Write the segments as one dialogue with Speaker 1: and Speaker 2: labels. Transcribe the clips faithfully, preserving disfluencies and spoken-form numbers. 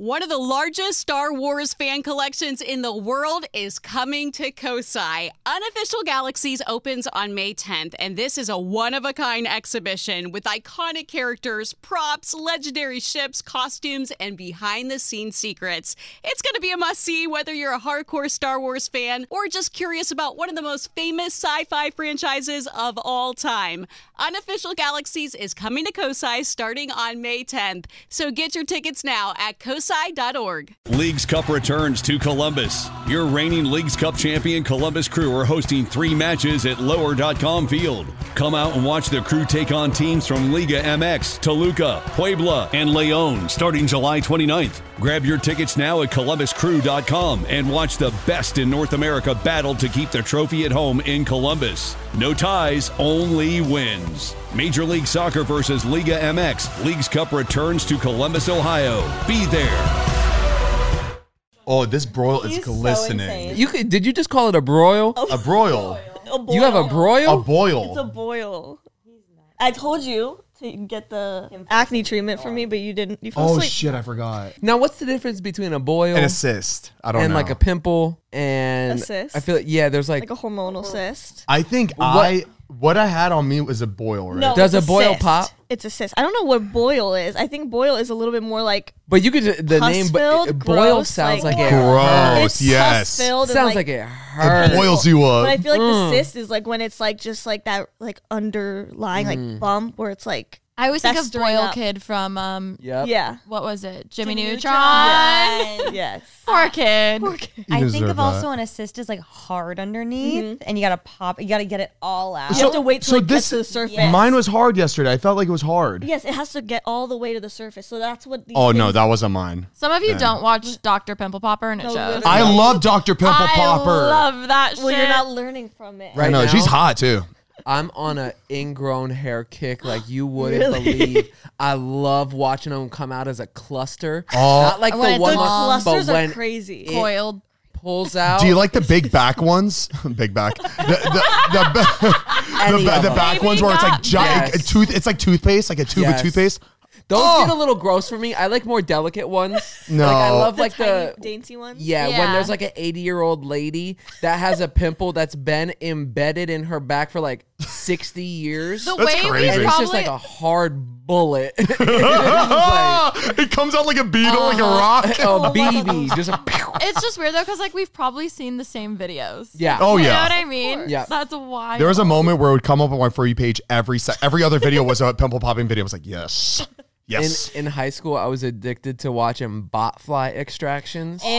Speaker 1: One of the largest Star Wars fan collections in the world is coming to Kosai. Unofficial Galaxies opens on May tenth, and this is a one-of-a-kind exhibition with iconic characters, props, legendary ships, costumes, and behind-the-scenes secrets. It's going to be a must-see whether you're a hardcore Star Wars fan or just curious about one of the most famous sci-fi franchises of all time. Unofficial Galaxies is coming to Kosai starting on May tenth, so get your tickets now at kosai dot org.
Speaker 2: Leagues Cup returns to Columbus. Your reigning Leagues Cup champion Columbus Crew are hosting three matches at lower dot com Field. Come out and watch the Crew take on teams from Liga M X, Toluca, Puebla, and Leon starting July twenty-ninth. Grab your tickets now at columbus crew dot com and watch the best in North America battle to keep the trophy at home in Columbus. No ties, only wins. Major League Soccer versus Liga M X. Leagues Cup returns to Columbus, Ohio. Be there.
Speaker 3: Oh, this broil is
Speaker 4: He's so
Speaker 3: glistening.
Speaker 4: insane.
Speaker 5: You could, did you just call it a broil?
Speaker 3: a broil.
Speaker 4: A boil.
Speaker 5: You have a broil?
Speaker 3: A boil.
Speaker 4: It's a boil. I told you to get the acne treatment for me, but you didn't. You fell
Speaker 3: oh,
Speaker 4: asleep.
Speaker 3: shit, I forgot.
Speaker 5: Now, what's the difference between a boil
Speaker 3: An assist. I don't
Speaker 5: and
Speaker 3: know.
Speaker 5: like a pimple and
Speaker 4: A cyst?
Speaker 5: I feel like, yeah, there's like,
Speaker 4: Like a hormonal cyst.
Speaker 3: I think I what I had on me was a boil, right?
Speaker 4: No,
Speaker 5: Does
Speaker 4: it's
Speaker 5: a boil
Speaker 4: cyst.
Speaker 5: pop?
Speaker 4: It's a cyst. I don't know what boil is. I think boil is a little bit more like
Speaker 5: but you could the name
Speaker 4: pus-filled,
Speaker 5: but boil
Speaker 4: gross,
Speaker 5: sounds
Speaker 4: like-
Speaker 5: like, it
Speaker 3: Gross.
Speaker 5: hurts.
Speaker 4: it's
Speaker 3: yes.
Speaker 4: pus-filled and,
Speaker 5: Sounds like,
Speaker 4: like
Speaker 5: it hurts.
Speaker 3: It boils you
Speaker 4: But I
Speaker 3: up.
Speaker 4: feel like
Speaker 5: Mm.
Speaker 4: the cyst is like when it's like just like that like underlying
Speaker 5: Mm.
Speaker 4: like bump where it's like
Speaker 6: I always think of
Speaker 4: festering
Speaker 6: Boyle
Speaker 4: up.
Speaker 6: Kid from um
Speaker 5: Yep.
Speaker 4: yeah.
Speaker 6: what was it? Jimmy,
Speaker 7: Jimmy
Speaker 6: Neutron.
Speaker 7: Neutron.
Speaker 4: Yes.
Speaker 6: Poor kid.
Speaker 3: You
Speaker 7: I think
Speaker 3: deserve
Speaker 7: of also
Speaker 3: that.
Speaker 7: an assist is like hard underneath, and you gotta pop. You gotta get it all out.
Speaker 4: You have to wait till
Speaker 3: so
Speaker 4: it
Speaker 3: this-
Speaker 4: gets to the surface.
Speaker 7: Yes.
Speaker 3: Mine was hard yesterday. I felt like it was hard.
Speaker 4: Yes, it has to get all the way to the surface. So that's what these
Speaker 3: Oh no,
Speaker 4: things-
Speaker 3: that wasn't mine.
Speaker 6: Some of you
Speaker 3: Then.
Speaker 6: don't watch Doctor Pimple Popper, and it
Speaker 4: No,
Speaker 6: shows.
Speaker 4: literally.
Speaker 3: I love Doctor Pimple
Speaker 6: I
Speaker 3: Popper.
Speaker 6: love that shit.
Speaker 4: Well, you're not learning from it.
Speaker 5: Right
Speaker 3: I know
Speaker 5: now,
Speaker 3: she's hot too.
Speaker 5: I'm on a ingrown hair kick like you wouldn't
Speaker 4: Really?
Speaker 5: believe. I love watching them come out as a cluster.
Speaker 3: Oh.
Speaker 5: Not like
Speaker 6: When
Speaker 5: the
Speaker 6: it's
Speaker 5: one,
Speaker 4: The
Speaker 6: long,
Speaker 5: month,
Speaker 4: clusters
Speaker 5: but
Speaker 4: are
Speaker 5: when
Speaker 4: crazy.
Speaker 5: it
Speaker 6: coiled.
Speaker 5: pulls out.
Speaker 3: Do you like the big back ones? Big back. The the the, the,
Speaker 5: Any
Speaker 3: the,
Speaker 5: of
Speaker 3: the
Speaker 5: them.
Speaker 3: back
Speaker 6: Baby
Speaker 3: ones where it's like
Speaker 6: got-
Speaker 3: giant
Speaker 5: Yes.
Speaker 3: tooth. It's like toothpaste, like a tube
Speaker 5: Yes.
Speaker 3: of toothpaste.
Speaker 5: Those
Speaker 3: Oh.
Speaker 5: get a little gross for me. I like more delicate ones.
Speaker 3: No.
Speaker 5: Like I love
Speaker 4: The
Speaker 5: like
Speaker 4: tiny,
Speaker 5: the
Speaker 4: dainty ones.
Speaker 5: yeah, when
Speaker 6: Yeah.
Speaker 5: there's like an eighty year old lady that has a pimple that's been embedded in her back for like sixty years.
Speaker 6: The
Speaker 3: That's
Speaker 6: way
Speaker 3: crazy.
Speaker 5: and
Speaker 6: we
Speaker 5: it's
Speaker 6: probably
Speaker 5: just like a hard bullet. It's like,
Speaker 3: It comes out like a beetle, like a rock.
Speaker 5: a B B, just a pew.
Speaker 6: it's just weird though because like we've probably seen the same videos.
Speaker 5: Yeah.
Speaker 3: Oh
Speaker 6: You know
Speaker 3: yeah.
Speaker 6: what I mean?
Speaker 5: Yeah.
Speaker 6: That's why.
Speaker 3: There was a moment where it would come up on my For You page every se- every other video was a pimple popping video. I was like, yes,
Speaker 5: In,
Speaker 3: yes.
Speaker 5: in high school, I was addicted to watching botfly extractions.
Speaker 3: He-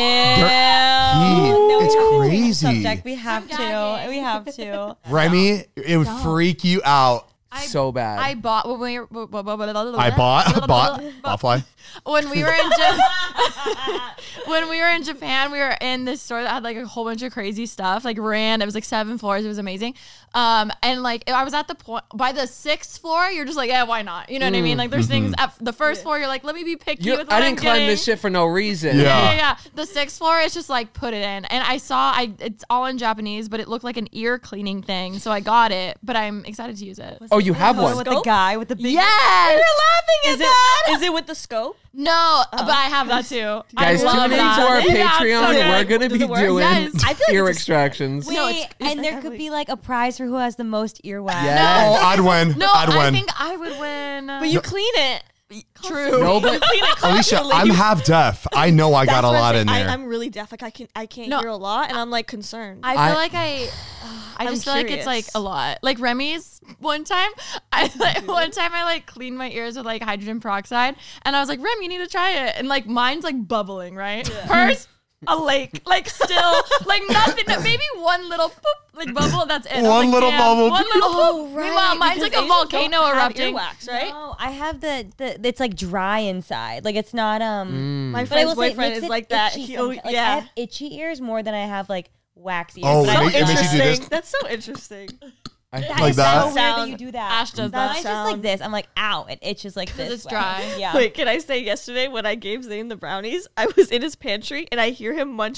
Speaker 7: No
Speaker 3: it's crazy.
Speaker 7: Subject. We have to. We have to.
Speaker 3: Remy, it would freak you out.
Speaker 6: I-
Speaker 5: so bad.
Speaker 6: I bought when we were.
Speaker 3: I bought, bought, botfly.
Speaker 6: When we were in Ja- when we were in Japan, we were in this store that had like a whole bunch of crazy stuff. Like ran, it was like seven floors. It was amazing. Um, and like I was at the point by the sixth floor, you're just like, yeah, why not? You know what I mean? Like there's things at the first floor, you're like, let me be picky
Speaker 5: You-
Speaker 6: with what
Speaker 5: I didn't
Speaker 6: I'm
Speaker 5: climb
Speaker 6: getting.
Speaker 5: this shit for no reason.
Speaker 3: Yeah.
Speaker 6: Yeah, yeah, yeah. The sixth floor, it's just like put it in. And I saw, I it's all in Japanese, but it looked like an ear cleaning thing, so I got it. But I'm excited to use it.
Speaker 5: Oh, you have
Speaker 7: Oh,
Speaker 5: one.
Speaker 7: with the guy with the big.
Speaker 6: Yes.
Speaker 7: You're laughing at
Speaker 4: Is
Speaker 7: that.
Speaker 4: it is it with the scope?
Speaker 6: No, but I have that too.
Speaker 5: Guys,
Speaker 6: I love
Speaker 5: tune in to
Speaker 6: that.
Speaker 5: our
Speaker 6: Yeah, it's so
Speaker 5: Patreon.
Speaker 6: good.
Speaker 5: We're gonna
Speaker 4: Does
Speaker 5: be
Speaker 4: it work?
Speaker 5: doing
Speaker 6: Yes.
Speaker 4: I feel like
Speaker 5: ear
Speaker 4: it's a-
Speaker 5: extractions.
Speaker 7: Wait,
Speaker 6: No, it's- it's
Speaker 7: and there could be like a prize for who has the most earwax.
Speaker 5: Yes.
Speaker 3: Oh, I'd win.
Speaker 6: No,
Speaker 3: I'd
Speaker 6: I
Speaker 3: win.
Speaker 6: think I would win.
Speaker 4: But you clean it.
Speaker 6: True.
Speaker 5: No, but
Speaker 3: Alicia, I'm half deaf. I know I got
Speaker 4: That's
Speaker 3: a
Speaker 4: what I'm
Speaker 3: lot
Speaker 4: saying.
Speaker 3: in there.
Speaker 4: I, I'm really deaf. Like I can I can't
Speaker 6: No.
Speaker 4: hear a lot, and I'm like concerned.
Speaker 6: I feel
Speaker 5: I-
Speaker 6: like I, I
Speaker 4: I'm
Speaker 6: just feel like it's like
Speaker 4: curious.
Speaker 6: a lot. Like Remy's one time, I like one time I like cleaned my ears with like hydrogen peroxide, and I was like, Rem, you need to try it, and like mine's like bubbling, right? Hers, a lake, like still, like nothing. Maybe one little poop, like bubble. That's it. I was
Speaker 3: One
Speaker 6: like,
Speaker 3: little
Speaker 6: damn,
Speaker 3: bubble.
Speaker 6: One little
Speaker 7: Oh,
Speaker 6: poop.
Speaker 7: right,
Speaker 6: Meanwhile, mine's like
Speaker 4: Because
Speaker 6: a
Speaker 4: Asians
Speaker 6: volcano
Speaker 4: don't have
Speaker 6: erupting.
Speaker 4: earwax, right?
Speaker 7: No, I have the, the it's like dry inside. Like it's not um.
Speaker 4: My
Speaker 7: But I
Speaker 4: friend's
Speaker 7: will say it
Speaker 4: boyfriend
Speaker 7: makes
Speaker 4: is
Speaker 7: it
Speaker 4: like that.
Speaker 7: itchy
Speaker 4: He, oh,
Speaker 7: sometimes. Like,
Speaker 4: yeah.
Speaker 7: I have itchy ears more than I have like wax ears.
Speaker 3: Oh,
Speaker 7: But
Speaker 3: it
Speaker 7: I
Speaker 3: make-
Speaker 7: don't
Speaker 3: it makes you do this?
Speaker 4: Interesting. That's so interesting.
Speaker 5: I,
Speaker 7: That
Speaker 3: Like
Speaker 7: is
Speaker 3: that?
Speaker 7: so weird that
Speaker 4: Sound.
Speaker 7: you do that.
Speaker 6: Ash does
Speaker 4: That
Speaker 6: that.
Speaker 7: Mine's just like
Speaker 4: sound.
Speaker 7: this. I'm like, ow, it itches like this.
Speaker 6: it's
Speaker 7: way.
Speaker 6: dry.
Speaker 7: Yeah.
Speaker 4: Wait, can I say yesterday when I gave Zane the brownies, I was in his pantry and I hear him munching.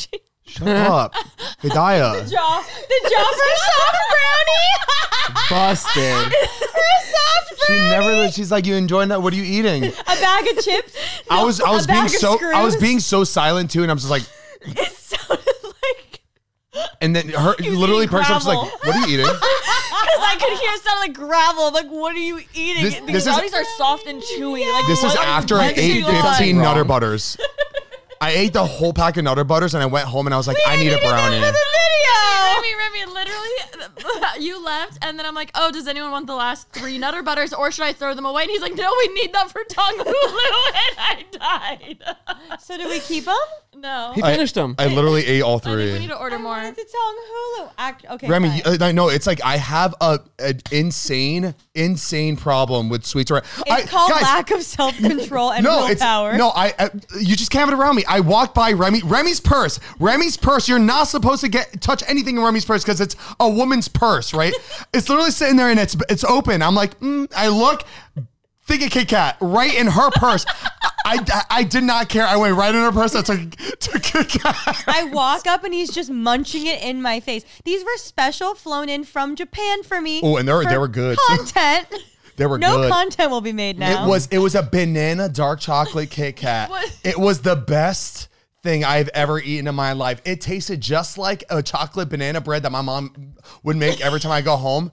Speaker 3: Shut up. Hidayah.
Speaker 4: Jaw, the jaw for a soft brownie.
Speaker 5: Busted.
Speaker 4: For a soft
Speaker 3: She
Speaker 4: brownie.
Speaker 3: never. She's like, you enjoying that? What are you eating?
Speaker 4: A bag of chips.
Speaker 3: I was. I
Speaker 4: a
Speaker 3: was
Speaker 4: bag
Speaker 3: being
Speaker 4: of
Speaker 3: so. I was
Speaker 4: screws.
Speaker 3: being so silent too, and I'm just like.
Speaker 4: It sounded like
Speaker 3: And then her
Speaker 4: was
Speaker 3: literally
Speaker 4: eating
Speaker 3: perks up. She's like,
Speaker 4: gravel.
Speaker 3: what are you eating?
Speaker 4: because I could hear it sound like gravel. I'm like, what are you eating?
Speaker 3: This-
Speaker 4: because
Speaker 3: this is-
Speaker 4: brownies are soft and chewy. Like
Speaker 3: This is
Speaker 4: what are
Speaker 3: after I
Speaker 4: you
Speaker 3: ate
Speaker 4: doing?
Speaker 3: fifteen
Speaker 5: Wrong.
Speaker 3: Nutter Butters. I ate the whole pack of Nutter Butters, and I went home and I was like, I need a brownie.
Speaker 4: For the video.
Speaker 6: Remy, Remy, literally, you left, and then I'm like, oh, does anyone want the last three Nutter Butters, or should I throw them away? And he's like, no, we need them for Tong Hulu, and I died.
Speaker 4: So did we keep them?
Speaker 6: No.
Speaker 5: He
Speaker 3: I-
Speaker 5: finished them.
Speaker 3: I literally ate all
Speaker 6: I think we
Speaker 3: three.
Speaker 6: need to order more.
Speaker 4: I wanted to Tong Hulu. Act, okay,
Speaker 3: Remy,
Speaker 4: fine.
Speaker 3: uh, I know it's like I have a an insane, insane problem with sweets. It's
Speaker 4: It's called lack of self-control and
Speaker 3: No, it's
Speaker 4: willpower.
Speaker 3: no. I, I you just came around me. I walked by Remy. Remy's purse. Remy's purse. You're not supposed to get touch anything in Remy's purse because it's a woman's purse, right? It's literally sitting there and it's it's open. I'm like, mm, I look, think of Kit Kat right in her purse. I, I, I did not care. I went right in her purse. I took took Kit Kat.
Speaker 4: I walk up and he's just munching it in my face. These were special, flown in from Japan for me.
Speaker 3: Oh, and they were-
Speaker 4: for
Speaker 3: they were good.
Speaker 4: Content.
Speaker 3: They were
Speaker 4: no
Speaker 3: good.
Speaker 4: content will be made now.
Speaker 3: It was it was a banana dark chocolate Kit Kat.
Speaker 6: What?
Speaker 3: It was the best thing I've ever eaten in my life. It tasted just like a chocolate banana bread that my mom would make every time I go home.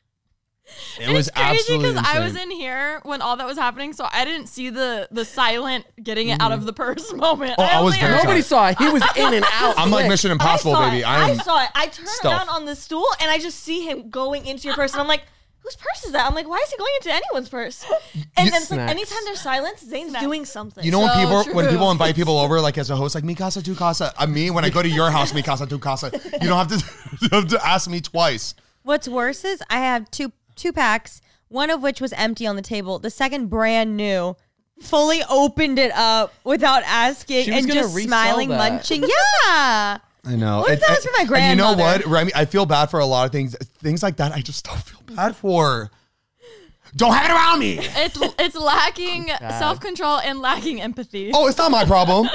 Speaker 3: It was
Speaker 6: It's crazy
Speaker 3: absolutely
Speaker 6: because I was
Speaker 3: insane.
Speaker 6: in here when all that was happening, so I didn't see the the silent getting it out of the purse moment.
Speaker 3: Oh, I was
Speaker 6: only
Speaker 3: very
Speaker 6: heard-
Speaker 5: Nobody saw it. He was in and out.
Speaker 3: I'm like Mission Impossible,
Speaker 4: I saw
Speaker 3: baby.
Speaker 4: It.
Speaker 3: I
Speaker 4: I,
Speaker 3: am
Speaker 4: saw it. I turned
Speaker 3: stealth.
Speaker 4: around on the stool and I just see him going into your purse, and I'm like, whose purse is that? I'm like, why is he going into anyone's purse? And then it's like,
Speaker 5: Snacks.
Speaker 4: anytime there's silence, Zane's doing something.
Speaker 3: You know when
Speaker 6: So
Speaker 3: people when
Speaker 6: true.
Speaker 3: people invite people over like as a host like mi casa tu casa. I mean when I go to your house mi casa tu casa. You don't have to, you don't have to ask me twice.
Speaker 4: What's worse is I have two two packs, one of which was empty on the table. The second brand new. Fully opened it up without asking
Speaker 5: She was
Speaker 4: and
Speaker 5: gonna
Speaker 4: just
Speaker 5: resell
Speaker 4: smiling,
Speaker 5: that.
Speaker 4: munching. Yeah.
Speaker 3: I know.
Speaker 4: What if that was for my
Speaker 3: And you know
Speaker 4: grandmother?
Speaker 3: what, Remy? I feel bad for a lot of things. Things like that, I just don't feel bad for. Don't have it around me.
Speaker 6: It's it's lacking self control and lacking empathy.
Speaker 3: Oh, it's not my problem.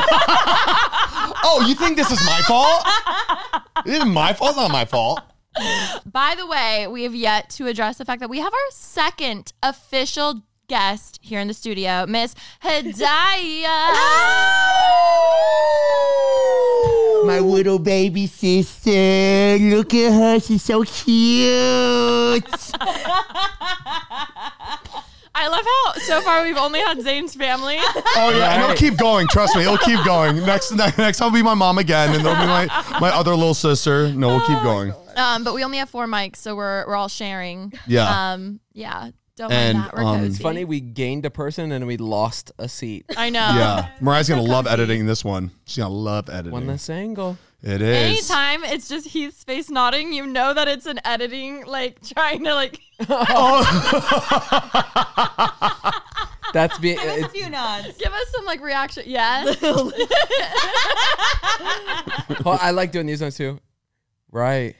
Speaker 3: Oh, you think this is my fault? It isn't my fault. It's not my fault.
Speaker 6: By the way, we have yet to address the fact that we have our second official guest here in the studio, Miss Hidayah.
Speaker 3: My little baby sister. Look at her. She's so cute.
Speaker 6: I love how so far we've only had Zane's family.
Speaker 3: Oh yeah, and it'll keep going. Trust me, it'll keep going. Next, next, next time will be my mom again, and there'll be my my other little sister. No, we'll keep going.
Speaker 6: Um, but we only have four mics, so we're we're all sharing.
Speaker 3: Yeah.
Speaker 6: Um, yeah. Don't
Speaker 3: And,
Speaker 6: mind that. We're
Speaker 3: um,
Speaker 6: cozy.
Speaker 5: It's funny, we gained a person and we lost a seat.
Speaker 6: I know.
Speaker 3: Yeah, Mariah's gonna love editing this one. She's gonna love editing.
Speaker 5: One less angle.
Speaker 3: It is.
Speaker 6: Anytime it's just Heath's face nodding, you know that it's an editing, like trying to like.
Speaker 5: That's being.
Speaker 4: Give us a
Speaker 5: It's,
Speaker 4: few nods.
Speaker 6: Give us some like reaction. Yes.
Speaker 5: oh, I like doing these ones too. Right.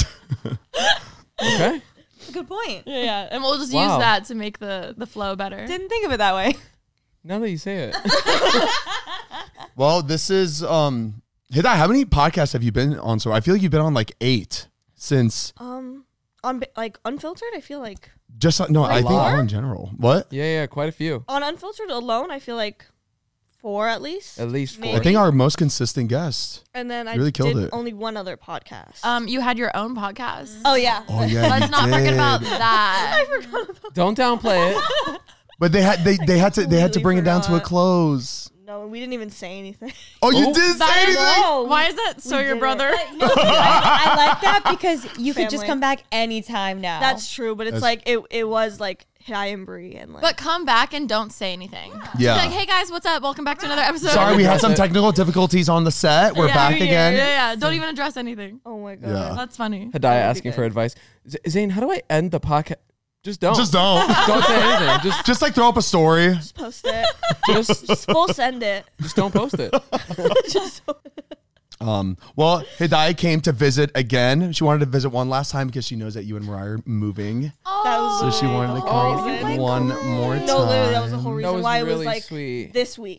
Speaker 5: Okay.
Speaker 4: Good point.
Speaker 6: yeah, yeah. And we'll just
Speaker 5: Wow.
Speaker 6: use that to make the the flow better.
Speaker 4: Didn't think of it that way.
Speaker 5: Now that you say it.
Speaker 3: Well, this is um. Hidayah, how many podcasts have you been on? So I feel like you've been on like eight since
Speaker 4: Um, on like unfiltered, I feel like
Speaker 3: just no. I think
Speaker 5: lot?
Speaker 3: all in general. What?
Speaker 5: Yeah, yeah, quite a few.
Speaker 4: on unfiltered alone, I feel like four at least.
Speaker 5: At least four.
Speaker 3: I think our most consistent guest.
Speaker 4: And then I
Speaker 3: Really killed
Speaker 4: did
Speaker 3: it.
Speaker 4: only one other podcast.
Speaker 6: Um, you had your own podcast.
Speaker 4: oh yeah.
Speaker 3: Oh yeah,
Speaker 6: Let's
Speaker 3: you
Speaker 6: not forget
Speaker 3: did.
Speaker 6: about that.
Speaker 5: Don't downplay it.
Speaker 3: But they had they they had to they had to
Speaker 4: Completely
Speaker 3: bring it down to a
Speaker 4: forgot.
Speaker 3: close.
Speaker 4: No, we didn't even say anything.
Speaker 3: Oh, you
Speaker 5: Oh.
Speaker 3: did
Speaker 6: That
Speaker 3: say
Speaker 6: is-
Speaker 3: anything.
Speaker 4: No,
Speaker 6: Why is that so
Speaker 4: we
Speaker 6: your
Speaker 4: didn't.
Speaker 6: brother?
Speaker 4: No, I, I like that because you could just
Speaker 7: Family.
Speaker 4: come back anytime now.
Speaker 7: That's true, but it's
Speaker 3: That's-
Speaker 7: like it, it was like Hidayah and Bree and like
Speaker 6: But come back and don't say anything.
Speaker 3: Yeah.
Speaker 6: Be like, hey guys, what's up? Welcome back to another episode.
Speaker 3: Sorry, we had some technical difficulties on the set. We're
Speaker 6: Yeah,
Speaker 3: back
Speaker 6: yeah,
Speaker 3: again.
Speaker 6: Yeah, yeah. Don't even address anything.
Speaker 7: oh my god.
Speaker 3: Yeah.
Speaker 6: That's funny.
Speaker 5: Hidayah
Speaker 7: would be
Speaker 5: asking for
Speaker 7: good.
Speaker 5: advice. Z- Zane, how do I end the podcast? Just don't.
Speaker 3: Just don't.
Speaker 5: Don't say anything. Just,
Speaker 3: Just like throw up a story.
Speaker 7: Just post it.
Speaker 5: just,
Speaker 7: Just full send it.
Speaker 5: just don't post it.
Speaker 7: Just
Speaker 3: Um, well, Hidayah came to visit again. She wanted to visit one last time because she knows that you and Mariah are moving.
Speaker 7: that was
Speaker 3: So she wanted to
Speaker 7: whole
Speaker 3: come
Speaker 7: reason.
Speaker 3: one more time.
Speaker 7: No, literally, that was the whole reason
Speaker 5: was
Speaker 7: why it
Speaker 5: really
Speaker 7: was like
Speaker 5: sweet.
Speaker 7: this week.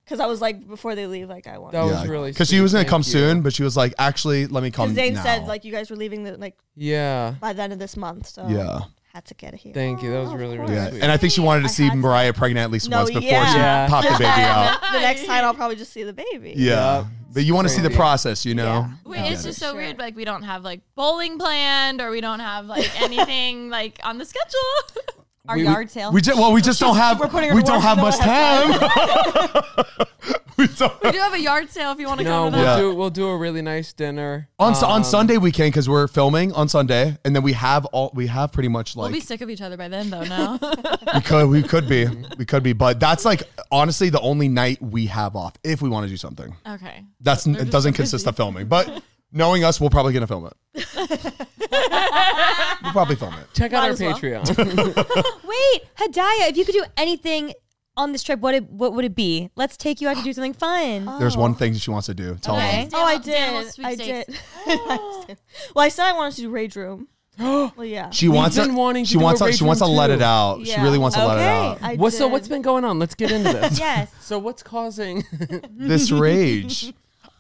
Speaker 8: because I was like, before they leave, like I want.
Speaker 5: That was really
Speaker 3: because she
Speaker 5: sweet.
Speaker 3: was gonna
Speaker 5: Thank
Speaker 3: come
Speaker 5: you.
Speaker 3: soon, but she was like, actually, let me come
Speaker 8: Because Zane
Speaker 3: now.
Speaker 8: said like you guys were leaving the, like
Speaker 5: Yeah.
Speaker 8: by the end of this month, so
Speaker 3: Yeah.
Speaker 8: had to get it here.
Speaker 5: Thank you. That was
Speaker 8: Oh, of
Speaker 5: really, really
Speaker 3: Yeah,
Speaker 5: sweet.
Speaker 3: and I think she wanted to
Speaker 8: I
Speaker 3: see
Speaker 8: had to.
Speaker 3: Mariah pregnant at least
Speaker 8: No,
Speaker 3: once before
Speaker 8: yeah.
Speaker 3: she
Speaker 5: Yeah.
Speaker 3: popped the baby out.
Speaker 8: The next time I'll probably just see the baby.
Speaker 3: Yeah, but you want to see the
Speaker 5: Crazy.
Speaker 3: process, you know?
Speaker 6: Wait,
Speaker 3: I
Speaker 6: it's
Speaker 3: get
Speaker 6: just
Speaker 3: it.
Speaker 6: so
Speaker 8: Sure.
Speaker 6: weird. Like we don't have like bowling planned, or we don't have like anything like on the schedule.
Speaker 4: Our
Speaker 5: We-
Speaker 4: yard sale.
Speaker 3: We just well, we just don't have
Speaker 8: we're putting her
Speaker 3: we
Speaker 8: to
Speaker 3: don't
Speaker 8: work,
Speaker 3: have
Speaker 8: no
Speaker 3: much
Speaker 8: one has
Speaker 3: time. we don't.
Speaker 6: We do have a yard sale if you want to
Speaker 5: No,
Speaker 6: come to
Speaker 5: we'll
Speaker 6: that.
Speaker 3: Yeah.
Speaker 5: do we'll do a really nice dinner
Speaker 3: On on
Speaker 5: Um,
Speaker 3: Sunday we can because we're filming on Sunday, and then we have all we have pretty much
Speaker 6: We'll
Speaker 3: like
Speaker 6: be sick of each other by then, though. No.
Speaker 3: we could we could be we could be, but that's like honestly the only night we have off if we want to do something.
Speaker 6: Okay.
Speaker 3: That's
Speaker 6: We're
Speaker 3: it
Speaker 6: just
Speaker 3: doesn't
Speaker 6: so
Speaker 3: consist
Speaker 6: busy.
Speaker 3: of filming, but knowing us, we're probably gonna film it. We'll probably film it.
Speaker 5: Check out
Speaker 8: Might
Speaker 5: our
Speaker 8: as well.
Speaker 5: Patreon.
Speaker 4: Wait, Hadaya, if you could do anything on this trip, what it, what would it be? Let's take you out to do something fun.
Speaker 3: There's one thing she wants to do. Tell
Speaker 4: Okay.
Speaker 3: them.
Speaker 8: Oh, I
Speaker 6: Daniel
Speaker 8: did. I
Speaker 6: sweepstakes.
Speaker 8: did. Well, I said I wanted to do Rage Room. Well, yeah.
Speaker 3: She wants
Speaker 5: been
Speaker 3: to.
Speaker 5: wanting to
Speaker 3: she
Speaker 5: do
Speaker 3: wants
Speaker 5: a
Speaker 3: to.
Speaker 5: rage
Speaker 3: She wants to
Speaker 5: room
Speaker 3: let
Speaker 5: too.
Speaker 3: it out. She
Speaker 8: Yeah.
Speaker 3: really wants to let it
Speaker 4: Okay.
Speaker 3: out.
Speaker 8: I
Speaker 5: What's so
Speaker 8: did.
Speaker 5: what's been going on? Let's get into this.
Speaker 4: Yes.
Speaker 5: So what's causing
Speaker 3: This rage.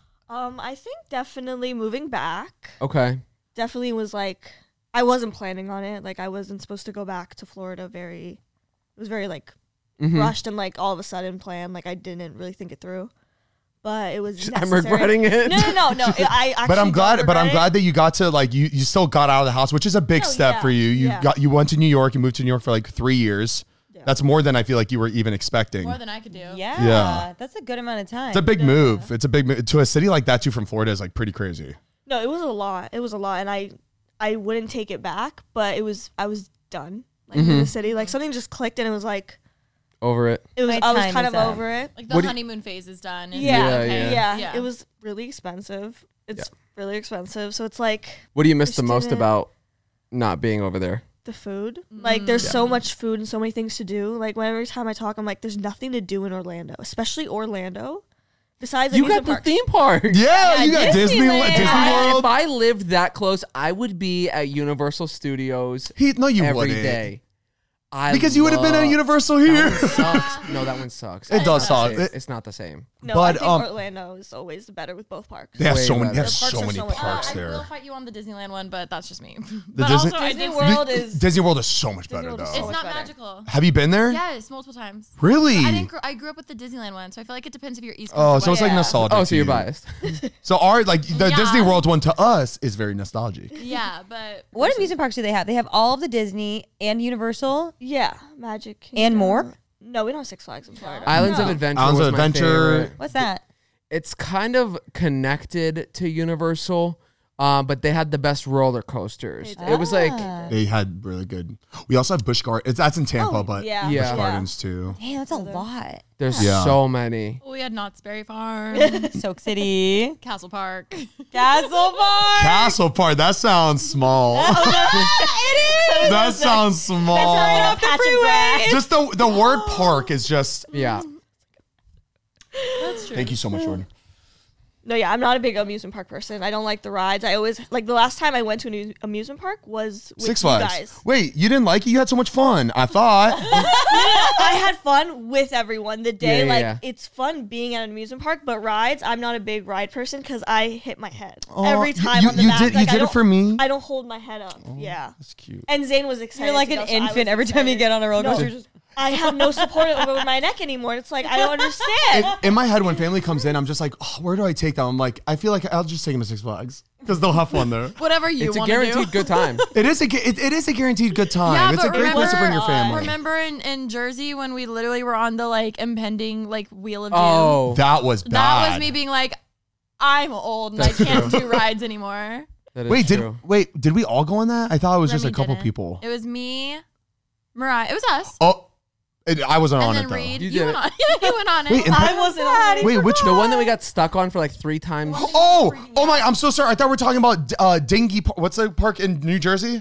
Speaker 8: Um, I think definitely moving back.
Speaker 5: Okay.
Speaker 8: Definitely was like I wasn't planning on it. Like I wasn't supposed to go back to Florida. Very, it was very like
Speaker 5: Mhm.
Speaker 8: rushed and like all of a sudden planned. Like I didn't really think it through, but it was.
Speaker 5: I'm
Speaker 8: necessary.
Speaker 5: regretting it.
Speaker 8: No, no, no, no. I actually
Speaker 3: But I'm
Speaker 8: don't
Speaker 3: glad. But I'm
Speaker 8: regret it.
Speaker 3: glad that you got to like you. You still got out of the house, which is a big
Speaker 8: No,
Speaker 3: step
Speaker 8: yeah,
Speaker 3: for you. You
Speaker 8: yeah.
Speaker 3: got. You went to New York. You moved to New York for like three years.
Speaker 8: Yeah.
Speaker 3: That's more than I feel like you were even expecting.
Speaker 6: More than I could do.
Speaker 4: Yeah,
Speaker 3: Yeah.
Speaker 4: that's a good amount of time.
Speaker 3: It's a big move. It's a big move to a city like that too. From Florida is like pretty crazy.
Speaker 8: No, it was a lot. It was a lot, and I, I wouldn't take it back. But it was. I was done. Like in the city, like something just clicked, and it was like
Speaker 5: Over it.
Speaker 8: it was.
Speaker 4: My
Speaker 8: I was
Speaker 4: time
Speaker 8: kind
Speaker 4: is
Speaker 8: of
Speaker 4: up.
Speaker 8: over it.
Speaker 6: Like the
Speaker 5: What do you-
Speaker 6: honeymoon phase is done. and
Speaker 8: Yeah,
Speaker 6: it's
Speaker 5: Yeah,
Speaker 6: okay.
Speaker 8: yeah,
Speaker 6: Yeah.
Speaker 8: It was really expensive. It's really expensive. So it's like
Speaker 5: What do you miss the
Speaker 8: Just
Speaker 5: most
Speaker 8: didn't-
Speaker 5: about not being over there?
Speaker 8: the food. Like there's so much food and so many things to do. Like when every time I talk, I'm like, there's nothing to do in Orlando, especially Orlando. Besides
Speaker 5: You
Speaker 8: amusement
Speaker 5: got the
Speaker 8: parks.
Speaker 5: theme park.
Speaker 3: Yeah, you got Disney.
Speaker 4: Disneyland.
Speaker 3: Disney
Speaker 5: I-
Speaker 3: World.
Speaker 5: if I lived that close, I would be at Universal Studios
Speaker 3: He, no, you
Speaker 5: every
Speaker 3: wouldn't.
Speaker 5: day. I
Speaker 3: Because you would have been at
Speaker 5: love-
Speaker 3: Universal
Speaker 5: That
Speaker 3: here.
Speaker 5: one sucks. No, that one sucks.
Speaker 3: It
Speaker 5: It's
Speaker 3: does
Speaker 5: not the
Speaker 3: suck.
Speaker 5: same. It's not the same.
Speaker 8: No,
Speaker 3: But,
Speaker 8: I think
Speaker 3: um,
Speaker 8: Orlando is always better with both parks.
Speaker 3: They have
Speaker 5: Way
Speaker 3: so many. They
Speaker 5: better.
Speaker 3: have
Speaker 8: The parks
Speaker 3: so
Speaker 8: are
Speaker 3: many
Speaker 8: so much
Speaker 3: parks
Speaker 8: fun.
Speaker 6: I will
Speaker 3: there.
Speaker 6: fight you on the Disneyland one, but that's just me.
Speaker 3: The
Speaker 6: but
Speaker 3: Disney-
Speaker 6: also, I
Speaker 8: Disney
Speaker 6: did-
Speaker 8: World
Speaker 3: The-
Speaker 8: is
Speaker 3: Disney World is so much
Speaker 8: Disney
Speaker 3: better
Speaker 8: World is
Speaker 3: though.
Speaker 8: so
Speaker 6: It's
Speaker 8: much
Speaker 6: not
Speaker 8: better.
Speaker 6: magical.
Speaker 3: Have you been there?
Speaker 6: Yes, multiple times.
Speaker 3: Really?
Speaker 6: I didn't. Gr- I grew up with the Disneyland one, so I feel like it depends if you're East Coast.
Speaker 3: Oh,
Speaker 6: or
Speaker 3: so it's
Speaker 6: West.
Speaker 3: like
Speaker 8: Yeah.
Speaker 3: nostalgic.
Speaker 5: Oh,
Speaker 3: to
Speaker 5: so you're
Speaker 3: you.
Speaker 5: biased.
Speaker 3: So our like the
Speaker 6: Yeah.
Speaker 3: Disney World one to us is very nostalgic.
Speaker 6: Yeah, but
Speaker 4: What amusement parks do they have? They have all of the Disney and Universal.
Speaker 8: yeah, Magic
Speaker 4: And more?
Speaker 8: No, we don't have Six Flags in Florida.
Speaker 5: Islands of
Speaker 4: No.
Speaker 5: Adventure
Speaker 3: Islands
Speaker 5: was
Speaker 3: of
Speaker 5: my
Speaker 3: Adventure.
Speaker 5: favorite.
Speaker 4: What's that?
Speaker 5: It's kind of connected to Universal, uh, but they had the best roller coasters.
Speaker 8: They
Speaker 5: It was like,
Speaker 4: Ah.
Speaker 3: They had really good. We also have Busch Gardens. It's that's in Tampa,
Speaker 8: Oh,
Speaker 3: but
Speaker 8: yeah,
Speaker 5: Yeah.
Speaker 3: Busch Gardens too.
Speaker 4: Damn, that's a lot.
Speaker 5: there's
Speaker 3: Yeah.
Speaker 5: so many.
Speaker 6: we had Knott's Berry Farm,
Speaker 4: Soak City.
Speaker 6: Castle Park.
Speaker 4: Castle Park.
Speaker 3: Castle Park. That sounds small.
Speaker 4: It is.
Speaker 3: that sounds small.
Speaker 8: Patch of grass.
Speaker 3: Just the the word park is just.
Speaker 5: Yeah.
Speaker 6: That's true.
Speaker 3: Thank you so much, Jordan.
Speaker 8: No, yeah, I'm not a big amusement park person. I don't like the rides. I always like the last time I went to an amu- amusement park was with
Speaker 3: Six
Speaker 8: you
Speaker 3: Flags.
Speaker 8: guys.
Speaker 3: Wait, you didn't like it? You had so much fun. I thought.
Speaker 8: I had fun with everyone the day.
Speaker 5: Yeah, yeah,
Speaker 8: like
Speaker 5: yeah.
Speaker 8: it's fun being at an amusement park, but rides, I'm not a big ride person because I hit my head
Speaker 3: Oh,
Speaker 8: every
Speaker 3: you-
Speaker 8: time
Speaker 3: you,
Speaker 8: on the
Speaker 3: you
Speaker 8: back.
Speaker 3: did.
Speaker 8: Like,
Speaker 3: You
Speaker 8: I
Speaker 3: did it
Speaker 8: don't-
Speaker 3: for me.
Speaker 8: I don't hold my head up. yeah.
Speaker 3: That's cute.
Speaker 8: And Zane was excited.
Speaker 4: You're like
Speaker 8: to
Speaker 4: an
Speaker 8: go, so I was
Speaker 4: infant every time you
Speaker 8: excited.
Speaker 4: get on a roller
Speaker 8: No.
Speaker 4: coaster. Just
Speaker 8: I have no support over my neck anymore. It's like I don't understand.
Speaker 3: In, in my head, when family comes in, I'm just like, oh, where do I take them? I'm like, I feel like I'll just take them to Six Flags because they'll have fun there.
Speaker 6: Whatever you
Speaker 5: It's a
Speaker 6: want to do.
Speaker 5: guaranteed good time.
Speaker 3: It is a gu- it, it is a guaranteed good time.
Speaker 6: Yeah,
Speaker 3: it's a
Speaker 6: but
Speaker 3: great place to bring your
Speaker 6: remember-
Speaker 3: family.
Speaker 6: Remember in, in Jersey when we literally were on the like impending like Wheel of Doom?
Speaker 5: Oh,
Speaker 3: That was bad.
Speaker 6: That was me being like, I'm old and
Speaker 5: That's
Speaker 6: I can't
Speaker 5: true.
Speaker 6: do rides anymore.
Speaker 5: that is
Speaker 3: Wait, did
Speaker 5: true.
Speaker 3: wait? Did we all go on that? I thought it was just a
Speaker 6: Remy
Speaker 3: couple
Speaker 6: didn't.
Speaker 3: people.
Speaker 6: It was me, Mariah. It was us.
Speaker 3: Oh, it, I wasn't
Speaker 6: and
Speaker 3: on
Speaker 6: then
Speaker 3: it though.
Speaker 6: Reed.
Speaker 5: You
Speaker 6: You,
Speaker 5: did
Speaker 6: went
Speaker 5: it.
Speaker 6: on. Yeah, you went on it.
Speaker 3: Wait, and-
Speaker 8: I wasn't on it.
Speaker 3: Wait, which
Speaker 5: The one that we got stuck on for like three times.
Speaker 3: Oh, oh my! I'm so sorry. I thought we were talking about uh, Dingy. Par- What's the park in New Jersey?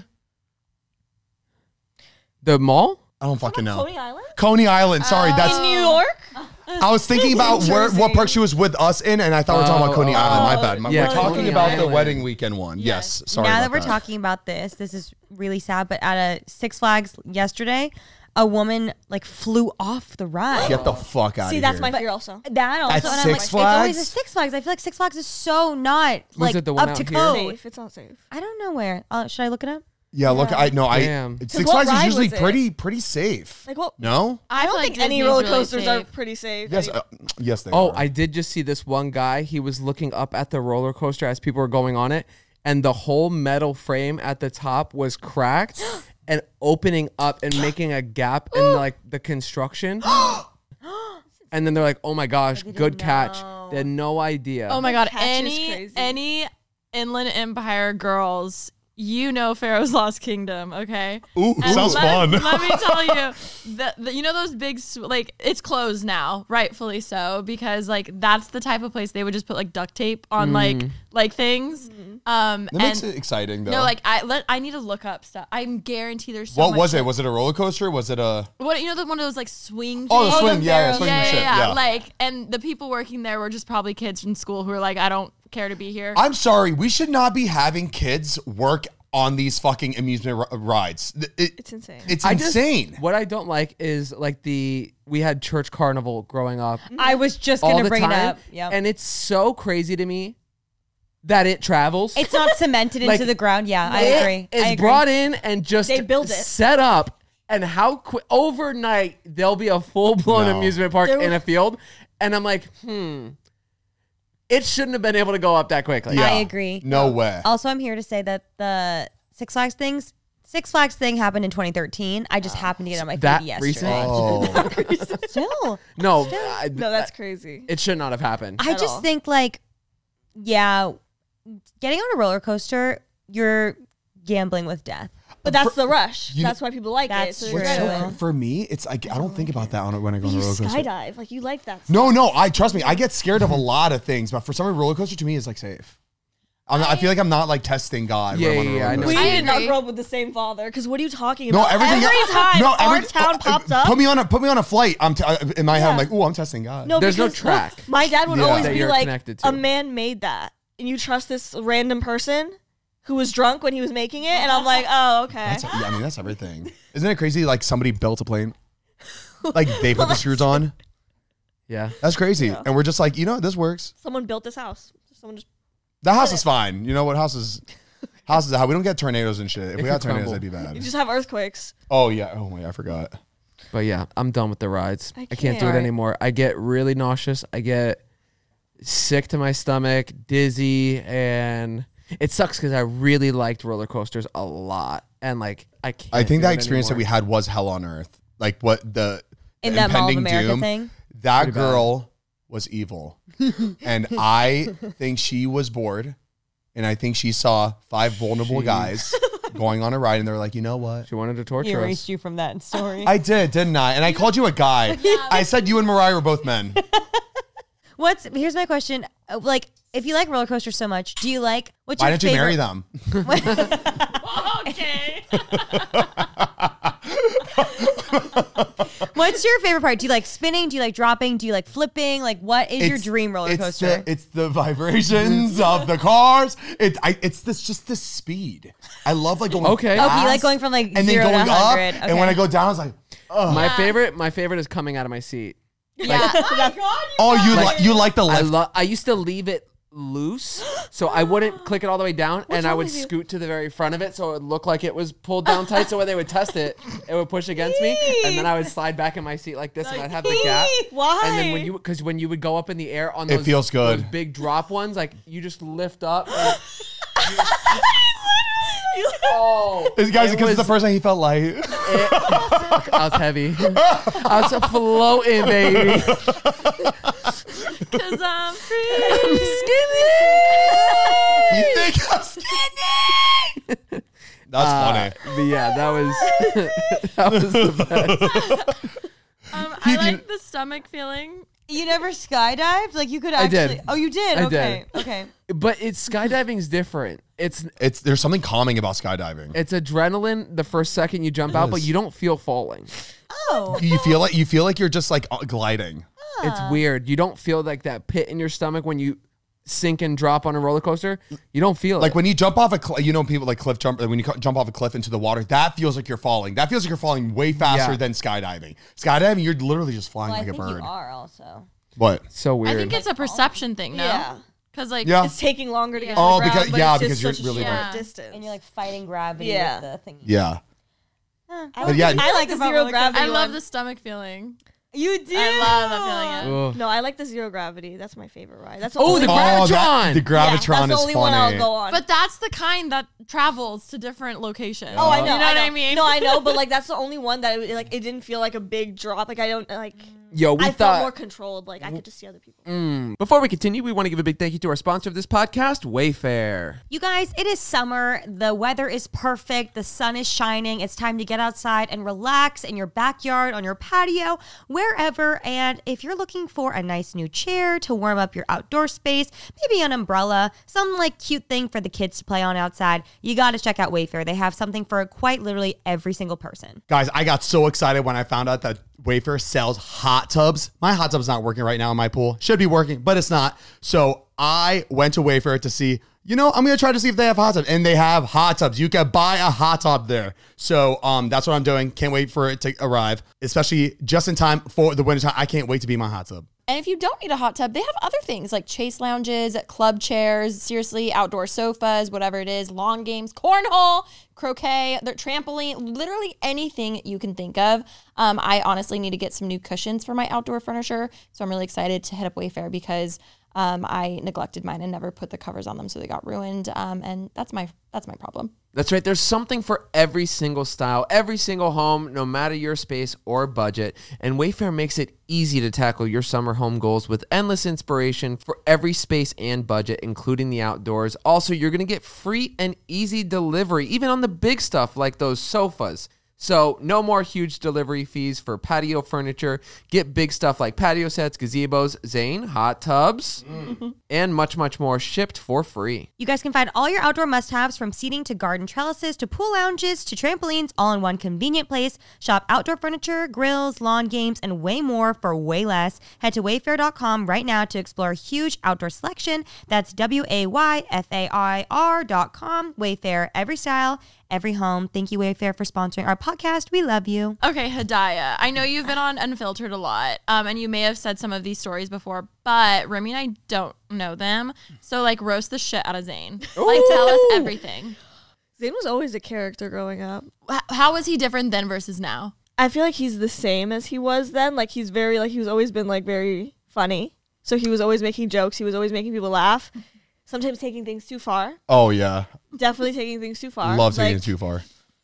Speaker 5: The mall?
Speaker 3: I don't fucking know.
Speaker 8: Coney Island?
Speaker 3: Coney Island. Sorry, that's.
Speaker 8: In New York?
Speaker 3: I was thinking about where what
Speaker 8: Jersey.
Speaker 3: park she was with us in, and I thought we were talking about
Speaker 5: Oh,
Speaker 3: Coney
Speaker 5: oh,
Speaker 3: Island. My
Speaker 8: oh.
Speaker 3: bad. My-
Speaker 5: Yeah,
Speaker 3: we're talking
Speaker 5: Coney
Speaker 3: about the
Speaker 5: Island.
Speaker 3: wedding weekend one. Yes. Sorry.
Speaker 4: now
Speaker 3: about
Speaker 4: that we're talking about this, this is really sad. But at a Six Flags yesterday, a woman like flew off the ride.
Speaker 3: Get the fuck out
Speaker 8: See,
Speaker 3: of
Speaker 8: that's
Speaker 3: here.
Speaker 8: my fear also.
Speaker 4: That also,
Speaker 3: At
Speaker 4: and I'm
Speaker 3: Six
Speaker 4: like, it's always
Speaker 3: Flags?
Speaker 4: a Six Flags. I feel like Six Flags is so not like
Speaker 5: it the one
Speaker 4: up to
Speaker 5: out here?
Speaker 4: code.
Speaker 8: Safe. It's not safe.
Speaker 4: I don't know where. Uh, should I look it up?
Speaker 3: Yeah, look, I no, I
Speaker 5: Damn.
Speaker 3: Six
Speaker 8: what
Speaker 3: Flags is
Speaker 8: ride
Speaker 3: usually
Speaker 8: was it?
Speaker 3: pretty pretty safe.
Speaker 8: Like what?
Speaker 3: No?
Speaker 8: I don't
Speaker 6: feel
Speaker 8: think
Speaker 6: like
Speaker 8: any
Speaker 6: Disney's
Speaker 8: roller
Speaker 6: really
Speaker 8: coasters are
Speaker 6: safe.
Speaker 8: pretty safe.
Speaker 3: Yes,
Speaker 8: Any-
Speaker 3: uh, yes they
Speaker 5: Oh,
Speaker 3: are.
Speaker 5: I did just see this one guy. He was looking up at the roller coaster as people were going on it, and the whole metal frame at the top was cracked and opening up and making a gap in like the construction. And then they're like, "Oh my gosh, good catch!" They had no idea.
Speaker 6: Oh my god,
Speaker 8: catch is
Speaker 6: any
Speaker 8: crazy.
Speaker 6: any Inland Empire girls, you know Pharaoh's Lost Kingdom, okay?
Speaker 3: Ooh,
Speaker 6: And
Speaker 3: sounds
Speaker 6: let,
Speaker 3: fun.
Speaker 6: Let me tell you, that the, you know those big sw- like it's closed now, rightfully so, because like that's the type of place they would just put like duct tape on like like things. Um,
Speaker 3: That makes
Speaker 6: and
Speaker 3: it exciting though.
Speaker 6: no, like I let I need to look up stuff. I'm guarantee there's so
Speaker 3: what
Speaker 6: much
Speaker 3: was it?
Speaker 6: shit.
Speaker 3: Was it a roller coaster? Was it a
Speaker 6: What you know the one of those like swing?
Speaker 3: Oh, the
Speaker 6: things?
Speaker 3: swing, yeah, yeah, swing
Speaker 6: yeah,
Speaker 3: shit,
Speaker 6: yeah,
Speaker 3: yeah.
Speaker 6: yeah. Like, and the people working there were just probably kids in school who were like, I don't care to be here.
Speaker 3: I'm sorry, we should not be having kids work on these fucking amusement r- rides. It- it-
Speaker 8: It's insane.
Speaker 3: it's
Speaker 5: I just-
Speaker 3: insane.
Speaker 5: What I don't like is like the we had church carnival growing up
Speaker 4: I was just
Speaker 5: all
Speaker 4: gonna
Speaker 5: the
Speaker 4: bring
Speaker 5: time,
Speaker 4: it up. Yep.
Speaker 5: and it's so crazy to me that it travels.
Speaker 4: It's not cemented
Speaker 5: Like,
Speaker 4: into the ground. Yeah, I
Speaker 5: It
Speaker 4: agree.
Speaker 5: is
Speaker 4: I agree.
Speaker 5: brought in and just
Speaker 8: They build it.
Speaker 5: set up, and how quick overnight there'll be a full blown
Speaker 3: No.
Speaker 5: amusement park
Speaker 8: There
Speaker 5: in
Speaker 8: were-
Speaker 5: a field, and I'm like, hmm, it shouldn't have been able to go up that quickly.
Speaker 4: I agree.
Speaker 3: No way.
Speaker 4: Also, I'm here to say that the Six Flags things, Six Flags thing happened in twenty thirteen. I just happened to get on my feed
Speaker 5: That
Speaker 4: yesterday.
Speaker 3: Oh,
Speaker 4: Still,
Speaker 5: No, I,
Speaker 8: No, that's crazy.
Speaker 5: it should not have happened.
Speaker 4: I
Speaker 8: At
Speaker 4: just
Speaker 8: all.
Speaker 4: think like, yeah, getting on a roller coaster, you're gambling with death.
Speaker 8: But that's the rush.
Speaker 3: you-
Speaker 8: That's why people like
Speaker 4: That's
Speaker 8: it. So
Speaker 4: true.
Speaker 8: it's
Speaker 3: What's
Speaker 8: good.
Speaker 3: so
Speaker 4: True.
Speaker 3: cra- for me, it's like I don't think about that on, when I go on a
Speaker 8: You
Speaker 3: roller coaster.
Speaker 8: skydive. Like you like that.
Speaker 3: No, no, I trust me. I get scared of a lot of things, but for some reason, roller coaster to me is like safe. I'm not, I feel like I'm not like testing God.
Speaker 5: Yeah,
Speaker 3: when I'm on a
Speaker 5: yeah,
Speaker 3: roller
Speaker 5: I know.
Speaker 3: coaster.
Speaker 8: We
Speaker 6: I
Speaker 8: did not
Speaker 6: agree.
Speaker 8: grow up with the same father. Because what are you talking
Speaker 3: No,
Speaker 8: about?
Speaker 3: everything.
Speaker 8: Every time
Speaker 3: no,
Speaker 8: our
Speaker 3: every-
Speaker 8: town
Speaker 3: uh,
Speaker 8: popped up,
Speaker 3: Put me on a put me on a flight. I'm t- uh, in my head. I'm
Speaker 8: Yeah.
Speaker 3: like, ooh, I'm testing God.
Speaker 8: no,
Speaker 5: There's no
Speaker 8: because
Speaker 5: track.
Speaker 8: My dad would
Speaker 3: Yeah.
Speaker 8: always
Speaker 5: That
Speaker 8: be
Speaker 5: you're
Speaker 8: like,
Speaker 5: connected to.
Speaker 8: a man made that, and you trust this random person who was drunk when he was making it, and I'm like, oh, okay.
Speaker 3: That's, yeah, I mean, that's everything. Isn't it crazy? Like somebody built a plane, like they put the screws on.
Speaker 5: Yeah.
Speaker 3: That's crazy,
Speaker 8: Yeah.
Speaker 3: and we're just like, you know, this works.
Speaker 8: Someone built this house. Someone just
Speaker 3: The house is fine. You know what? Houses, houses. How we don't get tornadoes and shit. If
Speaker 5: It
Speaker 3: we
Speaker 5: could
Speaker 3: got tornadoes,
Speaker 5: crumble.
Speaker 3: that'd be bad.
Speaker 8: you just have earthquakes.
Speaker 3: Oh yeah. Oh my, I forgot.
Speaker 5: But yeah, I'm done with the rides.
Speaker 8: I
Speaker 5: I can't do it
Speaker 8: can't.
Speaker 5: anymore. I get really nauseous. I get sick to my stomach, dizzy, and it sucks because I really liked roller coasters a lot. And like, I can't.
Speaker 3: I think
Speaker 5: do
Speaker 3: that
Speaker 5: it
Speaker 3: experience that we
Speaker 5: anymore.
Speaker 3: had was hell on earth. Like what the
Speaker 4: In
Speaker 3: the
Speaker 4: that Mall of
Speaker 3: impending
Speaker 4: America
Speaker 3: doom.
Speaker 4: thing?
Speaker 3: That
Speaker 5: Pretty bad.
Speaker 3: girl was evil, and I think she was bored, and I think she saw five vulnerable
Speaker 5: Jeez.
Speaker 3: guys going on a ride, and they're like, you know what?
Speaker 5: She wanted to
Speaker 4: He
Speaker 5: torture
Speaker 4: erased
Speaker 5: us.
Speaker 4: you from that story.
Speaker 3: I did, didn't I? And I called you a guy. I said you and Mariah were both men.
Speaker 4: What's here's my question? Uh, Like, if you like roller coasters so much, do you like what's
Speaker 3: Why
Speaker 4: your
Speaker 3: didn't you marry
Speaker 4: favorite-
Speaker 3: them?
Speaker 6: Okay.
Speaker 4: What's your favorite part? Do you like spinning? Do you like dropping? Do you like flipping? Like, what is your
Speaker 3: It's-
Speaker 4: dream roller
Speaker 3: it's
Speaker 4: coaster?
Speaker 3: The, it's the vibrations of the cars. It, I, it's this just the speed. I love like going.
Speaker 5: Okay.
Speaker 4: Okay, you like
Speaker 3: fast
Speaker 4: going from like
Speaker 3: and then
Speaker 4: zero
Speaker 3: going
Speaker 4: to
Speaker 3: up,
Speaker 4: hundred.
Speaker 3: and when I go down, I was like, oh,
Speaker 5: My favorite, my favorite is coming out of my seat.
Speaker 6: Yeah.
Speaker 3: oh, you
Speaker 5: Like-
Speaker 3: like you like the
Speaker 5: I
Speaker 3: lift.
Speaker 5: love. I used to leave it loose, so I wouldn't click it all the way down, and I
Speaker 8: wrong
Speaker 5: would
Speaker 8: with you?
Speaker 5: scoot to the very front of it, so it would look like it was pulled down tight. So when they would test it, it would push against me, and then I would slide back in my seat like this, and I'd have the gap.
Speaker 8: Why?
Speaker 5: And then when you, because when you would go up in the air on
Speaker 3: It
Speaker 5: those,
Speaker 3: feels good.
Speaker 5: those big drop ones, like you just lift up. And oh,
Speaker 3: It's, guys,
Speaker 5: it
Speaker 3: because it's the
Speaker 5: was-
Speaker 3: first time he felt light.
Speaker 5: it- I was heavy. I was floating, baby.
Speaker 6: Cause I'm free.
Speaker 3: You think I'm skinny? That's funny.
Speaker 5: But yeah, that was that was the best.
Speaker 6: Um, I
Speaker 3: Keith, you-
Speaker 6: like the stomach feeling.
Speaker 4: You never skydived? Like you could
Speaker 5: I
Speaker 4: actually.
Speaker 5: did.
Speaker 4: Oh, you did.
Speaker 5: I
Speaker 4: okay.
Speaker 5: did.
Speaker 4: Okay.
Speaker 5: But it's skydiving's different. It's
Speaker 3: It's there's something calming about skydiving.
Speaker 5: it's adrenaline the first second you jump out, but
Speaker 3: is.
Speaker 5: you don't feel falling.
Speaker 4: Oh.
Speaker 3: You feel like you feel like you're just like uh, gliding.
Speaker 5: It's weird. You don't feel like that pit in your stomach when you sink and drop on a roller coaster, you don't feel
Speaker 3: Like
Speaker 5: it.
Speaker 3: when you jump off a cliff, you know, people like cliff jump, when you co- jump off a cliff into the water, that feels like you're falling. That feels like you're falling way faster
Speaker 5: Yeah.
Speaker 3: than skydiving. Skydiving, you're literally just flying
Speaker 4: Well, I
Speaker 3: like a
Speaker 4: think
Speaker 3: bird.
Speaker 4: you are also.
Speaker 3: What?
Speaker 5: so
Speaker 6: I
Speaker 5: weird.
Speaker 6: think it's a perception thing, no?
Speaker 8: Yeah.
Speaker 6: Because like
Speaker 3: Yeah.
Speaker 8: It's taking longer to get
Speaker 3: Oh,
Speaker 8: to the ground,
Speaker 3: because-
Speaker 8: but
Speaker 3: yeah,
Speaker 8: it's just
Speaker 3: because you're
Speaker 8: such a
Speaker 3: really
Speaker 8: short
Speaker 6: right.
Speaker 8: distance.
Speaker 4: And you're like fighting gravity
Speaker 8: Yeah.
Speaker 4: with the thing.
Speaker 3: Yeah.
Speaker 4: Huh.
Speaker 8: I
Speaker 3: But
Speaker 8: like,
Speaker 3: yeah-
Speaker 8: the, I like the
Speaker 4: about
Speaker 8: zero
Speaker 4: roller coasters.
Speaker 8: gravity
Speaker 6: I love
Speaker 8: one.
Speaker 6: the stomach feeling.
Speaker 4: You do.
Speaker 6: I love that feeling. Yeah.
Speaker 5: Ugh.
Speaker 8: No, I like the zero gravity. That's my favorite ride. That's the
Speaker 5: Oh,
Speaker 8: only
Speaker 5: the
Speaker 8: one.
Speaker 3: Oh,
Speaker 5: Gravitron.
Speaker 3: that, the
Speaker 8: Yeah,
Speaker 3: Gravitron
Speaker 8: that's the
Speaker 3: is
Speaker 8: only one
Speaker 3: funny.
Speaker 8: I'll go on.
Speaker 6: But that's the kind that travels to different locations.
Speaker 8: Oh, I know.
Speaker 6: You know
Speaker 8: I
Speaker 6: what
Speaker 8: know.
Speaker 6: I mean?
Speaker 8: No, I know, but like that's the only one that it, like it didn't feel like a big drop. Like I don't like.
Speaker 5: Yo, we
Speaker 8: I
Speaker 5: thought.
Speaker 8: felt more controlled. Like I could just see other people.
Speaker 5: Mm. Before we continue, we want to give a big thank you to our sponsor of this podcast, Wayfair.
Speaker 4: You guys, it is summer. The weather is perfect. The sun is shining. It's time to get outside and relax in your backyard, on your patio, wherever. And if you're looking for a nice new chair to warm up your outdoor space, maybe an umbrella, some like cute thing for the kids to play on outside, you got to check out Wayfair. They have something for quite literally every single person.
Speaker 3: Guys, I got so excited when I found out that Wayfair sells hot tubs. My hot tub's not working right now in my pool. Should be working, but it's not. So I went to Wayfair to see, you know, I'm going to try to see if they have hot tubs. And they have hot tubs. You can buy a hot tub there. So um, that's what I'm doing. Can't wait for it to arrive, especially just in time for the winter time. I can't wait to be in my hot tub.
Speaker 9: And if you don't need a hot tub, they have other things like chase lounges, club chairs, seriously, outdoor sofas, whatever it is, lawn games, cornhole, croquet, their trampoline, literally anything you can think of. Um, I honestly need to get some new cushions for my outdoor furniture. So I'm really excited to hit up Wayfair because um, I neglected mine and never put the covers on them, so they got ruined. Um, and that's my that's my problem.
Speaker 5: That's right. There's something for every single style, every single home, no matter your space or budget. And Wayfair makes it easy to tackle your summer home goals with endless inspiration for every space and budget, including the outdoors. Also, you're going to get free and easy delivery, even on the big stuff like those sofas. So no more huge delivery fees for patio furniture. Get big stuff like patio sets, gazebos, Zane, hot tubs, mm. and much, much more shipped for free.
Speaker 4: You guys can find all your outdoor must-haves from seating to garden trellises to pool lounges to trampolines all in one convenient place. Shop outdoor furniture, grills, lawn games, and way more for way less. Head to wayfair dot com right now to explore a huge outdoor selection. That's W A Y F A I R dot com. Wayfair, every style, every home. Thank you, Wayfair, for sponsoring our podcast. We love you.
Speaker 6: Okay, Hadaya, I know you've been on Unfiltered a lot, um, and you may have said some of these stories before, but Remy and I don't know them. So, like, roast the shit out of Zane. Like, tell us everything.
Speaker 8: Zane was always a character growing up.
Speaker 6: H- how was he different then versus now?
Speaker 8: I feel like he's the same as he was then. Like he's very like he's always been like very funny. So he was always making jokes. He was always making people laugh. Sometimes taking things too far.
Speaker 3: Oh, yeah.
Speaker 8: Definitely taking things too far.
Speaker 3: Love taking
Speaker 8: like,
Speaker 3: it too far.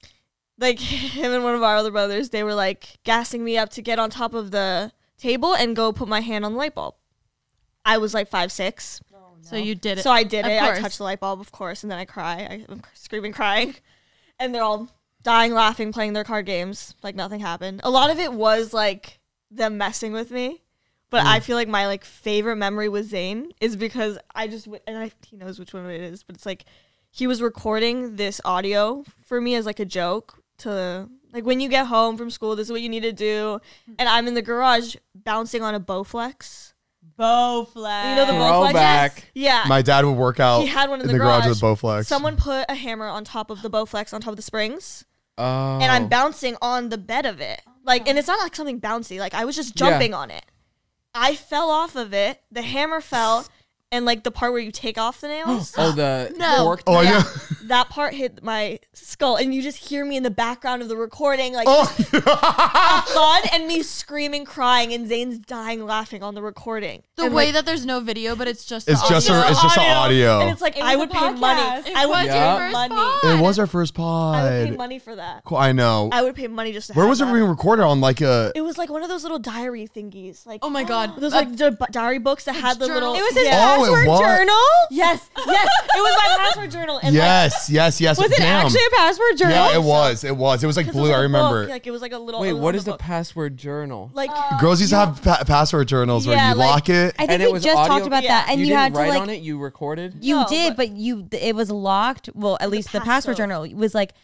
Speaker 8: Like him and one of our other brothers, they were like gassing me up to get on top of the table and go put my hand on the light bulb. I was like five, six.
Speaker 6: So you did it.
Speaker 8: So I did
Speaker 6: Of
Speaker 8: it. I
Speaker 6: course.
Speaker 8: touched the light bulb, of course, and then I cry. I, I'm screaming, crying. And they're all dying, laughing, playing their card games like nothing happened. A lot of it was like them messing with me. But
Speaker 3: Mm.
Speaker 8: I feel like my like favorite memory with Zane is because I just, w- and I, he knows which one it is, but it's like he was recording this audio for me as like a joke to, like when you get home from school, this is what you need to do. And I'm in the garage bouncing on a Bowflex.
Speaker 4: Bowflex.
Speaker 8: You know the Bowflex?
Speaker 5: Throwback.
Speaker 8: Yeah.
Speaker 3: My dad would work out
Speaker 8: He had one in,
Speaker 3: in the garage, with Bowflex.
Speaker 8: Someone put a hammer on top of the Bowflex, on top of the springs,
Speaker 5: Oh.
Speaker 8: and I'm bouncing on the bed of it. Like, and it's not like something bouncy. Like, I was just jumping
Speaker 5: Yeah.
Speaker 8: on it. I fell off of it. The hammer fell, and like the part where you take off the nails,
Speaker 5: Oh, the
Speaker 6: No.
Speaker 5: fork.
Speaker 3: Oh, I know.
Speaker 8: that part hit my skull, and you just hear me in the background of the recording, like
Speaker 3: Oh.
Speaker 8: thud, and me screaming, crying, and Zane's dying laughing on the recording.
Speaker 6: The
Speaker 8: And,
Speaker 6: way
Speaker 8: like,
Speaker 6: that there's no video, but it's just
Speaker 3: It's
Speaker 6: the
Speaker 3: just
Speaker 6: audio.
Speaker 3: a, it's just an audio.
Speaker 8: and it's like
Speaker 4: It was
Speaker 8: I
Speaker 4: a
Speaker 8: would pay money.
Speaker 4: podcast.
Speaker 6: It
Speaker 8: I would
Speaker 6: was
Speaker 8: pay
Speaker 5: your
Speaker 6: first
Speaker 8: money.
Speaker 6: pod.
Speaker 3: It was our first
Speaker 8: I would pay
Speaker 3: pod.
Speaker 8: money for that.
Speaker 3: Cool, I know.
Speaker 8: I would pay money just to
Speaker 3: Where
Speaker 8: have
Speaker 3: was it
Speaker 8: that.
Speaker 3: being recorded on? Like a.
Speaker 8: It was like one of those little diary thingies. Like
Speaker 6: Oh my god.
Speaker 8: those
Speaker 6: Uh,
Speaker 8: like di- diary books that had the
Speaker 6: journal.
Speaker 8: little.
Speaker 6: It
Speaker 4: was his
Speaker 8: yeah.
Speaker 3: Oh, it
Speaker 4: password
Speaker 3: was?
Speaker 4: journal?
Speaker 8: Yes, yes. It was my password journal. And
Speaker 3: Yes, yes, yes.
Speaker 4: Was it
Speaker 3: Damn.
Speaker 4: actually a password journal?
Speaker 3: Yeah, it was. It was. It was like
Speaker 8: like, 'cause it
Speaker 3: blue.
Speaker 8: was
Speaker 3: I
Speaker 8: a
Speaker 3: remember.
Speaker 8: book, Like it was like a little.
Speaker 5: Wait,
Speaker 8: a
Speaker 5: what
Speaker 8: little
Speaker 5: is the
Speaker 8: book.
Speaker 5: password journal?
Speaker 8: Like
Speaker 3: Girls used to have pa- password journals where
Speaker 8: Yeah,
Speaker 3: you
Speaker 8: like-
Speaker 3: lock it.
Speaker 4: I think
Speaker 5: And it
Speaker 4: we
Speaker 5: was
Speaker 4: just
Speaker 5: audio?
Speaker 4: talked about
Speaker 8: Yeah.
Speaker 4: that, and
Speaker 5: you,
Speaker 4: you,
Speaker 5: didn't
Speaker 4: had to
Speaker 5: write
Speaker 4: like
Speaker 5: on it. You recorded.
Speaker 4: you
Speaker 8: No,
Speaker 4: did,
Speaker 8: but-
Speaker 4: but you it was locked. Well, at least the, password
Speaker 8: passcode.
Speaker 4: journal was like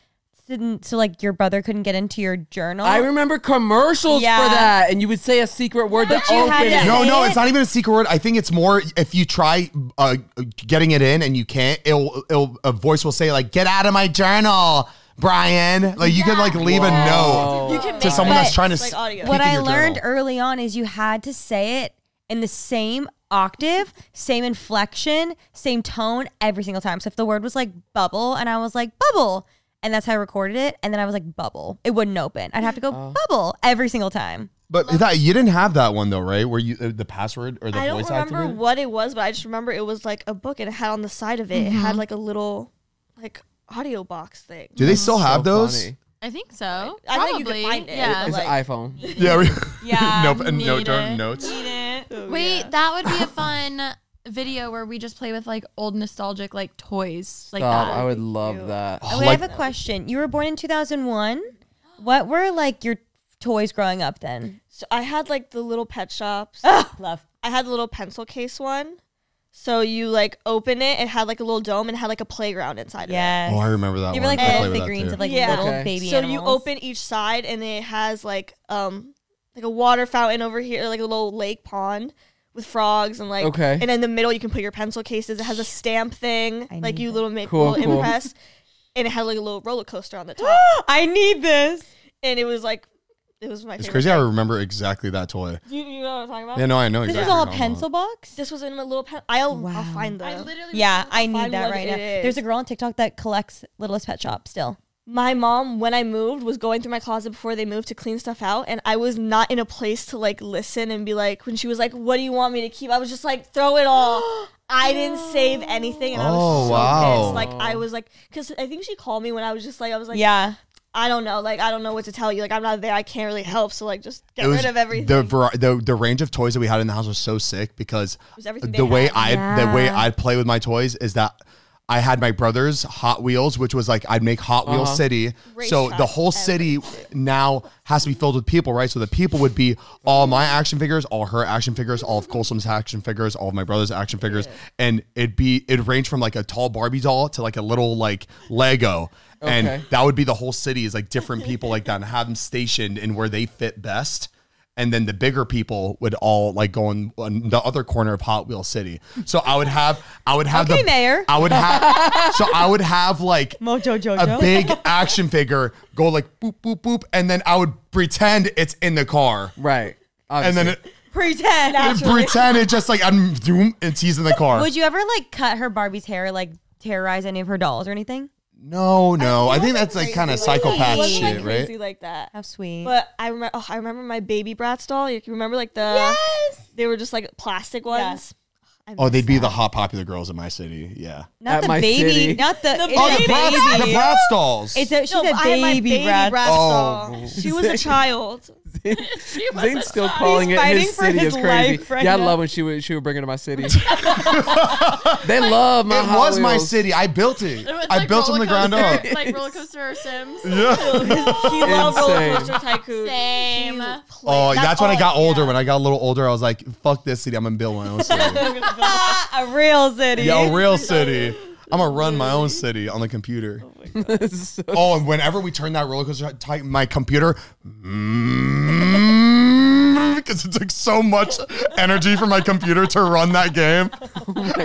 Speaker 4: didn't, so like your brother couldn't get into your journal.
Speaker 5: I remember commercials
Speaker 4: Yeah.
Speaker 5: for that, and you would say a secret word
Speaker 4: But
Speaker 5: to
Speaker 4: you
Speaker 5: open
Speaker 4: had to
Speaker 5: it.
Speaker 3: No, no,
Speaker 4: it?
Speaker 3: it's not even a secret word. I think it's more if you try uh, getting it in and you can't, it'll, it'll a voice will say like, "Get out of my journal, Brian." Like you could like leave a note
Speaker 8: You can
Speaker 3: to
Speaker 8: make
Speaker 3: someone
Speaker 4: But-
Speaker 3: that's trying to
Speaker 8: It's like audio.
Speaker 3: peek
Speaker 4: What
Speaker 3: in
Speaker 4: I
Speaker 3: your
Speaker 4: learned
Speaker 3: journal.
Speaker 4: early on is you had to say it in the same octave, same inflection, same tone every single time. So if the word was like bubble and I was like bubble, and that's how I recorded it, and then I was like bubble, it wouldn't open. I'd have to go bubble every single time.
Speaker 3: But that you didn't have that one though, right? Where you uh, the password or the
Speaker 8: I don't
Speaker 3: voice
Speaker 8: remember
Speaker 3: activated?
Speaker 8: what it was, but I just remember it was like a book and it had on the side of it, it had like a little like audio box thing.
Speaker 3: Do they still have
Speaker 5: So
Speaker 3: those?
Speaker 5: funny.
Speaker 6: I think so.
Speaker 8: I
Speaker 6: Probably.
Speaker 8: think you could find it.
Speaker 6: Yeah.
Speaker 5: It's
Speaker 8: Like-
Speaker 5: an iPhone.
Speaker 3: Yeah. We,
Speaker 4: Yeah,
Speaker 3: nope. And
Speaker 6: need
Speaker 3: no
Speaker 6: it.
Speaker 3: darn notes.
Speaker 6: Wait, that would be a fun video where we just play with like old nostalgic like toys like
Speaker 5: Stop.
Speaker 6: that.
Speaker 5: I would love that.
Speaker 4: Oh, wait, I have a question. You were born in two thousand one. What were like your toys growing up then?
Speaker 8: So I had like the little pet shops.
Speaker 4: Love.
Speaker 8: I had the little pencil case one. So you like open it, it had like a little dome and it had like a playground inside of it.
Speaker 4: Yes.
Speaker 3: Oh, I remember that
Speaker 4: They
Speaker 3: one.
Speaker 4: were like
Speaker 3: I played
Speaker 4: little
Speaker 3: with that
Speaker 4: figurines
Speaker 3: too.
Speaker 4: of like
Speaker 8: Yeah.
Speaker 4: little
Speaker 5: Okay.
Speaker 4: baby
Speaker 8: So
Speaker 4: animals.
Speaker 8: you open each side and it has like um like a water fountain over here, like a little lake pond with frogs and like
Speaker 5: Okay.
Speaker 8: and in the middle you can put your pencil cases. It has a stamp thing,
Speaker 4: I
Speaker 8: like
Speaker 4: need
Speaker 8: you
Speaker 4: that.
Speaker 8: little make
Speaker 5: Cool,
Speaker 8: little
Speaker 5: cool.
Speaker 8: impress. And it had like a little roller coaster on the top.
Speaker 4: I need this.
Speaker 8: And it was like it was my
Speaker 3: It's
Speaker 8: favorite
Speaker 3: crazy. I
Speaker 8: thing.
Speaker 3: remember exactly that toy.
Speaker 8: You, you know what I'm talking about?
Speaker 3: Yeah, no, I know
Speaker 4: This
Speaker 3: exactly.
Speaker 4: was all
Speaker 3: what
Speaker 4: a
Speaker 3: you're talking
Speaker 4: pencil
Speaker 3: about.
Speaker 4: box.
Speaker 8: This was in a little pen. I'll
Speaker 4: Wow.
Speaker 8: I'll find the.
Speaker 6: I literally
Speaker 4: Yeah, I
Speaker 8: find
Speaker 4: need that
Speaker 8: what
Speaker 4: right
Speaker 8: it
Speaker 4: now.
Speaker 8: is.
Speaker 4: There's a girl on TikTok that collects Littlest Pet Shop still.
Speaker 8: My mom, when I moved, was going through my closet before they moved to clean stuff out, and I was not in a place to like listen and be like, when she was like, "What do you want me to keep?" I was just like, "Throw it all." I didn't save anything, and I was
Speaker 3: Oh,
Speaker 8: so
Speaker 3: wow.
Speaker 8: pissed. Like I was like, because I think she called me when I was just like, I was like,
Speaker 4: Yeah.
Speaker 8: I don't know, like I don't know what to tell you. Like I'm not there. I can't really help. So like, just get
Speaker 3: It was
Speaker 8: rid of everything.
Speaker 3: the, vari- the the range of toys that we had in the house was so sick because
Speaker 8: was everything they
Speaker 3: the way
Speaker 8: had.
Speaker 3: I the way
Speaker 4: Yeah.
Speaker 3: I'd play with my toys is that I had my brother's Hot Wheels, which was like I'd make Hot Wheels
Speaker 5: Uh-huh.
Speaker 3: City. So the
Speaker 8: Racetrack,
Speaker 3: whole city now has to be filled with people, right? So the people would be all my action figures, all her action figures, all of Colson's action figures, all of my brother's action figures, and it'd be it'd range from like a tall Barbie doll to like a little like Lego. And
Speaker 5: Okay.
Speaker 3: that would be the whole city is like different people like that and have them stationed in where they fit best. And then the bigger people would all like go in, in the other corner of Hot Wheel City. So I would have, I would have
Speaker 4: Okay,
Speaker 3: the
Speaker 4: Mayor.
Speaker 3: I would have, so I would have like
Speaker 4: Mojo Jojo.
Speaker 3: a big action figure go like boop boop boop, and then I would pretend it's in the car,
Speaker 5: Right.
Speaker 3: and then
Speaker 5: Obviously.
Speaker 3: it,
Speaker 4: Pretend.
Speaker 3: it pretend it just like I'm doom, and he's in the car.
Speaker 4: Would you ever like cut her Barbie's hair, like terrorize any of her dolls or anything?
Speaker 3: No, no, I think that's like
Speaker 8: Crazy
Speaker 3: kind of
Speaker 8: like that.
Speaker 3: psychopath
Speaker 8: It wasn't, like,
Speaker 3: shit,
Speaker 8: crazy
Speaker 3: right?
Speaker 8: like that.
Speaker 4: How sweet.
Speaker 8: But I remember, oh, I remember my baby Bratz doll. You remember like the
Speaker 4: yes.
Speaker 8: they were just like plastic ones. I
Speaker 3: Oh,
Speaker 8: miss
Speaker 3: they'd be
Speaker 8: that.
Speaker 3: the hot popular girls in my city. Yeah.
Speaker 4: Not
Speaker 5: At
Speaker 4: the
Speaker 5: my
Speaker 4: baby.
Speaker 5: city.
Speaker 4: Not the. it's
Speaker 3: Oh,
Speaker 4: a
Speaker 3: the Bratz, the
Speaker 4: baby.
Speaker 3: Bratz dolls.
Speaker 4: It's a. She's
Speaker 8: No,
Speaker 4: a
Speaker 8: but I had my
Speaker 4: baby,
Speaker 8: baby
Speaker 4: Bratz.
Speaker 8: Bratz
Speaker 3: Oh.
Speaker 8: doll. She was a child.
Speaker 5: Zane's still calling it
Speaker 4: fighting
Speaker 5: his
Speaker 4: for
Speaker 5: city
Speaker 4: his
Speaker 5: is crazy.
Speaker 4: life right
Speaker 5: yeah, I
Speaker 4: now.
Speaker 5: love when she would she would bring it to my city. They love my
Speaker 3: It
Speaker 5: Hot
Speaker 3: was my
Speaker 5: Wheels.
Speaker 3: city. I built it.
Speaker 6: It was
Speaker 3: I
Speaker 6: like
Speaker 3: built it from the ground
Speaker 6: roller
Speaker 3: up.
Speaker 6: coaster- Like roller coaster or Sims.
Speaker 8: He loved Roller
Speaker 5: Insane.
Speaker 8: Coaster Tycoon.
Speaker 6: Same.
Speaker 8: He
Speaker 3: Oh,
Speaker 8: played-
Speaker 3: that's, when I
Speaker 8: all-
Speaker 3: got older.
Speaker 8: yeah.
Speaker 3: When I got a little older, I was like, "Fuck this city! I'm gonna build my own city.
Speaker 4: a real city.
Speaker 3: yeah, a real city. I'm gonna run my own city on the computer."
Speaker 5: So-
Speaker 3: Oh, and whenever we turn that roller coaster type, my computer, because it took so much energy for my computer to run that game.
Speaker 5: oh my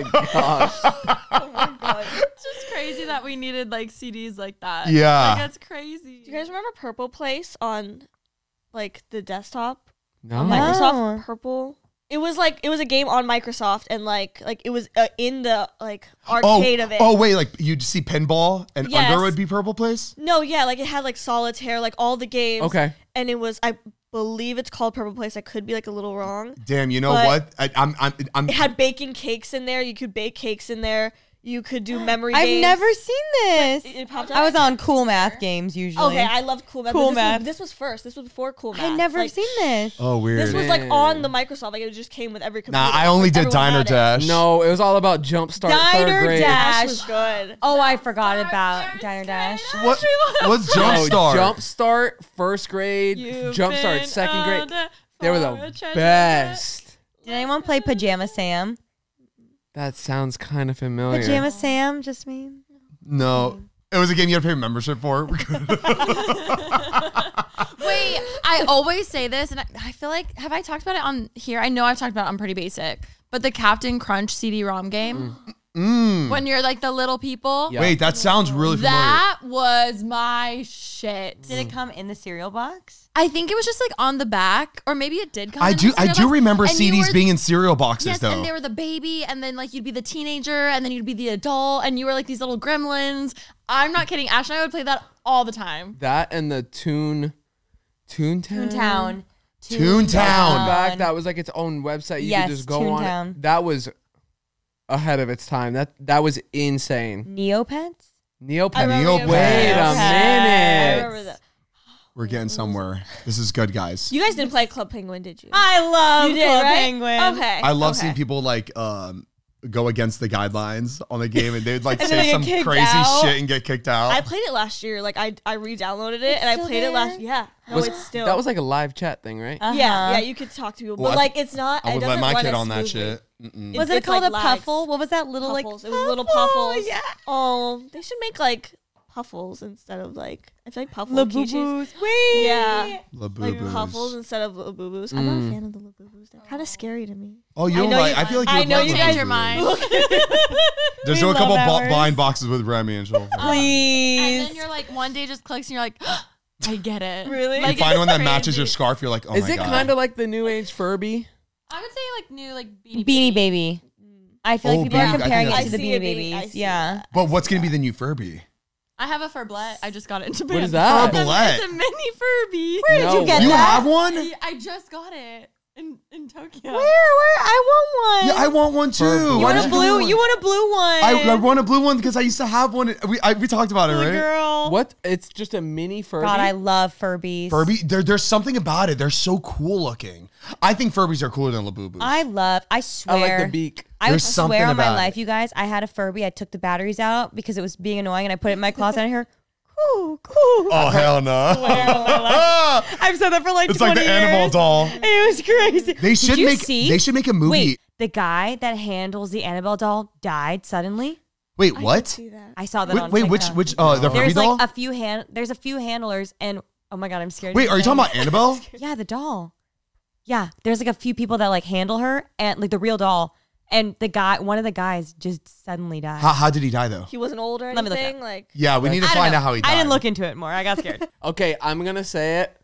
Speaker 5: gosh.
Speaker 6: It's just crazy that we needed like C Ds like that.
Speaker 3: Yeah.
Speaker 6: Like, that's crazy.
Speaker 8: Do you guys remember Purple Place on like the desktop?
Speaker 5: No.
Speaker 8: On
Speaker 4: No.
Speaker 8: Microsoft Purple. It was like it was a game on Microsoft and like like it was uh, in the like
Speaker 3: Oh,
Speaker 8: arcade of it.
Speaker 3: oh wait, like you'd see pinball and
Speaker 8: Yes.
Speaker 3: under would be Purple Place.
Speaker 8: No, yeah, like it had like solitaire, like all the games.
Speaker 5: Okay.
Speaker 8: And it was I believe it's called Purple Place. I could be like a little wrong.
Speaker 3: Damn, you know
Speaker 8: But-
Speaker 3: what? I, I'm, I'm, I'm.
Speaker 8: It had baking cakes in there. You could bake cakes in there. You could do memory
Speaker 4: I've
Speaker 8: games.
Speaker 4: never seen this.
Speaker 8: It, it popped up.
Speaker 4: I was on Cool Math games usually.
Speaker 8: Okay, I loved Cool Math.
Speaker 4: Cool
Speaker 8: but this
Speaker 4: Math.
Speaker 8: Was, this was first. This was before Cool Math.
Speaker 4: I never
Speaker 8: Like,
Speaker 4: seen this.
Speaker 3: oh, weird.
Speaker 8: This was like
Speaker 5: Man.
Speaker 8: on the Microsoft. Like it just came with every computer.
Speaker 3: nah, I only
Speaker 8: Like,
Speaker 3: did
Speaker 8: everyone
Speaker 3: Diner
Speaker 8: had it.
Speaker 3: Dash.
Speaker 5: No, it was all about Jumpstart
Speaker 4: Diner
Speaker 5: third grade.
Speaker 4: Dash.
Speaker 8: Dash was good.
Speaker 4: Oh, I forgot about Diner Dash.
Speaker 3: What? What's
Speaker 5: No,
Speaker 3: Jumpstart?
Speaker 5: Jumpstart, first grade,
Speaker 6: You've
Speaker 5: Jumpstart,
Speaker 6: been
Speaker 5: second grade.
Speaker 6: on a-
Speaker 5: They were
Speaker 6: for a
Speaker 5: the
Speaker 6: treasure
Speaker 5: best.
Speaker 4: Did anyone play Pajama Sam?
Speaker 5: That sounds kind of familiar.
Speaker 4: Pajama Sam, just me.
Speaker 3: No. It was a game you had to pay membership for.
Speaker 6: Wait, I always say this, and I, I feel like, have I talked about it on here? I know I've talked about it on Pretty Basic, but the Captain Crunch C D-ROM game.
Speaker 3: Mm.
Speaker 6: When you're like the little people.
Speaker 5: Yeah.
Speaker 3: Wait, that sounds really familiar.
Speaker 6: That was my shit.
Speaker 4: Did it come in the cereal box?
Speaker 6: I think it was just like on the back, or maybe it did come
Speaker 3: I
Speaker 6: in
Speaker 3: do.
Speaker 6: the
Speaker 3: I
Speaker 6: cereal
Speaker 3: do
Speaker 6: box.
Speaker 3: remember
Speaker 6: And you
Speaker 3: C Ds
Speaker 6: were-
Speaker 3: being in cereal boxes,
Speaker 6: Yes,
Speaker 3: though.
Speaker 6: and they were the baby, and then like you'd be the teenager, and then you'd be the adult, and you were like these little gremlins. I'm not kidding. Ash and I would play that all the time.
Speaker 5: That and the Toon, Toontown.
Speaker 4: Toontown.
Speaker 3: Toontown.
Speaker 5: Back, that was like its own website. You
Speaker 4: Yes,
Speaker 5: could just go on
Speaker 4: Toontown.
Speaker 5: it. That was ahead of its time. That that was insane.
Speaker 4: Neopets?
Speaker 5: Neopets.
Speaker 8: I remember
Speaker 3: Neopets.
Speaker 5: Wait a
Speaker 8: I
Speaker 5: minute.
Speaker 8: remember that.
Speaker 3: We're getting somewhere. This is good, guys.
Speaker 8: You guys didn't play Club Penguin, did you?
Speaker 4: I love
Speaker 8: You did,
Speaker 4: Club
Speaker 8: right?
Speaker 4: Penguin.
Speaker 8: Okay.
Speaker 3: I love
Speaker 8: okay.
Speaker 3: seeing people like um, go against the guidelines on the game, and they'd like
Speaker 8: And then
Speaker 3: say
Speaker 8: they
Speaker 3: some
Speaker 8: get kicked
Speaker 3: crazy
Speaker 8: out.
Speaker 3: shit and get kicked out.
Speaker 8: I played it last year. Like I, I re-downloaded it and I
Speaker 4: still
Speaker 8: played
Speaker 4: there?
Speaker 8: it last. Yeah, no,
Speaker 5: Was-
Speaker 8: it's still.
Speaker 5: That was like a live chat thing, right?
Speaker 4: Uh-huh.
Speaker 8: yeah, yeah. You could talk to people,
Speaker 3: Well,
Speaker 8: but
Speaker 3: I-
Speaker 8: like it's not.
Speaker 3: I
Speaker 8: it
Speaker 3: would let
Speaker 8: doesn't
Speaker 3: my
Speaker 8: run
Speaker 3: kid
Speaker 8: as
Speaker 3: on that
Speaker 8: smoothly.
Speaker 3: shit. Mm-mm.
Speaker 4: Was
Speaker 8: It's-
Speaker 4: it
Speaker 8: it's
Speaker 4: called
Speaker 8: like
Speaker 4: a
Speaker 8: lags.
Speaker 4: puffle? What was that little
Speaker 8: Puffles.
Speaker 4: like?
Speaker 8: It was little
Speaker 4: Puffle,
Speaker 8: puffles.
Speaker 4: Yeah.
Speaker 8: Oh, they should make like puffles instead of like. I feel like puffle keychains.
Speaker 4: Labubus. Wait.
Speaker 8: Yeah,
Speaker 3: La
Speaker 8: like
Speaker 3: boo-boos.
Speaker 8: puffles instead of labubus. I'm not a fan of the labubus. They're kind of scary to me.
Speaker 3: Oh, you
Speaker 8: I
Speaker 3: don't
Speaker 8: know
Speaker 3: like?
Speaker 8: you-
Speaker 3: I feel like you
Speaker 8: I
Speaker 3: would
Speaker 8: know
Speaker 3: like
Speaker 8: you
Speaker 3: La
Speaker 8: guys-
Speaker 6: Change your
Speaker 3: boo-boos.
Speaker 6: mind.
Speaker 3: There's
Speaker 4: We
Speaker 3: still a couple
Speaker 4: love
Speaker 3: bo-
Speaker 4: ours.
Speaker 3: blind boxes with Remy and she'll.
Speaker 4: Please.
Speaker 6: And then you're like, one day just clicks, and you're like, I get it.
Speaker 8: Really?
Speaker 3: You
Speaker 6: Like,
Speaker 3: find
Speaker 6: it's
Speaker 3: one that
Speaker 6: crazy.
Speaker 3: matches your scarf. You're like, oh
Speaker 5: Is
Speaker 3: my
Speaker 5: it
Speaker 3: god.
Speaker 5: kind of like the new age Furby?
Speaker 6: I would say like new, like Beanie,
Speaker 4: Beanie Baby. I feel
Speaker 3: Oh,
Speaker 4: like people
Speaker 3: Beanie-
Speaker 4: are
Speaker 3: I think
Speaker 4: comparing
Speaker 3: that's-
Speaker 4: it to the
Speaker 8: I see
Speaker 4: Beanie
Speaker 8: it being- I
Speaker 4: Babies.
Speaker 8: see
Speaker 4: Yeah.
Speaker 8: that.
Speaker 3: But what's gonna be the new Furby?
Speaker 6: I have a Furblet. I just got it in Japan.
Speaker 5: What is that?
Speaker 3: Furblet.
Speaker 6: It's a mini Furby.
Speaker 4: Where did
Speaker 5: No
Speaker 4: you get
Speaker 5: way.
Speaker 3: You
Speaker 4: that?
Speaker 3: have one?
Speaker 6: I, I just got it in, in Tokyo.
Speaker 4: Where? Where? I want one.
Speaker 3: Yeah, I want one too.
Speaker 5: Furby.
Speaker 3: Why
Speaker 4: You want
Speaker 3: don't
Speaker 4: a blue?
Speaker 3: have
Speaker 4: You
Speaker 3: one?
Speaker 4: want a blue one?
Speaker 3: I, I want a blue one because I used to have one. We I, we talked about it,
Speaker 4: Blue
Speaker 3: right?
Speaker 4: girl.
Speaker 5: What? It's just a mini Furby.
Speaker 4: God, I love Furbies.
Speaker 3: Furby, there, there's something about it. They're so cool looking. I think Furbies are cooler than Labubus.
Speaker 4: I love. I
Speaker 5: I
Speaker 4: swear.
Speaker 5: like the beak.
Speaker 4: I
Speaker 3: There's
Speaker 4: would
Speaker 3: something
Speaker 4: swear on my
Speaker 3: about
Speaker 4: life,
Speaker 3: it.
Speaker 4: you guys. I had a Furby. I took the batteries out because it was being annoying, and I put it in my closet. And I hear, "Coo, coo."
Speaker 3: Oh hell no!
Speaker 4: I've said that for like
Speaker 3: It's like
Speaker 4: twenty
Speaker 3: the animal
Speaker 4: years.
Speaker 3: doll.
Speaker 4: It was crazy.
Speaker 3: They should
Speaker 4: Did you
Speaker 3: make.
Speaker 4: see?
Speaker 3: They should make a movie.
Speaker 4: Wait, the guy that handles the Annabelle doll died suddenly.
Speaker 3: Wait,
Speaker 8: I
Speaker 3: what?
Speaker 8: did see that.
Speaker 4: I saw that
Speaker 3: Wait,
Speaker 4: on
Speaker 3: wait which
Speaker 4: TikTok.
Speaker 3: which uh the Furby
Speaker 4: There's
Speaker 3: doll?
Speaker 4: like a few hand. There's a few handlers, and oh my god, I'm scared.
Speaker 3: Wait,
Speaker 4: to
Speaker 3: are you
Speaker 4: say.
Speaker 3: talking about Annabelle?
Speaker 4: Yeah, the doll. Yeah, there's like a few people that like handle her and like the real doll, and the guy, one of the guys, just suddenly died.
Speaker 3: How, how did he die though?
Speaker 8: He wasn't old or
Speaker 4: Let me look
Speaker 8: anything. Like
Speaker 3: Yeah, we need to
Speaker 4: I don't
Speaker 3: find
Speaker 4: know.
Speaker 3: out how he died.
Speaker 4: I didn't look into it more. I got scared.
Speaker 5: Okay, I'm gonna say it.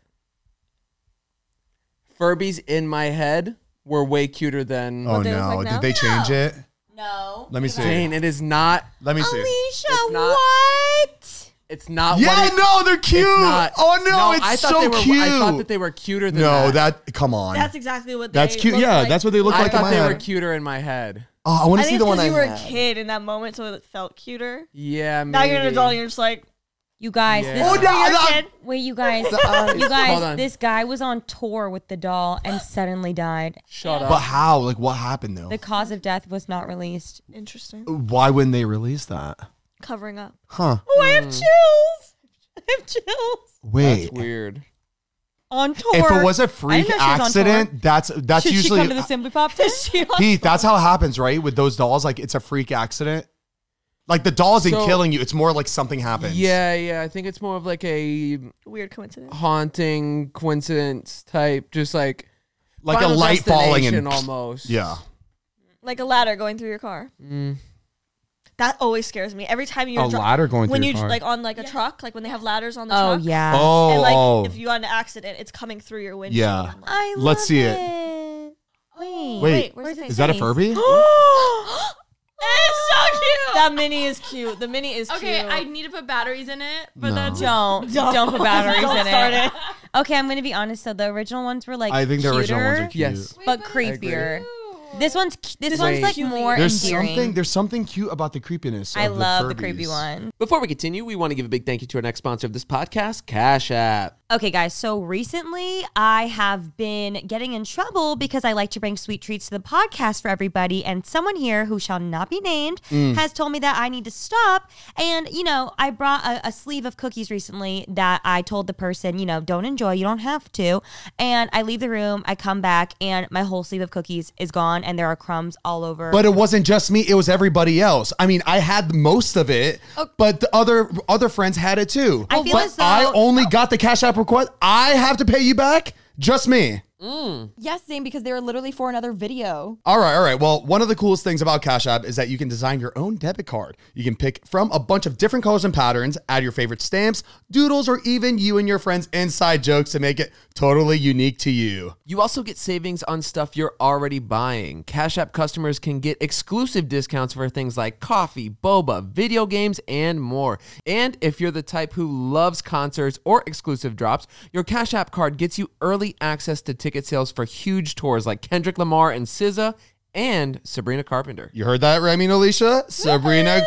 Speaker 5: Furbies in my head were way cuter than
Speaker 3: Oh
Speaker 8: they look
Speaker 3: no!
Speaker 8: like now?
Speaker 3: Did they change it?
Speaker 4: No.
Speaker 3: Let me see.
Speaker 5: Jane. It is not.
Speaker 3: Let me see.
Speaker 4: Alicia,
Speaker 5: It's not-
Speaker 4: what?
Speaker 5: It's not.
Speaker 3: Yeah,
Speaker 5: what it-
Speaker 3: no, they're cute.
Speaker 5: It's not.
Speaker 3: Oh no, it's
Speaker 5: I thought
Speaker 3: so
Speaker 5: they were,
Speaker 3: cute.
Speaker 5: I thought that they were cuter than
Speaker 3: no,
Speaker 5: that.
Speaker 3: that come on.
Speaker 8: that's exactly what.
Speaker 3: That's
Speaker 8: they
Speaker 3: cute.
Speaker 8: look
Speaker 3: Yeah,
Speaker 8: like.
Speaker 3: that's what they look
Speaker 5: I
Speaker 3: like in
Speaker 5: thought
Speaker 3: my
Speaker 5: they
Speaker 3: head.
Speaker 5: were cuter in my head.
Speaker 3: Oh, I want
Speaker 8: I
Speaker 3: to see
Speaker 8: think
Speaker 3: the
Speaker 8: it's
Speaker 3: one
Speaker 8: because
Speaker 3: I
Speaker 8: you were a
Speaker 3: had.
Speaker 8: kid in that moment, so it felt cuter.
Speaker 5: Yeah, maybe.
Speaker 8: Now you're an adult, and you're just like,
Speaker 4: You guys,
Speaker 5: Yeah.
Speaker 4: this
Speaker 3: Oh
Speaker 4: is
Speaker 3: no!
Speaker 4: weird,
Speaker 3: no.
Speaker 4: kid. Wait, you guys,
Speaker 3: eyes.
Speaker 4: you
Speaker 5: Hold
Speaker 4: guys,
Speaker 5: on.
Speaker 4: this guy was on tour with the doll and suddenly died.
Speaker 5: Shut
Speaker 3: But
Speaker 5: up.
Speaker 3: how? Like, what happened though?
Speaker 4: The cause of death was not released.
Speaker 8: interesting.
Speaker 3: Why wouldn't they release that?
Speaker 8: Covering up.
Speaker 3: Huh?
Speaker 4: Oh, I have chills. I have chills.
Speaker 3: Wait.
Speaker 5: That's weird.
Speaker 4: On tour.
Speaker 3: If it was a freak
Speaker 4: know she was on tour.
Speaker 3: accident, that's that's
Speaker 4: Should
Speaker 3: usually
Speaker 4: she come to the Simply Pop test?
Speaker 3: Pete. That's how it happens, right? With those dolls, like it's a freak accident. Like the doll isn't
Speaker 5: So-
Speaker 3: killing you; it's more like something happens.
Speaker 5: Yeah, yeah. I think it's more of like a
Speaker 8: Weird coincidence.
Speaker 5: haunting coincidence type, just like
Speaker 3: like a
Speaker 5: Final
Speaker 3: light falling and
Speaker 5: Destination almost.
Speaker 3: yeah.
Speaker 8: Like a ladder going through your car.
Speaker 5: Mm.
Speaker 8: That always scares me. Every time you're
Speaker 3: A
Speaker 8: dri-
Speaker 3: ladder going
Speaker 8: when
Speaker 3: through
Speaker 8: you
Speaker 3: your car.
Speaker 8: like on like a truck, like when they have ladders on the
Speaker 4: Oh
Speaker 8: truck.
Speaker 4: yeah.
Speaker 3: Oh,
Speaker 8: And like
Speaker 3: oh.
Speaker 8: if you got in an accident, it's coming through your windshield.
Speaker 3: Yeah.
Speaker 8: I'm like,
Speaker 4: I
Speaker 3: Let's
Speaker 4: love
Speaker 3: see it.
Speaker 4: it. Wait.
Speaker 3: Wait,
Speaker 8: where's the
Speaker 3: is that a
Speaker 4: face?
Speaker 3: Furby?
Speaker 6: It's so cute.
Speaker 8: that mini is cute. The mini is
Speaker 6: Okay,
Speaker 8: cute.
Speaker 6: I need to put batteries in it, but
Speaker 3: No.
Speaker 6: that's
Speaker 4: Don't don't, put batteries
Speaker 8: Don't
Speaker 4: in
Speaker 8: start
Speaker 4: it.
Speaker 8: it.
Speaker 4: Okay, I'm gonna be honest. So the original ones were like
Speaker 3: I think the
Speaker 4: cuter,
Speaker 3: original ones are cute.
Speaker 5: Yes.
Speaker 4: but
Speaker 5: agree.
Speaker 4: creepier. This one's cu- this
Speaker 5: Wait.
Speaker 4: one's like more
Speaker 3: There's
Speaker 4: endearing.
Speaker 3: something. There's something cute about the creepiness.
Speaker 4: I
Speaker 3: of
Speaker 4: love the
Speaker 3: Furbies.
Speaker 4: creepy one.
Speaker 5: Before we continue, we want to give a big thank you to our next sponsor of this podcast, Cash App.
Speaker 4: Okay, guys, so recently I have been getting in trouble because I like to bring sweet treats to the podcast for everybody, and someone here who shall not be named
Speaker 3: Mm.
Speaker 4: has told me that I need to stop. And, you know, I brought a, a sleeve of cookies recently that I told the person, you know, don't enjoy, you don't have to. And I leave the room, I come back, and my whole sleeve of cookies is gone, and there are crumbs all over.
Speaker 3: But it wasn't just me, it was everybody else. I mean, I had most of it, but the other other friends had it too.
Speaker 4: I feel
Speaker 3: but
Speaker 4: as though-
Speaker 3: I only got the Cash App request. I have to pay you back? Just me.
Speaker 9: Yes, Zane, because they were literally for another video.
Speaker 3: All right, all right. Well, one of the coolest things about Cash App is that you can design your own debit card. You can pick from a bunch of different colors and patterns, add your favorite stamps, doodles, or even you and your friends' inside jokes to make it totally unique to you.
Speaker 5: You also get savings on stuff you're already buying. Cash App customers can get exclusive discounts for things like coffee, boba, video games, and more. And if you're the type who loves concerts or exclusive drops, your Cash App card gets you early access to ticket sales for huge tours like Kendrick Lamar and S Z A and Sabrina Carpenter.
Speaker 3: You heard that, Remy and Alicia? Sabrina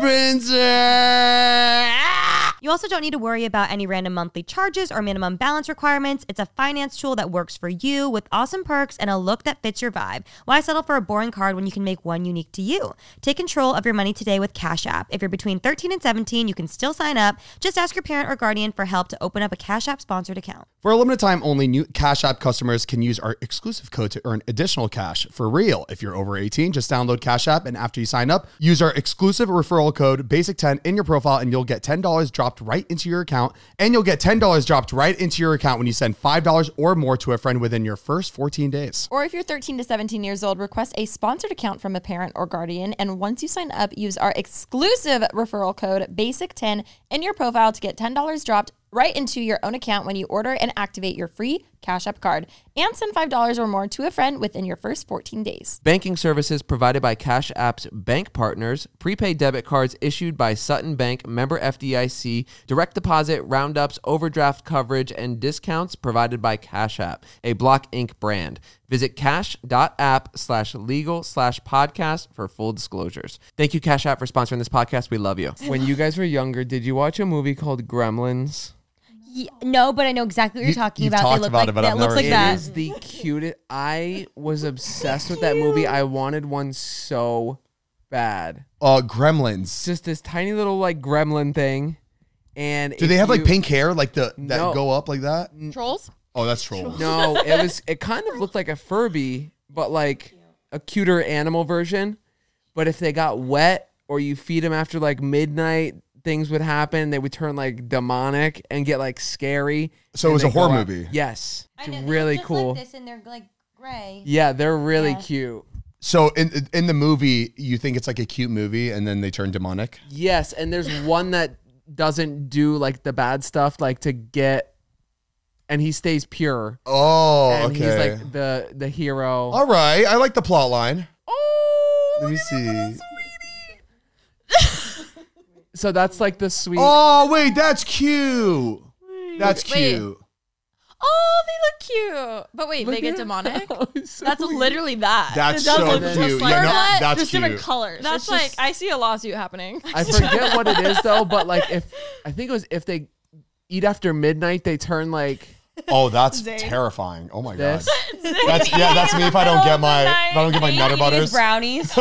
Speaker 3: Carpenter.
Speaker 4: You also don't need to worry about any random monthly charges or minimum balance requirements. It's a finance tool that works for you with awesome perks and a look that fits your vibe. Why settle for a boring card when you can make one unique to you? Take control of your money today with Cash App. If you're between thirteen and seventeen, you can still sign up. Just ask your parent or guardian for help to open up a Cash App sponsored account.
Speaker 3: For a limited time only, new Cash App customers can use our exclusive code to earn additional cash for real. If you're over eighteen, just download Cash App, and after you sign up, use our exclusive referral code basic ten in your profile, and you'll get ten dollars dropped right into your account. And you'll get ten dollars dropped right into your account when you send five dollars or more to a friend within your first fourteen days.
Speaker 9: Or if you're thirteen to seventeen years old, request a sponsored account from a parent or guardian. And once you sign up, use our exclusive referral code basic ten in your profile to get ten dollars dropped right into your own account when you order and activate your free Cash App card. And send five dollars or more to a friend within your first fourteen days.
Speaker 5: Banking services provided by Cash App's bank partners, prepaid debit cards issued by Sutton Bank, member F D I C, direct deposit, roundups, overdraft coverage, and discounts provided by Cash App, a Block Incorporated brand. Visit cash.app slash legal slash podcast for full disclosures. Thank you, Cash App, for sponsoring this podcast. We love you. When you guys were younger, did you watch a movie called Gremlins?
Speaker 4: Yeah, no, but I know exactly what you're
Speaker 3: You-
Speaker 4: talking
Speaker 3: you've
Speaker 4: about.
Speaker 3: talked
Speaker 4: They look
Speaker 3: about
Speaker 4: like
Speaker 3: it, but
Speaker 4: that.
Speaker 3: I've
Speaker 4: Looks
Speaker 3: never
Speaker 4: like
Speaker 3: seen
Speaker 4: that.
Speaker 5: It is the cutest. I was obsessed with that movie. I wanted one so bad.
Speaker 3: Uh, Gremlins.
Speaker 5: It's just this tiny little like gremlin thing. And
Speaker 3: Do
Speaker 5: if
Speaker 3: they have like
Speaker 5: you-
Speaker 3: pink hair, like the that
Speaker 5: No.
Speaker 3: go up like that?
Speaker 6: Trolls?
Speaker 3: Oh, that's troll.
Speaker 5: No, it was. It kind of looked like a Furby, but like a cuter animal version. But if they got wet or you feed them after like midnight, things would happen. They would turn like demonic and get like scary.
Speaker 3: So it
Speaker 5: and
Speaker 3: was a
Speaker 5: they go
Speaker 3: horror
Speaker 5: out-
Speaker 3: movie.
Speaker 5: Yes, it's really cool.
Speaker 4: and they're like gray.
Speaker 5: Yeah, they're really
Speaker 4: Yeah.
Speaker 5: cute.
Speaker 3: So in in the movie, you think it's like a cute movie, and then they turn demonic.
Speaker 5: Yes, and there's one that doesn't do like the bad stuff, like to get, and he stays pure.
Speaker 3: Oh,
Speaker 5: and
Speaker 3: okay.
Speaker 5: he's like the the hero.
Speaker 3: All right, I like the plot line.
Speaker 5: Oh,
Speaker 3: Let me see.
Speaker 5: so that's like the sweet.
Speaker 3: Oh, wait, that's cute. That's
Speaker 6: Wait.
Speaker 3: cute.
Speaker 6: Oh, they look cute. But wait,
Speaker 5: Look
Speaker 6: they get
Speaker 5: at-
Speaker 6: demonic?
Speaker 5: Oh, it's so
Speaker 6: That's
Speaker 5: weird.
Speaker 6: literally that.
Speaker 3: That's
Speaker 6: It does
Speaker 3: so
Speaker 6: look
Speaker 3: cute.
Speaker 6: just like
Speaker 3: Yeah, no,
Speaker 6: that.
Speaker 3: that's
Speaker 8: just different
Speaker 3: cute.
Speaker 8: colors.
Speaker 6: That's
Speaker 8: It's
Speaker 6: like
Speaker 8: just-
Speaker 6: I see a lawsuit happening.
Speaker 5: I forget what it is though, but like if I think it was if they eat after midnight, they turn like
Speaker 3: Oh, that's
Speaker 8: Zane.
Speaker 3: terrifying. Oh my god.
Speaker 5: this.
Speaker 3: That's yeah, that's me if I don't get my if I don't get my Nutter
Speaker 4: These
Speaker 3: Butters.
Speaker 4: brownies.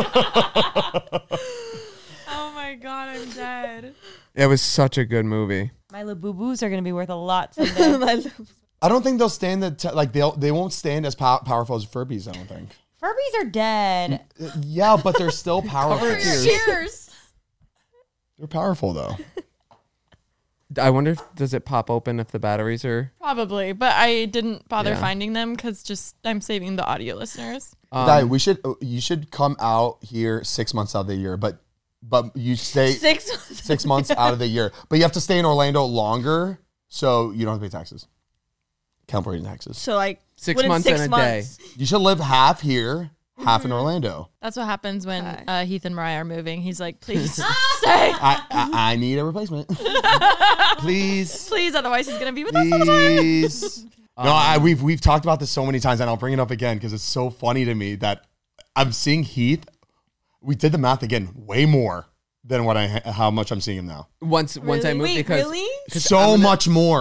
Speaker 6: Oh my god, I'm dead.
Speaker 5: It was such a good movie.
Speaker 4: My Labubu's are going to be worth a lot someday.
Speaker 3: I don't think they'll stand the te- like they'll they won't stand as pow- powerful as Furbies. I don't think.
Speaker 4: Furbies are dead.
Speaker 3: Uh, Yeah, but they're still powerful.
Speaker 6: Cheers.
Speaker 3: They're powerful though.
Speaker 5: I wonder if does it pop open if the batteries are.
Speaker 6: Probably, but I didn't bother
Speaker 5: Yeah.
Speaker 6: finding them because just I'm saving the audio listeners.
Speaker 5: Um,
Speaker 3: Di, we should you should come out here six months out of the year, but but you stay
Speaker 8: Six.
Speaker 3: six months out of the year, but you have to stay in Orlando longer, so you don't have to pay taxes, California taxes.
Speaker 8: So like
Speaker 5: Six
Speaker 8: within
Speaker 5: months
Speaker 8: six
Speaker 5: and a day.
Speaker 8: months.
Speaker 3: You should live half here, half in Orlando.
Speaker 6: That's what happens when
Speaker 8: Okay.
Speaker 6: uh, Heath and Mariah are moving. He's like, please stay.
Speaker 3: I, I I need a replacement, please,
Speaker 6: Please, otherwise he's going to be with us all the time.
Speaker 3: please. No, I we've we've talked about this so many times, and I'll bring it up again because it's so funny to me that I'm seeing Heath. We did the math again, way more than what I how much I'm seeing him now.
Speaker 5: once once I moved
Speaker 8: Wait,
Speaker 5: because
Speaker 8: really?
Speaker 3: So
Speaker 5: I'm gonna-
Speaker 3: much more.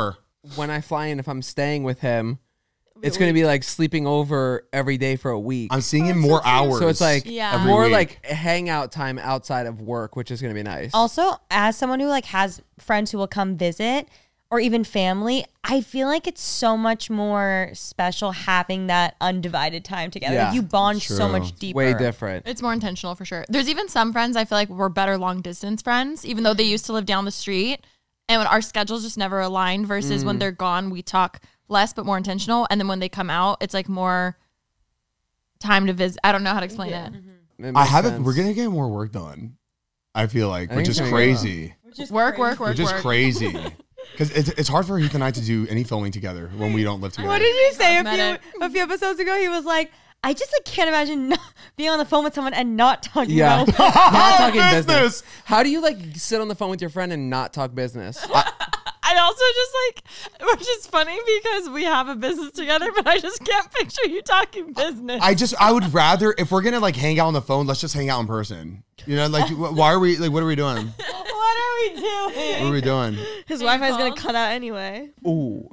Speaker 5: when I fly in, if I'm staying with him, it's going to be like sleeping over every day for a week.
Speaker 3: I'm seeing him more hours.
Speaker 5: So it's like
Speaker 6: Yeah.
Speaker 3: every
Speaker 5: more
Speaker 3: week.
Speaker 5: like hangout time outside of work, which is going to be nice.
Speaker 4: Also, as someone who like has friends who will come visit or even family, I feel like it's so much more special having that undivided time together.
Speaker 5: Yeah.
Speaker 4: Like you bond so
Speaker 3: True.
Speaker 4: much deeper.
Speaker 5: Way different.
Speaker 6: It's more intentional for sure. There's even some friends I feel like we're better long distance friends, even though they used to live down the street. And when our schedules just never aligned versus when they're gone, we talk less but more intentional. And then when they come out, it's like more time to visit. I don't know how to explain it.
Speaker 5: It
Speaker 3: I
Speaker 5: makes
Speaker 3: haven't.
Speaker 5: sense.
Speaker 3: We're gonna get more work done. I feel like,
Speaker 5: I
Speaker 3: which
Speaker 5: think
Speaker 3: is
Speaker 5: it's gonna go
Speaker 3: crazy.
Speaker 6: Work, work, work,
Speaker 3: Which is
Speaker 6: work.
Speaker 3: crazy. Because it's, it's hard for Heath and I to do any filming together when we don't live together.
Speaker 4: What did you say a
Speaker 6: Cosmetic.
Speaker 4: few, a few episodes ago? He was like, I just like can't imagine not being on the phone with someone and not talking
Speaker 5: Yeah.
Speaker 4: about
Speaker 5: Not talking
Speaker 3: Business.
Speaker 5: business. How do you like sit on the phone with your friend and not talk business?
Speaker 6: I also just like, which is funny because we have a business together, but I just can't picture you talking business.
Speaker 3: I just I would rather if we're gonna like hang out on the phone, let's just hang out in person. You know, like wh- why are we like what are we doing?
Speaker 4: what are we doing?
Speaker 3: What are we doing?
Speaker 8: His Wi-Fi is gonna cut out anyway.
Speaker 5: Ooh.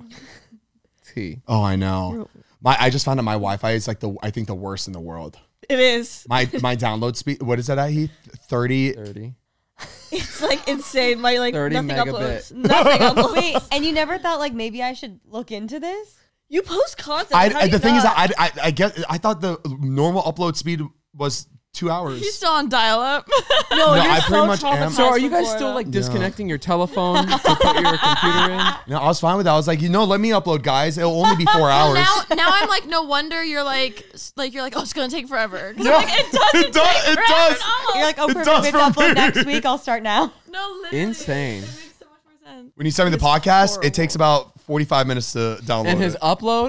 Speaker 5: T.
Speaker 3: Oh, I know. My I just found out my Wi-Fi is like the I think the worst in the world.
Speaker 8: It is.
Speaker 3: My my download speed. What is that at Heath? thirty.
Speaker 5: thirty.
Speaker 8: It's like insane. My like
Speaker 5: thirty
Speaker 8: nothing
Speaker 5: megabit.
Speaker 8: uploads. Nothing uploads.
Speaker 4: Wait, and you never thought like maybe I should look into this?
Speaker 8: You post content.
Speaker 3: I,
Speaker 8: How
Speaker 3: I
Speaker 8: do you
Speaker 3: the thing is,
Speaker 8: not?
Speaker 3: I, I I get I thought the normal upload speed was two hours.
Speaker 6: He's still on dial up.
Speaker 8: no,
Speaker 3: No,
Speaker 8: you're
Speaker 3: I
Speaker 8: so
Speaker 3: pretty much am.
Speaker 8: traumatized
Speaker 5: So are you
Speaker 8: from
Speaker 5: guys still
Speaker 8: Florida.
Speaker 5: like disconnecting your telephone to put your computer in?
Speaker 3: No, I was fine with that. I was like, you know, let me upload, guys. It'll only be four hours.
Speaker 6: now, now I'm like, no wonder you're like, s- like you're like, oh, it's gonna take forever. 'Cause
Speaker 3: Yeah,
Speaker 6: I'm like, it doesn't
Speaker 3: it does,
Speaker 6: take
Speaker 3: it
Speaker 6: forever
Speaker 3: does.
Speaker 6: at all.
Speaker 4: You're like, oh,
Speaker 3: It
Speaker 4: perfect.
Speaker 3: does
Speaker 4: We
Speaker 3: for
Speaker 4: have to upload
Speaker 3: me.
Speaker 4: next week. I'll start now.
Speaker 6: no, literally,
Speaker 5: Insane.
Speaker 6: It makes so much more sense.
Speaker 3: When you send me the podcast, it takes about forty-five minutes to download
Speaker 5: And his
Speaker 3: it.
Speaker 5: upload?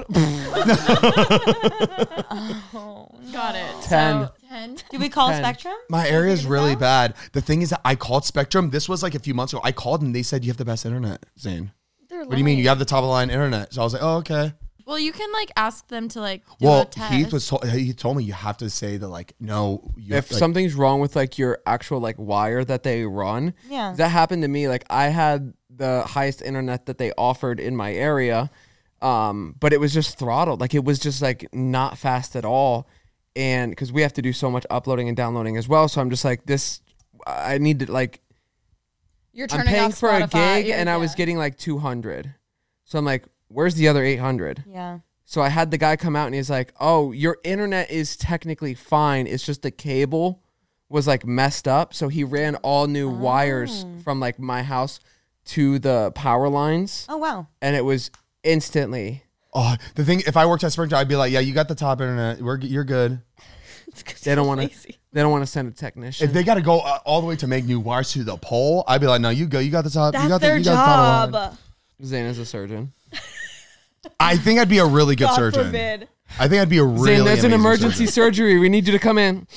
Speaker 6: Got it.
Speaker 5: ten.
Speaker 6: So, ten.
Speaker 4: Do we call
Speaker 5: ten.
Speaker 4: Spectrum?
Speaker 3: My area is really bad. The thing is that I called Spectrum. This was like a few months ago. I called and they said you have the best internet, Zane.
Speaker 8: They're
Speaker 3: What do you mean? You have the top of the line internet. So I was like, oh, okay.
Speaker 6: Well, you can like ask them to like do a
Speaker 3: Well,
Speaker 6: test.
Speaker 3: Heath was told, he told me you have to say that like, no. You
Speaker 5: If
Speaker 3: like,
Speaker 5: something's wrong with like your actual like wire that they run,
Speaker 4: Yeah.
Speaker 5: that happened to me. Like I had the highest internet that they offered in my area, um, but it was just throttled. Like it was just like not fast at all, and because we have to do so much uploading and downloading as well, so I'm just like this. I need to like
Speaker 6: You're
Speaker 5: I'm
Speaker 6: turning
Speaker 5: paying
Speaker 6: off
Speaker 5: for a
Speaker 6: Spotify.
Speaker 5: gig,
Speaker 6: You're-
Speaker 5: and I was
Speaker 6: yeah.
Speaker 5: getting like two hundred. So I'm like, where's the other eight hundred?
Speaker 4: Yeah.
Speaker 5: So I had the guy come out and he's like, "Oh, your internet is technically fine. It's just the cable was like messed up." So he ran all new wires from like my house to the power lines,
Speaker 4: Oh wow.
Speaker 5: and it was instantly.
Speaker 3: oh, the thing, if I worked at Spectrum, I'd be like, yeah, you got the top internet. We're, you're good.
Speaker 5: They don't want to. They don't want to send a technician.
Speaker 3: If they got to go uh, all the way to make new wires to the pole, I'd be like, no, you go. You got the top.
Speaker 8: That's
Speaker 3: you got the,
Speaker 8: their
Speaker 3: you got the top of the line.
Speaker 8: job.
Speaker 5: Zane is a surgeon.
Speaker 3: I think I'd be a really good
Speaker 8: God
Speaker 3: surgeon.
Speaker 8: forbid.
Speaker 3: I think I'd be a really
Speaker 5: Zane, there's an
Speaker 3: amazing
Speaker 5: emergency
Speaker 3: surgeon.
Speaker 5: surgery. We need you to come in.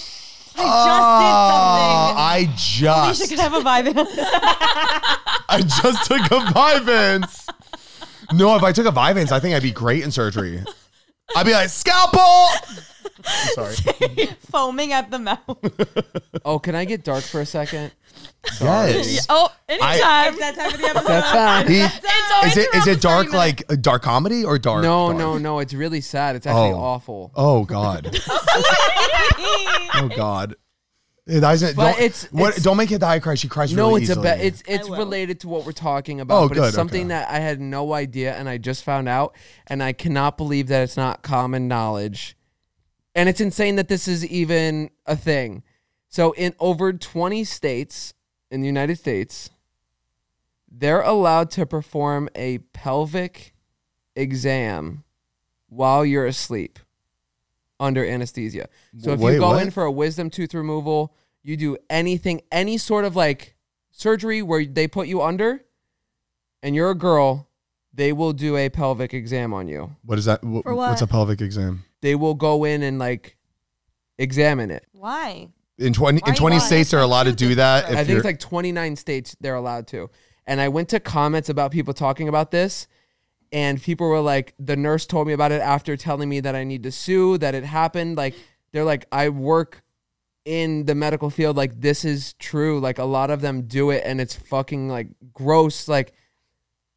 Speaker 3: Oh, I
Speaker 4: Alicia
Speaker 3: just,
Speaker 4: could have a vibe.
Speaker 3: I just took a Vyvanse. No, if I took a Vyvanse, I think I'd be great in surgery. I'd be like, scalpel. I'm sorry.
Speaker 4: Foaming at the mouth.
Speaker 5: Oh, can I get dark for a second?
Speaker 3: Yes.
Speaker 6: Oh, anytime.
Speaker 4: It's that time of the episode.
Speaker 5: That's fine.
Speaker 3: He-
Speaker 6: It's always
Speaker 3: is it is
Speaker 6: around
Speaker 3: it dark
Speaker 6: thirty
Speaker 3: like a dark comedy or dark?
Speaker 5: No,
Speaker 3: dark?
Speaker 5: no, no. It's really sad. It's actually
Speaker 3: Oh.
Speaker 5: awful.
Speaker 3: Oh God. Oh God. It doesn't.
Speaker 5: But
Speaker 3: Don't,
Speaker 5: it's-
Speaker 3: what,
Speaker 5: it's-
Speaker 3: don't make Hidayah cry. She cries
Speaker 5: No,
Speaker 3: really
Speaker 5: it's a
Speaker 3: easily.
Speaker 5: be- it's it's
Speaker 8: will.
Speaker 5: related to what we're talking about,
Speaker 3: Oh,
Speaker 5: but
Speaker 3: good,
Speaker 5: it's something
Speaker 3: okay.
Speaker 5: that I had no idea and I just found out, and I cannot believe that it's not common knowledge. And it's insane that this is even a thing. So in over twenty states in the United States, they're allowed to perform a pelvic exam while you're asleep under anesthesia. So if
Speaker 3: Wait,
Speaker 5: you go
Speaker 3: what?
Speaker 5: in for a wisdom tooth removal, you do anything, any sort of like surgery where they put you under and you're a girl, they will do a pelvic exam on you.
Speaker 3: What is that? Wh-
Speaker 8: For
Speaker 3: What's a
Speaker 8: what?
Speaker 3: pelvic exam?
Speaker 5: They will go in and like examine it.
Speaker 4: Why?
Speaker 3: In twenty
Speaker 4: Why
Speaker 3: in
Speaker 4: you
Speaker 3: twenty
Speaker 4: want
Speaker 3: states, they're allowed to do that. If
Speaker 5: I think
Speaker 3: you're,
Speaker 5: it's like twenty-nine states they're allowed to. And I went to comments about people talking about this, and people were like, the nurse told me about it after telling me that I need to sue, that it happened. Like, they're like, I work in the medical field. Like, this is true. Like, a lot of them do it, and it's fucking like gross. Like,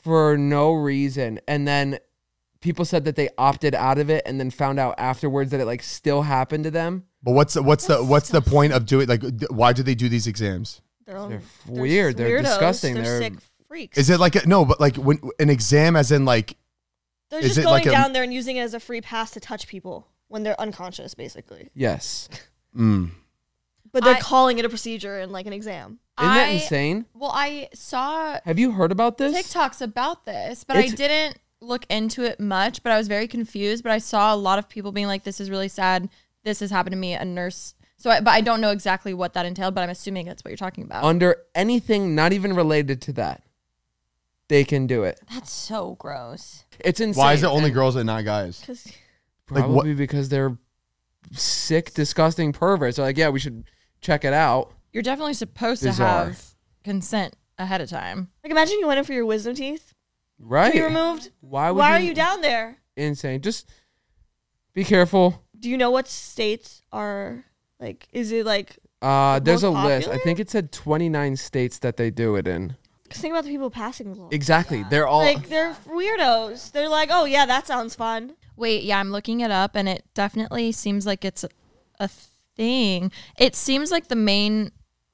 Speaker 5: for no reason. And then people said that they opted out of it and then found out afterwards that it like still happened to them.
Speaker 3: But what's the, what's the what's the point of doing like? d- Why do they do these exams?
Speaker 8: They're, all,
Speaker 5: They're weird. They're
Speaker 8: weirdos.
Speaker 5: disgusting.
Speaker 8: They're,
Speaker 5: They're-
Speaker 8: sick freaks.
Speaker 3: Is it like a, no? But like when an exam, as in like
Speaker 8: They're
Speaker 3: is
Speaker 8: just
Speaker 3: it
Speaker 8: going
Speaker 3: like a-
Speaker 8: down there and using it as a free pass to touch people when they're unconscious, basically.
Speaker 5: Yes.
Speaker 3: mm,
Speaker 8: But they're
Speaker 6: I-
Speaker 8: calling it a procedure and like an exam.
Speaker 5: Isn't that
Speaker 6: I-
Speaker 5: insane?
Speaker 6: Well, I saw
Speaker 5: Have you heard about this?
Speaker 6: TikToks about this, but I
Speaker 5: It's-
Speaker 6: didn't look into it much. But I was very confused. But I saw a lot of people being like, "This is really sad. This has happened to me." A nurse. So, I, but I don't know exactly what that entailed. But I'm assuming that's what you're talking about.
Speaker 5: Under anything not even related to that, they can do it.
Speaker 4: That's so gross.
Speaker 5: It's insane.
Speaker 3: why is it only
Speaker 5: And
Speaker 3: girls and not guys?
Speaker 8: Because
Speaker 3: like, what-
Speaker 5: Probably because they're sick, disgusting perverts. They're like, yeah, we should check it out.
Speaker 6: You're definitely supposed
Speaker 5: Bizarre.
Speaker 6: to have consent ahead of time.
Speaker 8: like imagine you went in for your wisdom teeth
Speaker 5: Right.
Speaker 8: to be removed.
Speaker 5: Why would
Speaker 8: Why are you down there?
Speaker 5: Insane. Just be careful.
Speaker 8: Do you know what states are like? Is it like?
Speaker 5: Uh, there's a
Speaker 8: Most
Speaker 5: list. I
Speaker 8: popular?
Speaker 5: think it said twenty-nine states that they do it in.
Speaker 8: Cause think about the people passing the law.
Speaker 5: Exactly. They're all
Speaker 8: Like they're weirdos. They're like, oh yeah, that sounds fun.
Speaker 6: Wait, yeah, I'm looking it up, and it definitely seems like it's a, a thing. It seems like the main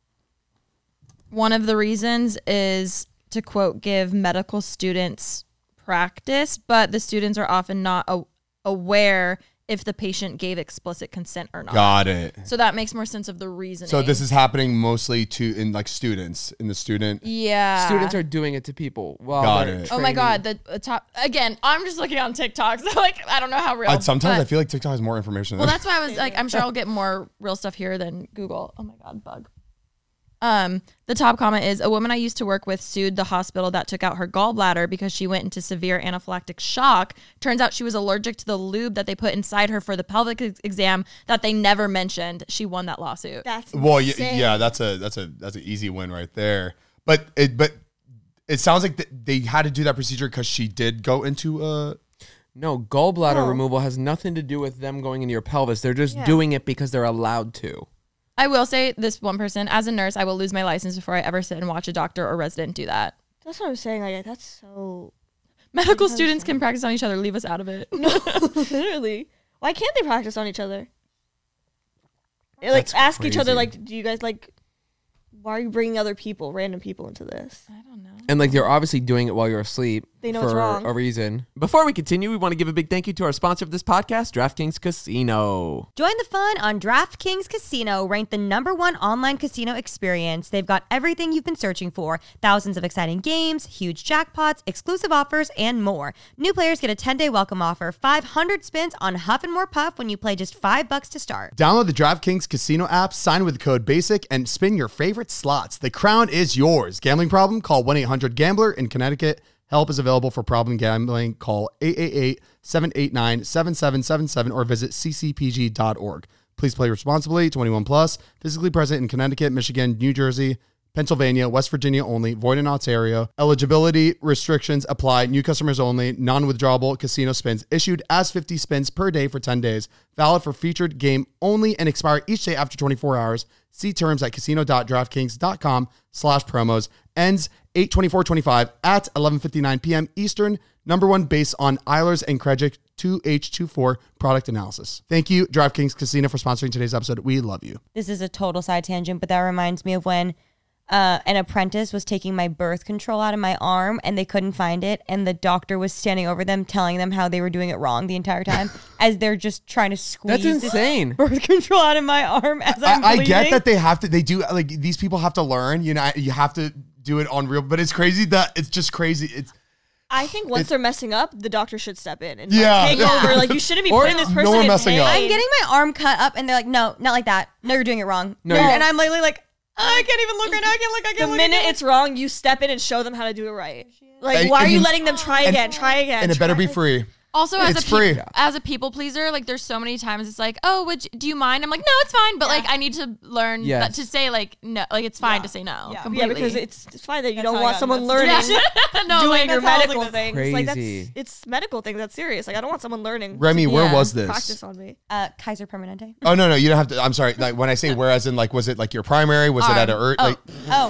Speaker 6: one of the reasons is to quote give medical students practice, but the students are often not a- aware if the patient gave explicit consent or not.
Speaker 3: Got it.
Speaker 6: So that makes more sense of the reasoning.
Speaker 3: So this is happening mostly to in like students in the student.
Speaker 6: yeah.
Speaker 5: students are doing it to people. While
Speaker 3: Got
Speaker 5: they're
Speaker 3: it.
Speaker 6: Oh my
Speaker 5: training.
Speaker 6: god, the uh, top again. I'm just looking on TikTok, so like I don't know how real.
Speaker 3: Uh, sometimes
Speaker 6: but-
Speaker 3: I feel like TikTok has more information.
Speaker 6: Well,
Speaker 3: Than
Speaker 6: that's why I was like, I'm sure I'll get more real stuff here than Google. Oh my god, bug. Um, the top comment is a woman I used to work with sued the hospital that took out her gallbladder because she went into severe anaphylactic shock. Turns out she was allergic to the lube that they put inside her for the pelvic ex- exam that they never mentioned. She won that lawsuit.
Speaker 8: That's
Speaker 3: well, y-
Speaker 8: insane.
Speaker 3: yeah, that's a that's a that's an easy win right there. But it but it sounds like th- they had to do that procedure because she did go into uh
Speaker 5: No, gallbladder
Speaker 8: No.
Speaker 5: removal has nothing to do with them going into your pelvis. They're just
Speaker 8: Yeah.
Speaker 5: doing it because they're allowed to.
Speaker 6: I will say this one person, as a nurse, I will lose my license before I ever sit and watch a doctor or resident do that.
Speaker 8: That's what I'm saying. Like that's so
Speaker 6: Medical
Speaker 8: Sometimes
Speaker 6: students
Speaker 8: so.
Speaker 6: can practice on each other. Leave us out of it.
Speaker 8: no, literally. Why can't they practice on each other? They, like
Speaker 5: That's
Speaker 8: ask each other,
Speaker 5: crazy.
Speaker 8: like, do you guys like? Why are you bringing other people, random people, into this?
Speaker 6: I don't know.
Speaker 5: And like they're obviously doing it while you're asleep.
Speaker 8: They know
Speaker 5: for
Speaker 8: it's wrong.
Speaker 5: a reason.
Speaker 10: Before we continue, we want to give a big thank you to our sponsor of this podcast, DraftKings Casino.
Speaker 4: Join the fun on DraftKings Casino, ranked the number one online casino experience. They've got everything you've been searching for. Thousands of exciting games, huge jackpots, exclusive offers, and more. New players get a ten-day welcome offer, five hundred spins on Huff and More Puff when you play just five bucks to start.
Speaker 3: Download the DraftKings Casino app, sign with the code BASIC, and spin your favorite slots. The crown is yours. Gambling problem? Call one eight hundred gambler in Connecticut. Help is available for problem gambling. Call eight eight eight, seven eight nine, seven seven seven seven or visit c c p g dot org. Please play responsibly, twenty-one plus, physically present in Connecticut, Michigan, New Jersey, Pennsylvania, West Virginia only, void in Ontario. Eligibility restrictions apply. New customers only. Non-withdrawable casino spins issued as fifty spins per day for ten days. Valid for featured game only and expire each day after twenty-four hours. See terms at casino.draftkings.com slash promos. Ends eight twenty-four twenty-five at eleven fifty-nine p.m. Eastern. Number one based on Eilers and Krejcik two H twenty-four product analysis. Thank you, DraftKings Casino, for sponsoring today's episode. We love you.
Speaker 4: This is a total side tangent, but that reminds me of when uh, an apprentice was taking my birth control out of my arm and they couldn't find it. And the doctor was standing over them telling them how they were doing it wrong the entire time as they're just trying to squeeze
Speaker 5: That's
Speaker 4: this
Speaker 5: insane.
Speaker 4: birth control out of my arm as I'm
Speaker 3: I, I
Speaker 4: bleeding.
Speaker 3: get that they have to, they do, like, these people have to learn, you know, you have to do it on real, but it's crazy that it's just crazy. It's,
Speaker 8: I think once
Speaker 3: It's-
Speaker 8: they're messing up, the doctor should step in and
Speaker 3: Yeah.
Speaker 8: like, take
Speaker 3: Yeah.
Speaker 8: over. Like you shouldn't be
Speaker 3: Or
Speaker 8: putting this
Speaker 3: no
Speaker 8: person
Speaker 3: one
Speaker 8: in
Speaker 3: messing
Speaker 8: pain.
Speaker 3: up.
Speaker 4: I'm getting my arm cut up and they're like, no, not like that. No, you're doing it wrong.
Speaker 5: No,
Speaker 4: No,
Speaker 5: you-
Speaker 4: and I'm literally like, I can't even look right now. I can't look. I
Speaker 8: The
Speaker 4: can't look.
Speaker 8: minute it's wrong, you step in and show them how to do it right. Like,
Speaker 3: And-
Speaker 8: why
Speaker 3: and
Speaker 8: are you
Speaker 3: you-
Speaker 8: letting them try
Speaker 3: and-
Speaker 8: again? Try again.
Speaker 3: and it better
Speaker 8: try
Speaker 3: be free.
Speaker 6: Also, as
Speaker 3: It's
Speaker 6: a pe-
Speaker 3: free.
Speaker 6: as a people pleaser, like there's so many times it's like, oh, would you, do you mind? I'm like, no, it's fine, but like I need to learn
Speaker 5: Yes.
Speaker 6: that, to say like no, like it's fine to say no.
Speaker 7: Yeah.
Speaker 6: completely.
Speaker 8: Yeah, because it's, it's fine that you
Speaker 7: That's
Speaker 8: don't
Speaker 7: how I
Speaker 8: want
Speaker 7: got
Speaker 8: someone
Speaker 7: invested.
Speaker 8: learning,
Speaker 6: Yeah. no,
Speaker 8: doing
Speaker 6: like,
Speaker 8: your
Speaker 6: that's how I was
Speaker 8: medical
Speaker 6: like,
Speaker 8: things. Like that's
Speaker 5: Crazy.
Speaker 8: it's medical things. That's serious. Like I don't want someone learning.
Speaker 3: Remy, where
Speaker 6: Yeah.
Speaker 3: was this?
Speaker 8: Practice on me.
Speaker 7: Uh, Kaiser Permanente.
Speaker 3: Oh no, no, you don't have to. I'm sorry. Like when I say where, as in like, was it like your primary? Was it at a
Speaker 6: Arm.
Speaker 3: er, like?
Speaker 7: Oh,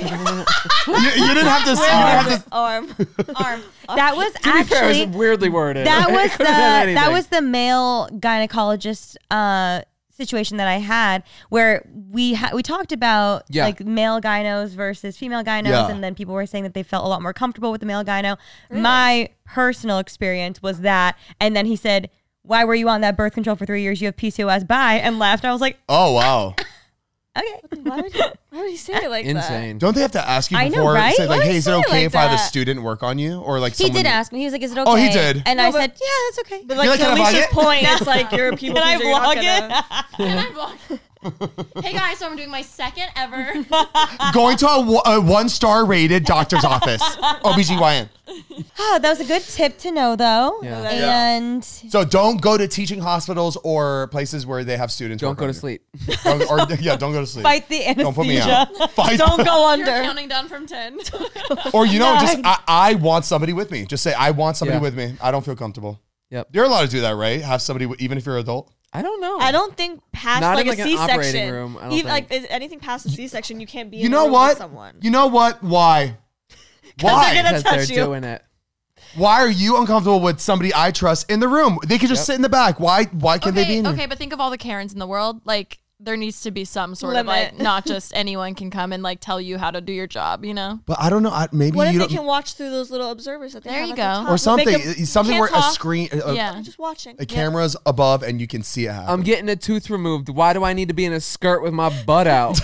Speaker 3: You, you didn't have to. You didn't have to.
Speaker 8: Arm.
Speaker 7: arm. That was
Speaker 5: To be fair,
Speaker 7: actually
Speaker 5: it was weirdly worded.
Speaker 7: that
Speaker 5: It
Speaker 7: was
Speaker 5: could've been
Speaker 7: the
Speaker 5: anything.
Speaker 7: that was the male gynecologist uh, situation that I had where we ha- we talked about
Speaker 5: Yeah.
Speaker 7: like male gynos versus female gynos,
Speaker 3: Yeah.
Speaker 7: and then people were saying that they felt a lot more comfortable with the male gyno. My personal experience was that, and then he said, "Why were you on that birth control for three years? You have P C O S." Bye, and left. I was like,
Speaker 3: Oh wow.
Speaker 7: okay.
Speaker 8: Why would he, why would he say it like that?
Speaker 5: Insane.
Speaker 3: Don't they have to ask you
Speaker 7: I know,
Speaker 3: before?
Speaker 7: right?
Speaker 3: Say like,
Speaker 8: Why
Speaker 3: hey,
Speaker 8: do
Speaker 3: is it
Speaker 8: you say it
Speaker 3: okay
Speaker 8: like
Speaker 3: if I have a
Speaker 8: that?
Speaker 3: student work on you, or like
Speaker 7: He
Speaker 3: someone?
Speaker 7: did ask me. He was like, "Is it okay?"
Speaker 3: Oh, he did?
Speaker 7: and
Speaker 8: No,
Speaker 7: I
Speaker 8: but-
Speaker 7: said, "Yeah, that's okay."
Speaker 8: But like
Speaker 3: like,
Speaker 8: to
Speaker 3: can I vlog
Speaker 8: Alicia's
Speaker 3: it?
Speaker 8: point, it's like you're a people
Speaker 7: Can I
Speaker 8: pleaser, you're not
Speaker 7: vlog
Speaker 8: gonna-
Speaker 6: Can I vlog? Hey guys, so I'm doing my second ever.
Speaker 3: Going to a, wo- a one star rated doctor's office, O B G Y N.
Speaker 7: Oh, that was a good tip to know, though.
Speaker 5: Yeah.
Speaker 7: And
Speaker 3: So don't go to teaching hospitals or places where they have students.
Speaker 5: Don't
Speaker 3: work
Speaker 5: go
Speaker 3: on
Speaker 5: to
Speaker 3: you.
Speaker 5: sleep.
Speaker 3: Don't, or, yeah, don't go to sleep.
Speaker 7: fight the anesthesia.
Speaker 3: Don't put me out. Fight.
Speaker 8: Don't go
Speaker 6: You're
Speaker 8: under.
Speaker 6: counting down from ten.
Speaker 3: Or you know, just I, I want somebody with me. Just say I want somebody
Speaker 5: Yeah.
Speaker 3: with me. I don't feel comfortable.
Speaker 5: Yep.
Speaker 3: You're allowed to do that, right? Have somebody, w- even if you're an adult.
Speaker 5: I don't know.
Speaker 8: I don't think past
Speaker 5: Not
Speaker 8: like
Speaker 5: in,
Speaker 8: a
Speaker 5: like, an
Speaker 8: C-section.
Speaker 5: operating room, I don't
Speaker 8: Even like
Speaker 5: think.
Speaker 8: is anything past a C-section, you can't be.
Speaker 3: You
Speaker 8: in a
Speaker 3: know
Speaker 8: room
Speaker 3: what?
Speaker 8: With someone.
Speaker 3: You know what? Why?
Speaker 8: they're
Speaker 3: Why?
Speaker 8: gonna
Speaker 5: Because they're
Speaker 8: touch you.
Speaker 5: doing it.
Speaker 3: Why are you uncomfortable with somebody I trust in the room? They could just
Speaker 5: Yep.
Speaker 3: sit in the back. Why? Why can't they be
Speaker 6: okay,
Speaker 3: in here?
Speaker 6: okay, but think of all the Karens in the world. Like there needs to be some sort
Speaker 8: Limit.
Speaker 6: of like, not just anyone can come and like tell you how to do your job. You know.
Speaker 3: But I don't know. I, maybe
Speaker 8: What if
Speaker 3: you
Speaker 8: they
Speaker 3: don't.
Speaker 8: can watch through those little observers that they
Speaker 6: There
Speaker 8: have
Speaker 6: you
Speaker 8: at
Speaker 6: go.
Speaker 8: the top?
Speaker 3: or something.
Speaker 8: Make 'em-
Speaker 3: something
Speaker 8: can't
Speaker 3: where
Speaker 8: talk.
Speaker 3: a screen, a,
Speaker 6: Yeah.
Speaker 8: They're just watching.
Speaker 3: a camera's above and you can see it happen.
Speaker 5: I'm getting a tooth removed. Why do I need to be in a skirt with my butt out?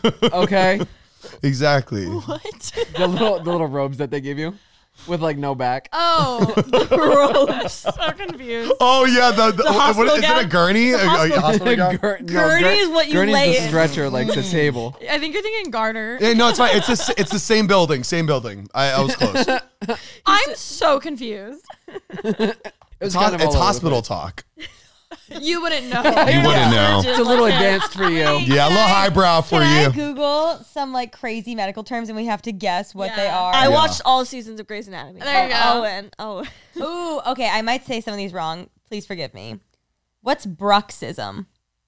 Speaker 5: Okay.
Speaker 3: exactly.
Speaker 6: What?
Speaker 5: The little the little robes that they give you with like no back.
Speaker 6: Oh,
Speaker 8: Robes.
Speaker 6: so confused.
Speaker 3: Oh yeah, the, the, what,
Speaker 8: hospital
Speaker 3: is it a
Speaker 8: gown?
Speaker 3: gurney? A, a
Speaker 8: hospital-
Speaker 3: hospital gown?
Speaker 5: Gur- no,
Speaker 8: Gurney
Speaker 5: gur-
Speaker 8: is what you
Speaker 5: Gurney's
Speaker 8: lay
Speaker 5: the
Speaker 8: in.
Speaker 5: stretcher, like the table.
Speaker 6: I think you're thinking garter.
Speaker 3: Yeah, no, it's fine. It's the, it's the same building. Same building. I, I was close.
Speaker 6: I'm so confused.
Speaker 5: It was
Speaker 3: It's,
Speaker 5: kind of
Speaker 3: it's
Speaker 5: all over the
Speaker 3: hospital
Speaker 5: place.
Speaker 3: talk.
Speaker 6: You wouldn't know.
Speaker 3: You wouldn't know.
Speaker 5: It's a little advanced for you.
Speaker 3: Yeah, a little highbrow for
Speaker 7: Can I
Speaker 3: you.
Speaker 7: Google some like crazy medical terms and we have to guess what they
Speaker 6: Yeah.
Speaker 7: are?
Speaker 8: I
Speaker 3: Yeah.
Speaker 8: watched all seasons of Grey's Anatomy.
Speaker 6: There you
Speaker 8: oh,
Speaker 6: go.
Speaker 8: Owen. Oh.
Speaker 7: Ooh, okay. I might say some of these wrong. Please forgive me. What's bruxism?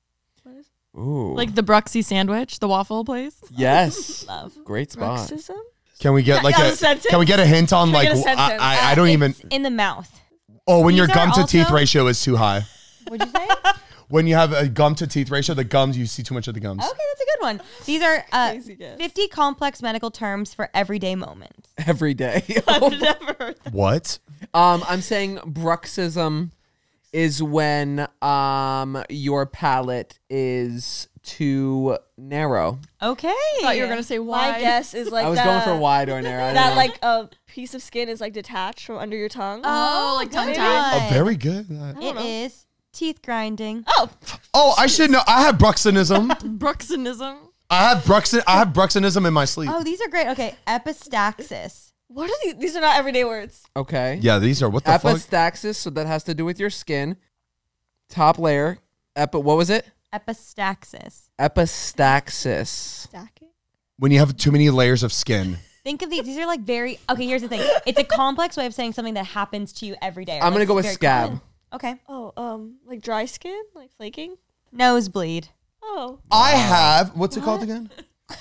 Speaker 5: Ooh.
Speaker 6: Like the Bruxy sandwich, the waffle place.
Speaker 5: yes.
Speaker 7: Love.
Speaker 5: Great spot.
Speaker 8: Bruxism?
Speaker 3: Can we get like
Speaker 8: Yeah,
Speaker 3: a
Speaker 8: a sentence?
Speaker 3: Can we get a hint on
Speaker 8: Can we
Speaker 3: like
Speaker 8: get a
Speaker 3: wh- I,
Speaker 8: sentence?
Speaker 3: I, I don't even.
Speaker 7: It's in the mouth.
Speaker 3: Oh, when your
Speaker 7: These are
Speaker 3: gum to teeth
Speaker 7: also-
Speaker 3: ratio is too high.
Speaker 7: What'd you say?
Speaker 3: When you have a gum to teeth ratio, the gums you see too much of the gums.
Speaker 7: Okay, that's a good one. These are uh,
Speaker 8: Crazy guess.
Speaker 7: fifty complex medical terms for everyday moments.
Speaker 5: Every day.
Speaker 8: I've never heard that.
Speaker 3: What?
Speaker 5: um, I'm saying bruxism is when um your palate is too narrow.
Speaker 7: Okay.
Speaker 6: I thought you were gonna say why.
Speaker 8: My guess is like
Speaker 5: I was
Speaker 8: that,
Speaker 5: going for wide or narrow. I don't
Speaker 8: that
Speaker 5: know.
Speaker 8: like a piece of skin is like detached from under your tongue.
Speaker 6: Oh, like tongue
Speaker 7: good
Speaker 6: tie.
Speaker 7: one.
Speaker 3: Oh, very good.
Speaker 7: It is teeth grinding.
Speaker 8: Oh,
Speaker 3: Oh, I should know. I have bruxinism.
Speaker 6: Bruxinism.
Speaker 3: I have bruxin. I have bruxinism in my sleep.
Speaker 7: Oh, these are great. Okay, epistaxis.
Speaker 8: what are these? These are not everyday words.
Speaker 5: Okay.
Speaker 3: Yeah, these are what the fuck.
Speaker 5: Epistaxis, so that has to do with your skin. Top layer. Epi, what was it?
Speaker 7: Epistaxis.
Speaker 5: Epistaxis.
Speaker 8: Stacking.
Speaker 3: When you have too many layers of skin.
Speaker 7: Think of these. These are like very. Okay, here's the thing. It's a complex way of saying something that happens to you every day. or,
Speaker 5: I'm gonna
Speaker 7: like,
Speaker 5: go with
Speaker 7: very
Speaker 5: scab.
Speaker 7: common. Okay.
Speaker 8: Oh, um, like dry skin, like flaking.
Speaker 7: Nosebleed.
Speaker 8: Oh,
Speaker 3: I have what's it called again?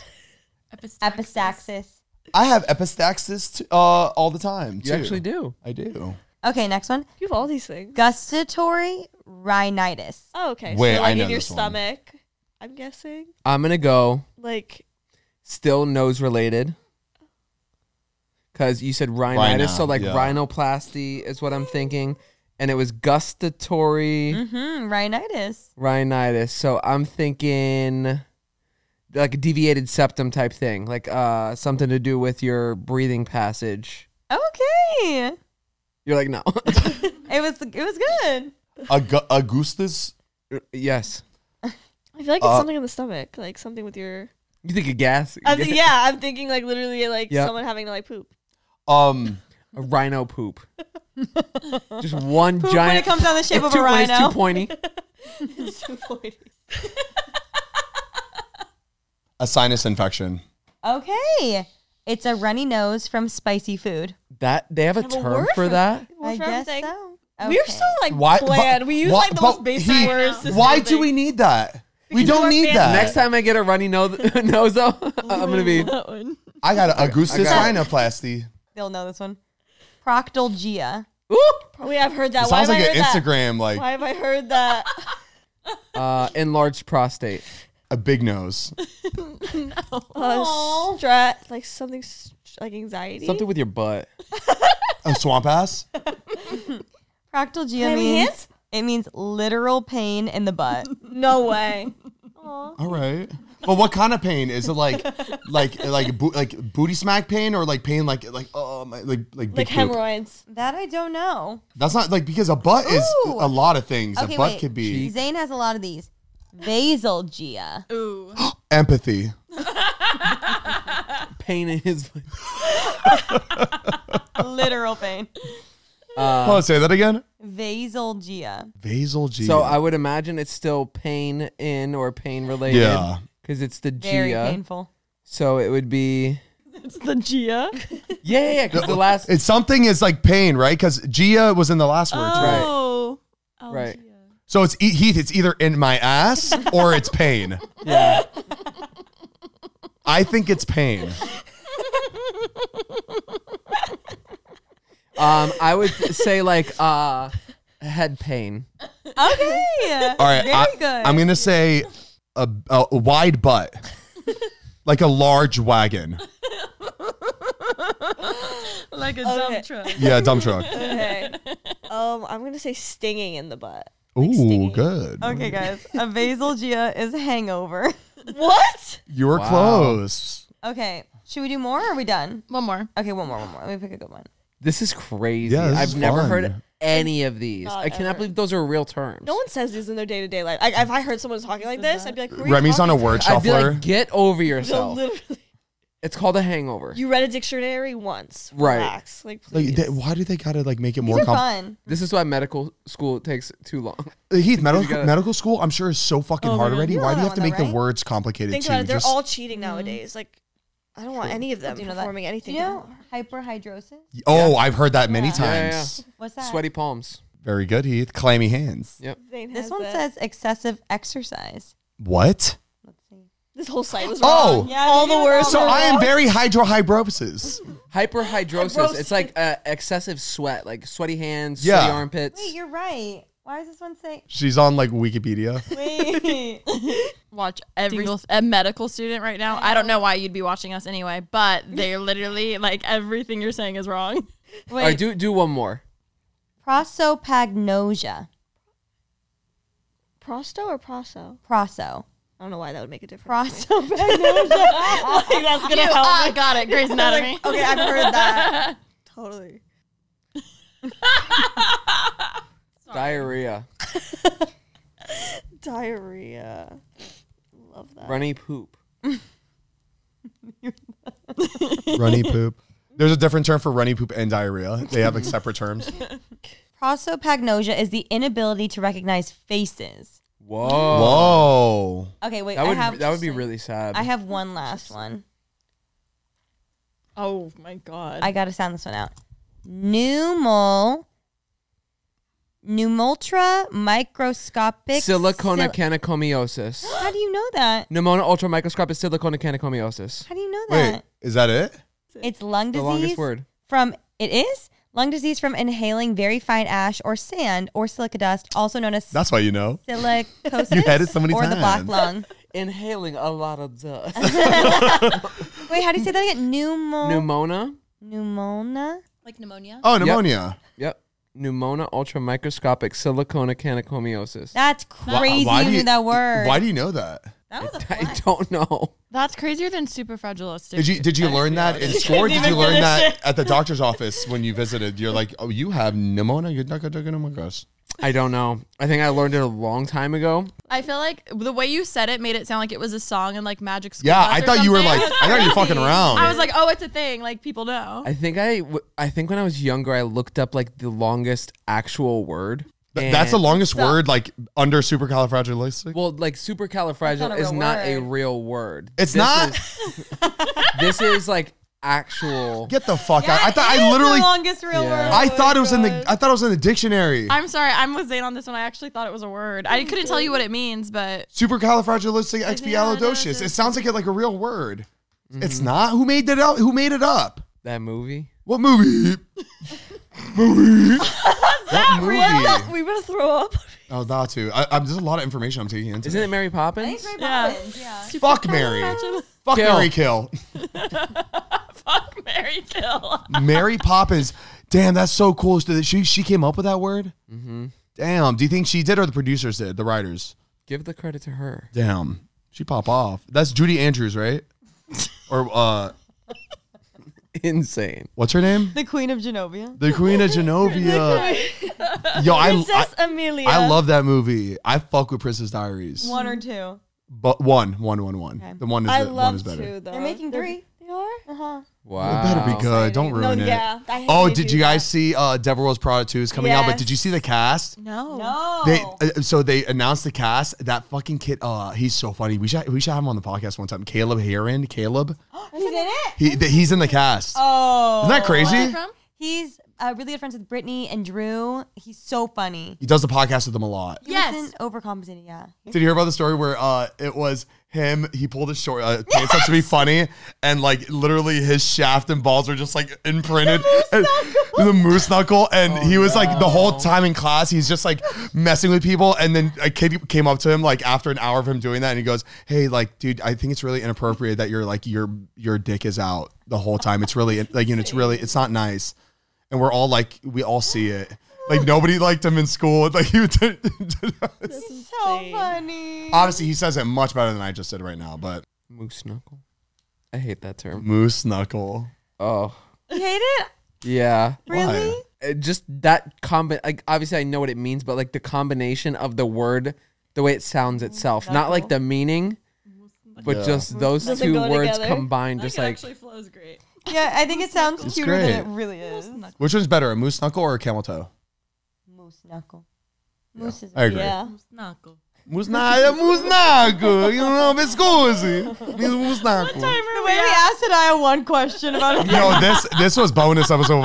Speaker 7: Epistaxis.
Speaker 3: I have epistaxis t- uh, all the time.
Speaker 5: You
Speaker 3: too.
Speaker 5: actually do.
Speaker 3: I do.
Speaker 7: Okay, next one.
Speaker 8: you have all these things.
Speaker 7: Gustatory rhinitis.
Speaker 8: Oh, okay.
Speaker 3: Wait,
Speaker 8: so like
Speaker 3: I know
Speaker 8: in your
Speaker 3: this one.
Speaker 8: stomach. I'm guessing.
Speaker 5: I'm gonna go
Speaker 8: Like
Speaker 5: still nose related. Cause you said rhinitis,
Speaker 3: Rhino,
Speaker 5: so like
Speaker 3: yeah.
Speaker 5: rhinoplasty is what I'm thinking. And it was gustatory
Speaker 7: Mm-hmm. Rhinitis.
Speaker 5: rhinitis. So I'm thinking like a deviated septum type thing. Like uh something to do with your breathing passage.
Speaker 7: Okay.
Speaker 5: You're like, no.
Speaker 7: It was it was good.
Speaker 3: Aug- Augustus.
Speaker 5: Yes.
Speaker 8: I feel like it's
Speaker 3: Uh,
Speaker 8: something in the stomach, like something with your.
Speaker 5: You think of gas?
Speaker 8: I'm th- yeah, I'm thinking like literally like
Speaker 5: Yep.
Speaker 8: someone having to like poop.
Speaker 3: Um.
Speaker 5: A rhino poop. Just one
Speaker 7: Poop
Speaker 5: giant.
Speaker 7: when it comes out the shape of
Speaker 5: too,
Speaker 7: a
Speaker 5: when it's
Speaker 7: rhino.
Speaker 5: too pointy.
Speaker 8: It's too pointy.
Speaker 3: A sinus infection.
Speaker 7: Okay. It's a runny nose from spicy food.
Speaker 5: That they have a
Speaker 8: Have a
Speaker 5: term
Speaker 8: word
Speaker 5: for
Speaker 8: for
Speaker 5: that.
Speaker 7: I
Speaker 8: for
Speaker 7: guess
Speaker 8: everything.
Speaker 7: so.
Speaker 8: We're
Speaker 7: Okay.
Speaker 8: so like
Speaker 3: Why?
Speaker 8: bland.
Speaker 3: but-
Speaker 8: we use
Speaker 3: why-
Speaker 8: like the most
Speaker 3: but
Speaker 8: basic
Speaker 3: he-
Speaker 8: words. to say
Speaker 3: Why do
Speaker 8: things.
Speaker 3: we need that? We don't
Speaker 8: we're
Speaker 3: need
Speaker 8: fancy.
Speaker 3: that.
Speaker 5: Next time I get a runny nose, nose though, I'm gonna be.
Speaker 3: I got a Augustus
Speaker 5: I
Speaker 3: rhinoplasty.
Speaker 7: They'll know this one. Proctalgia.
Speaker 8: Wait, I've heard that.
Speaker 3: It
Speaker 8: Why
Speaker 3: sounds
Speaker 8: have
Speaker 3: like
Speaker 8: I
Speaker 3: an
Speaker 8: heard that?
Speaker 3: Instagram, like
Speaker 8: Why have I heard that?
Speaker 5: Uh, enlarged prostate.
Speaker 3: a big nose.
Speaker 8: Uh, stress, like something s- like anxiety.
Speaker 5: Something with your butt.
Speaker 3: A swamp ass.
Speaker 7: Proctalgia
Speaker 8: Clammy
Speaker 7: means
Speaker 8: hands?
Speaker 7: it means literal pain in the butt.
Speaker 8: No way.
Speaker 3: All right. Well, what kind of pain is it? Like, like, like, bo- like booty smack pain, or like pain, like, like, oh, my, like, like, big
Speaker 8: Like
Speaker 3: poop?
Speaker 8: hemorrhoids.
Speaker 7: That I don't know.
Speaker 3: That's not like because a butt is
Speaker 7: Ooh.
Speaker 3: a lot of things.
Speaker 7: Okay,
Speaker 3: a butt
Speaker 7: wait.
Speaker 3: could be
Speaker 7: Zane has a lot of these. Vasalgia.
Speaker 6: Ooh.
Speaker 3: empathy.
Speaker 5: Pain in his.
Speaker 7: Literal pain.
Speaker 5: Uh,
Speaker 3: Oh, say that again.
Speaker 7: Vasalgia.
Speaker 3: Vasalgia.
Speaker 5: So I would imagine it's still pain in or pain related.
Speaker 3: Yeah.
Speaker 5: Because it's the
Speaker 7: Very
Speaker 5: Gia.
Speaker 7: painful.
Speaker 5: So it would be.
Speaker 8: It's the Gia.
Speaker 5: Yeah, yeah, yeah. Because the last.
Speaker 3: It's something is like pain, right? Because Gia was in the last word, right?
Speaker 8: Oh. Oh,
Speaker 5: Right.
Speaker 8: Gia.
Speaker 3: So it's e- Heath. It's either in my ass or it's pain.
Speaker 5: Yeah.
Speaker 3: I think it's pain.
Speaker 5: Um, I would say like uh, head pain.
Speaker 7: Okay.
Speaker 3: All right,
Speaker 7: Very
Speaker 3: I,
Speaker 7: good.
Speaker 3: I'm gonna say a, a, a wide butt, like a large wagon.
Speaker 6: Like a
Speaker 8: Okay.
Speaker 6: dump truck.
Speaker 3: Yeah, dump truck.
Speaker 8: Okay. um, I'm gonna say stinging in the butt.
Speaker 3: Ooh,
Speaker 8: stinging.
Speaker 3: good.
Speaker 7: Okay, guys. A vasalgia is hangover.
Speaker 8: What?
Speaker 3: You were
Speaker 5: Wow.
Speaker 3: close.
Speaker 7: Okay. Should we do more or are we done?
Speaker 6: One more.
Speaker 7: Okay, one more, one more. Let me pick a good one.
Speaker 5: This is crazy.
Speaker 3: Yeah, this
Speaker 5: I've
Speaker 3: is
Speaker 5: never
Speaker 3: fun.
Speaker 5: heard any of these.
Speaker 8: Not
Speaker 5: I cannot
Speaker 8: ever.
Speaker 5: believe those are real terms.
Speaker 8: No one says these in their day to day life. Like, if I heard someone talking like this, I'd be like, Who are you
Speaker 3: Remy's on a
Speaker 8: talking
Speaker 3: word
Speaker 5: I'd be
Speaker 3: shuffler.
Speaker 5: like, get over
Speaker 8: to?" So
Speaker 5: yourself.
Speaker 8: literally,
Speaker 5: It's called a hangover.
Speaker 8: you read a dictionary once.
Speaker 5: Right.
Speaker 8: Relax. Like,
Speaker 3: Like,
Speaker 8: please.
Speaker 3: they, why do they gotta like make it
Speaker 7: These
Speaker 3: more
Speaker 7: are
Speaker 3: complicated?
Speaker 7: fun.
Speaker 5: This is why medical school takes too long.
Speaker 3: Heath, medical
Speaker 5: gotta-
Speaker 3: medical school, I'm sure is so fucking
Speaker 8: Oh,
Speaker 3: hard
Speaker 8: man.
Speaker 3: already.
Speaker 7: You know
Speaker 3: Why do you
Speaker 7: that
Speaker 3: have to
Speaker 7: one
Speaker 3: make
Speaker 7: though,
Speaker 3: the
Speaker 7: right?
Speaker 3: words complicated
Speaker 8: Think
Speaker 3: too?
Speaker 8: about it. They're
Speaker 3: Just-
Speaker 8: all cheating nowadays. Like, I don't want any of them
Speaker 7: Do you know that?
Speaker 8: performing anything.
Speaker 7: Do you know
Speaker 8: anymore.
Speaker 7: hyperhidrosis?
Speaker 3: oh, I've heard that many
Speaker 7: Yeah.
Speaker 3: times.
Speaker 5: Yeah, yeah,
Speaker 7: What's that?
Speaker 5: Sweaty palms.
Speaker 3: Very good, Heath. Clammy hands.
Speaker 5: Yep.
Speaker 8: Zane
Speaker 7: This
Speaker 8: has
Speaker 7: one
Speaker 8: that.
Speaker 7: says excessive exercise.
Speaker 3: What?
Speaker 7: Let's see.
Speaker 8: This whole site was
Speaker 3: Oh.
Speaker 8: wrong.
Speaker 7: Yeah,
Speaker 8: all
Speaker 7: did you
Speaker 8: the
Speaker 7: know
Speaker 8: words.
Speaker 7: that?
Speaker 3: So
Speaker 8: were
Speaker 3: I am
Speaker 8: wrong.
Speaker 3: very hydrohybrosis.
Speaker 5: Hyperhidrosis. It's like uh, excessive sweat, like sweaty hands,
Speaker 3: Yeah.
Speaker 5: sweaty armpits.
Speaker 7: Wait, you're right. Why does this one say?
Speaker 3: She's on like Wikipedia.
Speaker 7: Wait.
Speaker 6: Watch every a medical student right now. I don't know why you'd be watching us anyway, but they're literally like everything you're saying is wrong.
Speaker 5: All right,
Speaker 7: Wait.
Speaker 5: do do one more.
Speaker 7: Prosopagnosia.
Speaker 8: Prosto or proso?
Speaker 7: Proso.
Speaker 8: I don't know why that would make a difference.
Speaker 7: Prosopagnosia.
Speaker 8: That's gonna help
Speaker 6: Ah,
Speaker 8: me.
Speaker 6: got it. Grey's Anatomy.
Speaker 8: Okay, I've heard that. Totally.
Speaker 5: Diarrhea.
Speaker 8: Diarrhea. Love that.
Speaker 5: Runny poop.
Speaker 3: Runny poop. There's a different term for runny poop and diarrhea. They have like separate terms.
Speaker 7: Prosopagnosia is the inability to recognize faces.
Speaker 5: Whoa.
Speaker 3: Whoa.
Speaker 7: Okay, wait.
Speaker 5: That would
Speaker 7: I have
Speaker 5: that would be really sad.
Speaker 7: I have one last one.
Speaker 6: Oh my god.
Speaker 7: I gotta sound this one out. Pneumol. Pneumultra microscopic.
Speaker 5: Siliconocanicomeiosis.
Speaker 7: sil- How do you know that?
Speaker 5: Pneumona ultramicroscopic siliconocanicomeiosis.
Speaker 7: How do you know
Speaker 3: Wait,
Speaker 7: that?
Speaker 3: is that it?
Speaker 7: It's lung
Speaker 5: The
Speaker 7: disease
Speaker 5: longest word.
Speaker 7: from it is lung disease from inhaling very fine ash or sand or silica dust, also known as
Speaker 3: That's why you know.
Speaker 7: silicosis
Speaker 3: You had it so many
Speaker 7: or the black
Speaker 3: times.
Speaker 7: lung.
Speaker 5: Inhaling a lot of dust.
Speaker 7: Wait, how do you say that again? Pneumo
Speaker 5: Pneumona.
Speaker 7: pneumona.
Speaker 6: like pneumonia.
Speaker 3: Oh, pneumonia.
Speaker 5: Yep. Pneumona ultramicroscopic siliconocanicomeiosis.
Speaker 7: That's crazy.
Speaker 3: Why
Speaker 7: you
Speaker 3: do
Speaker 7: knew that word.
Speaker 3: Why do you know that?
Speaker 7: that was a
Speaker 5: I
Speaker 7: fun.
Speaker 5: don't know.
Speaker 6: That's crazier than superfragilistic.
Speaker 3: Did you did you learn that in school? Or did you learn that at the doctor's office when you visited? You're like, oh, you have pneumonia. You're not gonna pneumonia.
Speaker 5: I don't know. I think I learned it a long time ago.
Speaker 6: I feel like the way you said it made it sound like it was a song in like Magic School
Speaker 3: Yeah,
Speaker 6: Bus
Speaker 3: I
Speaker 6: or
Speaker 3: thought you were
Speaker 6: something.
Speaker 3: like, I thought you were fucking around.
Speaker 6: I was like, oh, it's a thing. Like people know.
Speaker 5: I think I, w- I think when I was younger, I looked up like the longest actual word.
Speaker 3: Th- That's the
Speaker 5: And-
Speaker 3: longest word, like under supercalifragilistic.
Speaker 5: Well, like supercalifragil is not a real word.
Speaker 3: It's
Speaker 5: This
Speaker 3: not?
Speaker 5: is- this is like actual.
Speaker 3: Get the fuck out! I thought I literally,
Speaker 7: the longest real
Speaker 5: Yeah.
Speaker 7: word.
Speaker 3: I thought it was in the, I thought it was in the dictionary.
Speaker 6: I'm sorry. I'm with Zane on this one. I actually thought it was a word. I couldn't tell you what it means, but
Speaker 3: Supercalifragilisticexpialidocious. It sounds like it like a real word. It's not. Who made that up? Who made it up?
Speaker 5: That movie.
Speaker 3: What movie? movie. What movie?
Speaker 8: We better throw up.
Speaker 3: Oh, not to. I, I'm, there's a lot of information I'm taking into.
Speaker 5: Isn't it Mary Poppins?
Speaker 6: yeah.
Speaker 3: Fuck Mary. Fuck
Speaker 5: Kill.
Speaker 3: Mary Kill.
Speaker 6: Fuck Mary Kill.
Speaker 3: Mary Poppins. Damn, that's so cool. So She she came up with that word.
Speaker 5: Mm-hmm.
Speaker 3: Damn. Do you think she did or the producers did? The writers.
Speaker 5: Give the credit to her.
Speaker 3: Damn. She pop off. That's Judy Andrews, right? Or uh,
Speaker 5: Insane.
Speaker 3: what's her name?
Speaker 7: The Queen of Genovia.
Speaker 3: The Queen of Genovia. Yo, I,
Speaker 8: Princess
Speaker 3: I
Speaker 8: Amelia.
Speaker 3: I love that movie. I fuck with Princess Diaries.
Speaker 7: One or two.
Speaker 3: But one, one, one, one.
Speaker 7: Okay.
Speaker 3: The one is
Speaker 8: I
Speaker 3: the, one
Speaker 8: love
Speaker 3: is better.
Speaker 8: two though.
Speaker 7: They're making three.
Speaker 8: They are.
Speaker 7: Uh huh.
Speaker 5: Wow.
Speaker 3: It better be good. Don't ruin
Speaker 8: No,
Speaker 3: it.
Speaker 8: yeah. I hate
Speaker 3: Oh,
Speaker 8: when
Speaker 3: did
Speaker 8: do
Speaker 3: you guys
Speaker 8: that.
Speaker 3: see uh, Devil Wears Prada two is coming out? But
Speaker 8: Yes.
Speaker 3: did you see the cast?
Speaker 6: No.
Speaker 7: No.
Speaker 3: They uh, so they announced the cast. That fucking kid. Uh, he's so funny. We should we should have him on the podcast one time. Caleb Heron. Caleb.
Speaker 7: He's in it.
Speaker 3: He th- he's in the cast.
Speaker 7: Oh.
Speaker 3: Isn't that crazy?
Speaker 6: Where's it from?
Speaker 7: He's uh, really good friends with Brittany and Drew. He's so funny.
Speaker 3: He does the podcast with them a lot.
Speaker 7: He
Speaker 6: Yes.
Speaker 7: wasn't overcompensating, yeah.
Speaker 3: Did you hear about the story where uh it was him? He pulled his short uh, pants up to be funny, and like literally his shaft and balls were just like imprinted. The moose, and, the moose knuckle, and he was like the whole time in class, he's just like messing with people, and then a kid came up to him like after an hour of him doing that, and he goes, "Hey, like, dude, I think it's really inappropriate that you're like your your dick is out the whole time. It's really like you know, it's really it's not nice." And we're all like, we all see it. Like nobody liked him in school. Like he would.
Speaker 7: So funny.
Speaker 3: Obviously, he says it much better than I just did right now. But
Speaker 5: Moose knuckle. I hate that term.
Speaker 3: moose knuckle.
Speaker 5: Oh.
Speaker 7: You hate it?
Speaker 5: Yeah.
Speaker 7: Really?
Speaker 3: Why?
Speaker 5: It just that combi like obviously I know what it means, but like the combination of the word, the way it sounds itself, not like the meaning, but
Speaker 3: Yeah.
Speaker 5: just those
Speaker 8: Doesn't
Speaker 5: two
Speaker 8: go
Speaker 5: words
Speaker 8: together.
Speaker 5: combined, just like
Speaker 6: flows great.
Speaker 7: Yeah, I think it sounds
Speaker 3: It's
Speaker 7: cuter
Speaker 3: great.
Speaker 7: than it really is.
Speaker 3: Which one's better, a moose knuckle or a camel toe?
Speaker 7: Moose knuckle. Moose is
Speaker 3: I agree.
Speaker 8: Yeah.
Speaker 6: Knuckle.
Speaker 3: Moose knuckle, moose knuckle. You know, it's cozy. Moose knuckle.
Speaker 7: The way we asked Anaya one question about it.
Speaker 3: Yo, this this was bonus episode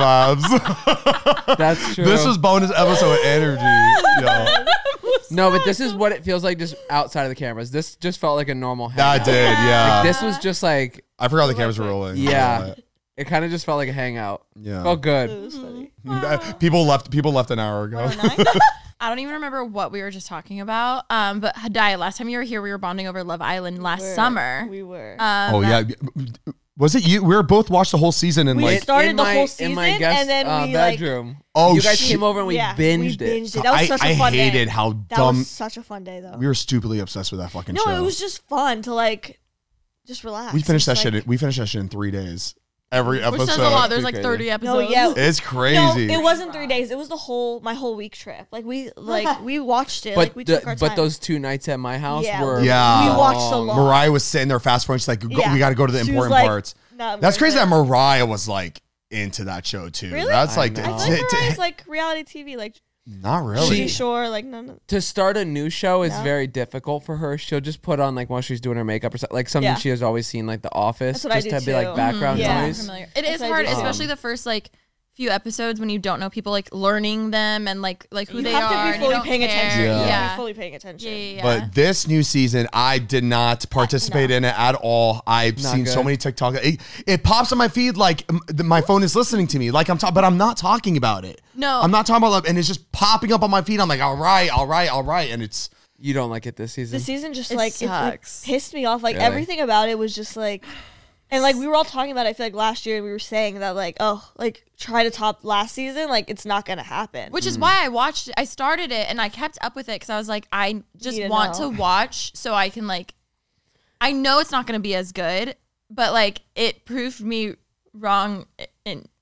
Speaker 3: vibes.
Speaker 5: that's true.
Speaker 3: This was bonus episode energy. Yo,
Speaker 5: no, but this is what it feels like just outside of the cameras. This just felt like a normal
Speaker 3: that
Speaker 5: hangout.
Speaker 3: did, yeah.
Speaker 5: Like, this was just like
Speaker 3: I forgot the cameras were rolling.
Speaker 5: yeah. It kind of just felt like a hangout.
Speaker 3: Yeah.
Speaker 5: Felt good.
Speaker 8: It was funny.
Speaker 3: People left. People left an hour ago.
Speaker 6: I don't even remember what we were just talking about. Um, but Hadaya, last time you were here, we were bonding over Love Island last
Speaker 8: We're-
Speaker 6: summer.
Speaker 8: We were.
Speaker 6: Um,
Speaker 3: Oh yeah. Was it you? We were both watched the whole season and
Speaker 8: We
Speaker 3: like.
Speaker 8: started
Speaker 5: in
Speaker 8: the
Speaker 5: my,
Speaker 8: whole
Speaker 5: in
Speaker 8: season,
Speaker 5: my guest,
Speaker 8: and then
Speaker 5: uh,
Speaker 8: we, like-
Speaker 5: bedroom.
Speaker 3: Oh,
Speaker 5: you guys
Speaker 3: shit.
Speaker 5: came over and we
Speaker 8: yeah,
Speaker 5: binged
Speaker 8: we
Speaker 5: it.
Speaker 8: binged it. That was
Speaker 3: I,
Speaker 8: such a
Speaker 3: I
Speaker 8: fun
Speaker 3: hated
Speaker 8: day.
Speaker 3: how
Speaker 8: That
Speaker 3: dumb
Speaker 8: was such a fun day, though.
Speaker 3: we were. Stupidly obsessed with that fucking
Speaker 8: no,
Speaker 3: show.
Speaker 8: it was just fun to like, just relax.
Speaker 3: We finished that
Speaker 8: Just,
Speaker 3: shit.
Speaker 8: like-
Speaker 3: in- We finished that shit in three days. Every episode.
Speaker 6: Which says a lot. There's like
Speaker 5: Pretty
Speaker 6: thirty
Speaker 5: crazy.
Speaker 6: episodes.
Speaker 8: No, yeah.
Speaker 3: It's
Speaker 8: No,
Speaker 3: crazy.
Speaker 8: it wasn't three days. It was the whole my whole week trip. Like we like we watched it.
Speaker 5: But
Speaker 8: like we
Speaker 5: the-
Speaker 8: took our
Speaker 5: but
Speaker 8: time.
Speaker 5: those two nights at my house
Speaker 8: Yeah.
Speaker 5: were
Speaker 3: Yeah.
Speaker 8: We watched a
Speaker 5: long.
Speaker 8: lot.
Speaker 3: Mariah was sitting there fast forwarding. She's like, go,
Speaker 8: Yeah.
Speaker 3: "We got to go to the
Speaker 8: She was
Speaker 3: important
Speaker 8: like,
Speaker 3: parts."
Speaker 8: "No, I'm
Speaker 3: That's
Speaker 8: very
Speaker 3: crazy that
Speaker 8: good."
Speaker 3: Mariah was like into that show too.
Speaker 8: Really?
Speaker 3: That's
Speaker 5: I
Speaker 3: like,
Speaker 5: know.
Speaker 8: I
Speaker 3: t-
Speaker 8: feel like
Speaker 3: t-
Speaker 8: Mariah's like reality T V, like
Speaker 3: not really.
Speaker 8: Jersey Shore, like no, no.
Speaker 5: To start a new show is
Speaker 8: No.
Speaker 5: very difficult for her. She'll just put on like while she's doing her makeup or something, like something
Speaker 8: Yeah.
Speaker 5: she has always seen, like The Office,
Speaker 8: That's what I
Speaker 5: just
Speaker 8: do
Speaker 5: to be like
Speaker 8: too.
Speaker 5: background
Speaker 8: Mhm. Yeah.
Speaker 6: I'm
Speaker 5: noise.
Speaker 6: familiar. It
Speaker 8: That's
Speaker 6: is
Speaker 8: what I
Speaker 6: hard,
Speaker 8: do too.
Speaker 6: especially the first like few episodes when you don't know people, like learning them and like like who
Speaker 8: You
Speaker 6: they
Speaker 8: have
Speaker 6: are.
Speaker 8: to
Speaker 6: and
Speaker 8: be
Speaker 6: you
Speaker 8: fully
Speaker 6: don't
Speaker 8: paying
Speaker 6: care.
Speaker 8: attention.
Speaker 3: Yeah.
Speaker 8: You have to
Speaker 6: Yeah.
Speaker 8: be fully paying attention.
Speaker 6: Yeah, yeah, yeah.
Speaker 3: But this new season, I did not participate in it at all. I've
Speaker 5: Not
Speaker 3: seen so
Speaker 5: good.
Speaker 3: many TikTok. It, it pops on my feed like um, the, my phone is listening to me, like I'm talking, but I'm not talking about it.
Speaker 6: No.
Speaker 3: I'm not talking about it, and it's just popping up on my feed. I'm like, all right, all right, all right, and it's
Speaker 5: You don't like it this season?
Speaker 8: The season just
Speaker 6: It
Speaker 8: like it, like,
Speaker 6: sucks.
Speaker 8: pissed me off. Like
Speaker 5: Really?
Speaker 8: everything about it was just like, and like we were all talking about it, I feel like last year, and we were saying that like, oh, like try to top last season, like it's not gonna happen.
Speaker 6: Which is why I watched it. I started it and I kept up with it because I was like, I just
Speaker 8: Need to
Speaker 6: want
Speaker 8: know.
Speaker 6: to watch so I can like. I know it's not going to be as good, but like it proved me wrong in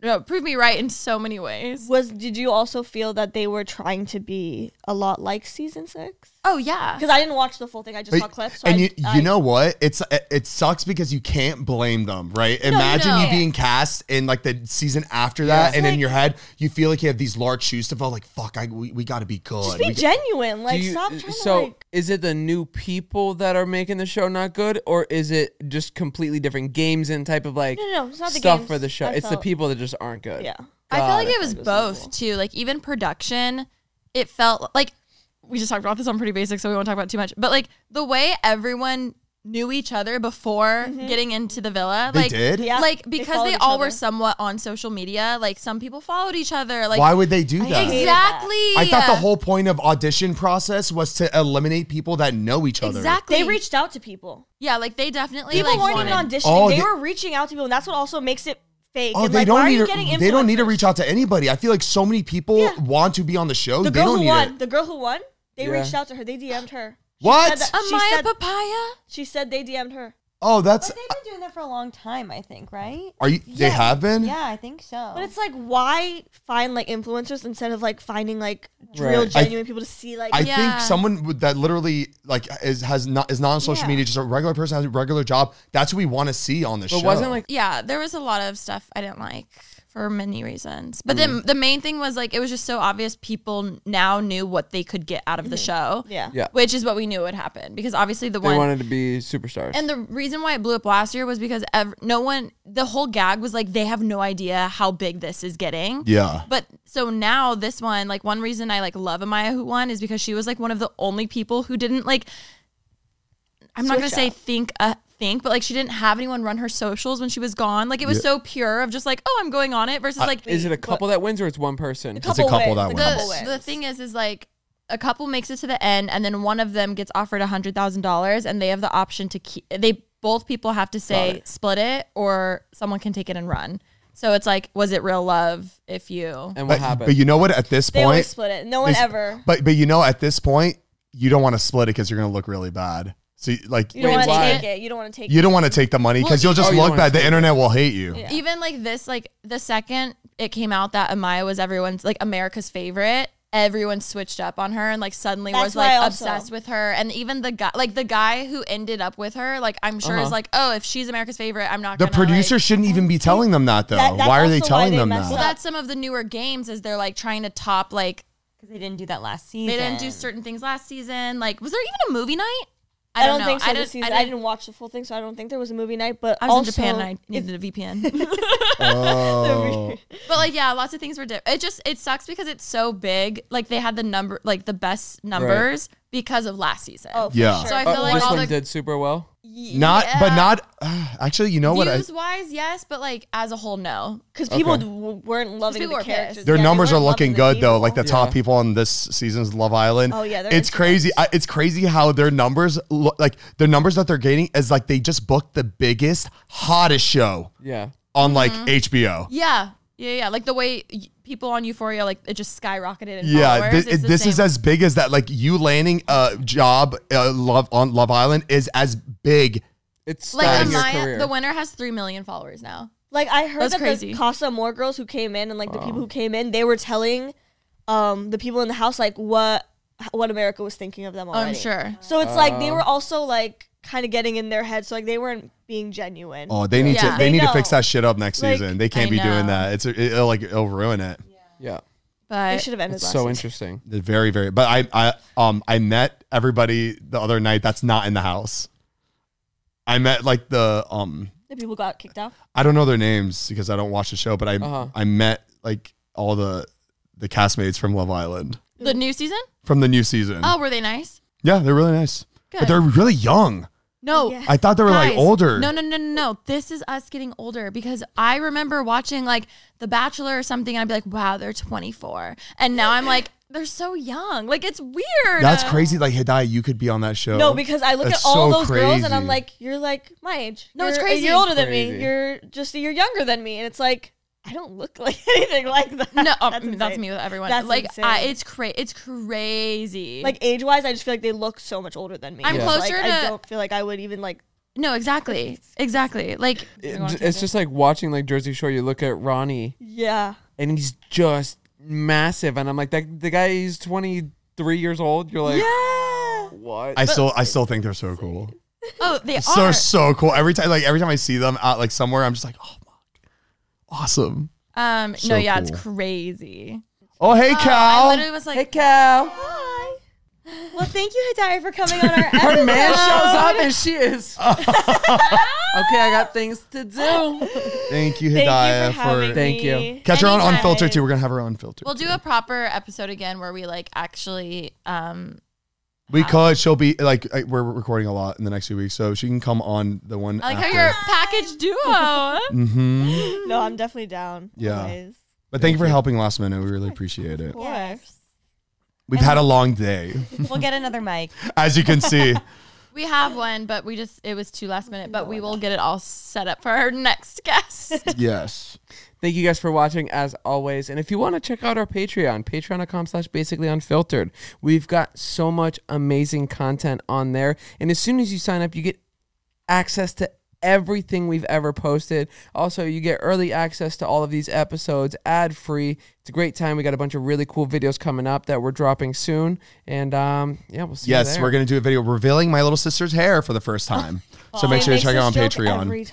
Speaker 6: no, prove me right in so many ways.
Speaker 8: Was did you also feel that they were trying to be a lot like season six?
Speaker 6: Oh yeah,
Speaker 8: Because I didn't watch the full thing. I just
Speaker 3: But-
Speaker 8: saw clips. So
Speaker 3: and
Speaker 8: I,
Speaker 3: you,
Speaker 8: I,
Speaker 3: you know what? It's it, it sucks because you can't blame them, right? Imagine
Speaker 6: no.
Speaker 3: you being cast in like the season after that,
Speaker 8: It's
Speaker 3: and in
Speaker 8: like-
Speaker 3: your head you feel like you have these large shoes to fill. Like fuck, I we, we got to be good.
Speaker 8: just be
Speaker 3: We-
Speaker 8: genuine. Like
Speaker 5: Do you-
Speaker 8: stop trying
Speaker 5: so
Speaker 8: to like.
Speaker 5: is it the new people that are making the show not good, or is it just completely different games and type of like
Speaker 8: No, no, no, it's not the
Speaker 5: stuff
Speaker 8: games.
Speaker 5: for the show?
Speaker 8: I
Speaker 5: it's the
Speaker 8: felt-
Speaker 5: people that just aren't good.
Speaker 8: Yeah.
Speaker 6: I felt
Speaker 5: Got
Speaker 6: like
Speaker 5: it.
Speaker 6: it was both too. Like even production, it felt like we just talked about this on Pretty Basic, so we won't talk about it too much. But like the way everyone knew each other before getting into the villa,
Speaker 3: They
Speaker 6: like
Speaker 3: did?
Speaker 8: Yeah,
Speaker 6: like
Speaker 8: they
Speaker 6: because
Speaker 8: followed
Speaker 6: they
Speaker 8: each
Speaker 6: all
Speaker 8: other.
Speaker 6: were somewhat on social media. Like some people followed each other. Like
Speaker 3: Why would they do that?
Speaker 8: hated
Speaker 6: exactly.
Speaker 3: I thought the whole point of audition process was to eliminate people that know each other.
Speaker 6: exactly
Speaker 8: They reached out to people.
Speaker 6: Yeah, like they definitely
Speaker 8: People
Speaker 6: like,
Speaker 8: weren't
Speaker 6: wanted-
Speaker 8: even auditioning.
Speaker 3: Oh,
Speaker 8: they,
Speaker 3: they-
Speaker 8: were reaching out to people, and that's what also makes it fake.
Speaker 3: Oh,
Speaker 8: and
Speaker 3: they
Speaker 8: like,
Speaker 3: don't
Speaker 8: why are
Speaker 3: need
Speaker 8: you
Speaker 3: to.
Speaker 8: getting
Speaker 3: They don't need to
Speaker 8: influencers?
Speaker 3: reach out to anybody. I feel like so many people
Speaker 8: Yeah.
Speaker 3: want to be on the show.
Speaker 8: The
Speaker 3: they
Speaker 8: girl
Speaker 3: don't
Speaker 8: who
Speaker 3: need
Speaker 8: won,
Speaker 3: it.
Speaker 8: the girl who won, they
Speaker 5: Yeah.
Speaker 8: reached out to her. They D M'd her. She
Speaker 3: What?
Speaker 8: said that- she
Speaker 6: Amaya
Speaker 8: said-
Speaker 6: Papaya.
Speaker 8: She said they D M'd her.
Speaker 3: Oh, that's.
Speaker 7: But they've been doing that for a long time, I think, right?
Speaker 3: Are you? They have been.
Speaker 7: Yeah, I think so.
Speaker 8: But it's like, why find like influencers instead of like finding like real,
Speaker 5: Right.
Speaker 8: genuine people to see like.
Speaker 3: I
Speaker 6: Yeah.
Speaker 3: think someone would- that literally like is has not is not on social
Speaker 7: Yeah.
Speaker 3: media, just a regular person has a regular job. That's what we want to see on the
Speaker 5: But
Speaker 3: show.
Speaker 5: wasn't like
Speaker 6: Yeah, there was a lot of stuff I didn't like for many reasons. But
Speaker 3: Mm.
Speaker 6: then the main thing was like it was just so obvious people now knew what they could get out of the show.
Speaker 8: yeah.
Speaker 5: Yeah.
Speaker 6: Which is what we knew would happen because obviously the
Speaker 5: they
Speaker 6: one
Speaker 5: wanted to be superstars.
Speaker 6: and the reason why it blew up last year was because ev- no one the whole gag was like they have no idea how big this is getting.
Speaker 3: Yeah.
Speaker 6: But so now this one, like one reason I like love Amaya who won is because she was like one of the only people who didn't like I'm not gonna
Speaker 8: Switch
Speaker 6: say
Speaker 8: up.
Speaker 6: think a think, but like she didn't have anyone run her socials when she was gone. Like it was
Speaker 3: Yeah.
Speaker 6: so pure of just like, oh, I'm going on it versus like
Speaker 5: is it a couple that wins or it's one person?
Speaker 3: It's a couple that
Speaker 8: wins.
Speaker 3: wins.
Speaker 8: A couple
Speaker 6: the,
Speaker 8: wins.
Speaker 6: the thing is is like a couple makes it to the end and then one of them gets offered a hundred thousand dollars and they have the option to keep they both people have to say split it or someone can take it and run. So it's like, was it real love if you
Speaker 5: And what
Speaker 3: But,
Speaker 5: happened?
Speaker 3: but you know what? At this
Speaker 8: They always
Speaker 3: point,
Speaker 8: split it. No one
Speaker 3: they-
Speaker 8: ever.
Speaker 3: But but you know, at this point, you don't want to split it because you're gonna look really bad. So you- like
Speaker 8: You don't
Speaker 5: Wait,
Speaker 8: want to
Speaker 5: why?
Speaker 8: take it. You don't want to take
Speaker 3: you
Speaker 8: it.
Speaker 3: don't want to take the money because
Speaker 6: Well,
Speaker 3: you'll just
Speaker 5: oh, you
Speaker 3: look
Speaker 5: don't wanna
Speaker 3: bad. The
Speaker 5: take it.
Speaker 3: internet will hate you.
Speaker 8: Yeah.
Speaker 6: even like this, like the second it came out that Amaya was everyone's like America's favorite, everyone switched up on her and like suddenly
Speaker 8: That's
Speaker 6: was
Speaker 8: why
Speaker 6: like
Speaker 8: also-
Speaker 6: obsessed with her. And even the guy, like the guy who ended up with her, like I'm sure is
Speaker 5: Uh-huh.
Speaker 6: like, oh, if she's America's favorite, I'm not
Speaker 3: The
Speaker 6: gonna
Speaker 3: producer
Speaker 6: like,
Speaker 3: shouldn't even be telling them that though.
Speaker 8: That- that's
Speaker 3: why are they
Speaker 8: also why
Speaker 3: telling
Speaker 8: they
Speaker 3: them
Speaker 8: messed
Speaker 3: that?
Speaker 6: well, that's some of the newer games is they're like trying to top like
Speaker 7: because they didn't do that last season.
Speaker 6: they didn't do certain things last season. Like, was there even a movie night?
Speaker 8: I don't,
Speaker 6: know.
Speaker 8: think so.
Speaker 6: I
Speaker 8: this
Speaker 6: didn't,
Speaker 8: season.
Speaker 6: I
Speaker 8: I
Speaker 6: didn't,
Speaker 8: didn't watch the full thing, so I don't think there was a movie night. But
Speaker 6: I was
Speaker 8: also,
Speaker 6: in Japan and I
Speaker 8: if-
Speaker 6: needed a V P N.
Speaker 3: Oh.
Speaker 6: But like, yeah, lots of things were different. It just it sucks because it's so big. Like they had the number, like the best numbers because of last season.
Speaker 8: Oh, for
Speaker 3: Yeah.
Speaker 8: sure.
Speaker 6: So I
Speaker 5: Uh,
Speaker 6: feel like
Speaker 5: this
Speaker 6: all
Speaker 5: one
Speaker 6: the
Speaker 5: did super well.
Speaker 3: Not, but not. Uh, actually, you know what? I,
Speaker 6: views wise, yes, but like as a whole, no.
Speaker 8: because people
Speaker 5: Okay.
Speaker 8: w- weren't loving
Speaker 6: people
Speaker 8: the
Speaker 6: were
Speaker 8: characters.
Speaker 6: pissed.
Speaker 3: their
Speaker 8: Yeah, they
Speaker 3: numbers are
Speaker 8: weren't
Speaker 3: looking
Speaker 8: loving the
Speaker 3: good though. Like the
Speaker 8: people.
Speaker 3: top
Speaker 5: Yeah.
Speaker 3: people on this season's Love Island.
Speaker 8: Oh, yeah, their
Speaker 3: it's crazy.
Speaker 8: Instagrams.
Speaker 3: I, it's crazy how their numbers look like their numbers that they're gaining is like they just booked the biggest, hottest show
Speaker 5: Yeah.
Speaker 3: on like
Speaker 8: Mm-hmm.
Speaker 3: H B O.
Speaker 6: Yeah, yeah, yeah. Like the way y- people on Euphoria, like it just skyrocketed in
Speaker 3: Yeah,
Speaker 6: followers.
Speaker 3: thi-
Speaker 6: It's the
Speaker 3: this is
Speaker 6: same.
Speaker 3: as big as that. Like you landing a job uh, love on Love Island is as big.
Speaker 5: It's
Speaker 6: like
Speaker 5: starting your
Speaker 6: Amaya,
Speaker 5: career.
Speaker 6: the winner has three million followers now.
Speaker 8: Like I heard
Speaker 6: That's
Speaker 8: that
Speaker 6: crazy.
Speaker 8: the Casa Amor girls who came in and like the people who came in, they were telling um the people in the house like what what America was thinking of them already.
Speaker 6: I'm sure.
Speaker 8: So it's like they were also like kind of getting in their head, so like they weren't being genuine.
Speaker 3: Oh, they need
Speaker 6: Yeah.
Speaker 3: to. They,
Speaker 8: They
Speaker 3: need to
Speaker 8: know.
Speaker 3: fix that shit up next
Speaker 8: Like,
Speaker 3: season. They can't
Speaker 6: I
Speaker 3: be doing
Speaker 6: know.
Speaker 3: that. It's it, it'll like it'll ruin it.
Speaker 5: yeah.
Speaker 8: They
Speaker 6: But
Speaker 8: should have ended.
Speaker 5: It's
Speaker 8: last
Speaker 5: so
Speaker 8: season.
Speaker 5: interesting.
Speaker 3: They're very very. But I I um I met everybody the other night that's not in the house. I met like the um
Speaker 8: The people got kicked out.
Speaker 3: I don't know their names because I don't watch the show, but I
Speaker 5: Uh-huh.
Speaker 3: I met like all the the castmates from Love Island
Speaker 6: the new season?
Speaker 3: from the new season.
Speaker 6: Oh, were they nice?
Speaker 3: Yeah, they're really nice, but
Speaker 6: Good.
Speaker 3: they're really young.
Speaker 6: No.
Speaker 8: Yeah.
Speaker 3: I thought they were like
Speaker 6: Guys,
Speaker 3: older.
Speaker 6: No, no, no, no, no. This is us getting older because I remember watching like The Bachelor or something. And I'd be like, wow, they're twenty-four. And now I'm like, they're so young. Like, it's weird.
Speaker 3: That's crazy. Like Hidayah, you could be on that show.
Speaker 8: No, because I look
Speaker 3: That's
Speaker 8: at all
Speaker 3: so
Speaker 8: those girls and I'm
Speaker 3: crazy.
Speaker 8: like, you're like my age.
Speaker 6: No, it's
Speaker 8: You're-
Speaker 6: crazy.
Speaker 8: You're older than
Speaker 5: Crazy.
Speaker 8: me. You're just you're younger than me, and it's like I don't look like anything like that.
Speaker 6: No, um,
Speaker 8: that's,
Speaker 6: that's,
Speaker 8: insane.
Speaker 6: me with everyone.
Speaker 8: That's
Speaker 6: like,
Speaker 8: insane.
Speaker 6: I, it's cra- It's crazy.
Speaker 8: Like age wise, I just feel like they look so much older than me.
Speaker 6: I'm
Speaker 8: It's
Speaker 6: closer
Speaker 8: like,
Speaker 6: to-
Speaker 8: I don't feel like I would even like
Speaker 6: No, exactly, exactly. Like
Speaker 5: It- it's just like watching like Jersey Shore. You look at Ronnie,
Speaker 8: Yeah.
Speaker 5: and he's just massive, and I'm like, that the guy is twenty-three years old. You're like,
Speaker 8: Yeah.
Speaker 5: what?
Speaker 3: I still I still think they're so cool.
Speaker 6: oh, they
Speaker 3: So
Speaker 6: are.
Speaker 3: so cool. Every time like every time I see them out like somewhere, I'm just like, oh my, awesome.
Speaker 6: Um,
Speaker 3: So
Speaker 6: no, yeah,
Speaker 3: cool.
Speaker 6: it's crazy.
Speaker 3: Oh hey
Speaker 6: Oh, I
Speaker 3: Cal.
Speaker 6: literally was like,
Speaker 5: Hey, Cal.
Speaker 8: Hi.
Speaker 7: Well, thank you, Hidayah, for coming on our
Speaker 5: Her
Speaker 7: episode.
Speaker 5: man shows up and she is. Okay, I got things to do.
Speaker 3: Thank you,
Speaker 8: Thank you
Speaker 3: Hidayah,
Speaker 8: for having
Speaker 5: Thank you.
Speaker 8: me.
Speaker 3: catch her on
Speaker 6: Anytime.
Speaker 3: Unfiltered too. We're gonna have her on Unfiltered.
Speaker 6: we'll do a proper episode again where we like actually. Um,
Speaker 3: We could. She'll be like uh, we're recording a lot in the next few weeks, so she can come on the one.
Speaker 6: I like
Speaker 3: after.
Speaker 6: how you're package duo.
Speaker 3: Mm-hmm.
Speaker 8: No, I'm definitely down.
Speaker 3: Yeah.
Speaker 8: Always.
Speaker 3: But thank you for helping last minute. We really appreciate it.
Speaker 8: Of course.
Speaker 3: We've had a long day,
Speaker 7: We'll get another mic.
Speaker 3: as you can see.
Speaker 6: We have one, but we just it was too last minute. But we will get it all set up for our next guest.
Speaker 3: Yes.
Speaker 5: Thank you guys for watching as always. And if you want to check out our Patreon, patreon.com slash basically unfiltered. We've got so much amazing content on there. And as soon as you sign up, you get access to everything we've ever posted. Also, you get early access to all of these episodes ad free. It's a great time. We got a bunch of really cool videos coming up that we're dropping soon. And um, yeah, we'll see you
Speaker 3: Yes,
Speaker 5: there.
Speaker 3: we're gonna do a video revealing my little sister's hair for the first time. So make
Speaker 8: It
Speaker 3: sure you
Speaker 8: makes
Speaker 3: check it out on
Speaker 8: this joke
Speaker 3: Patreon.
Speaker 8: Every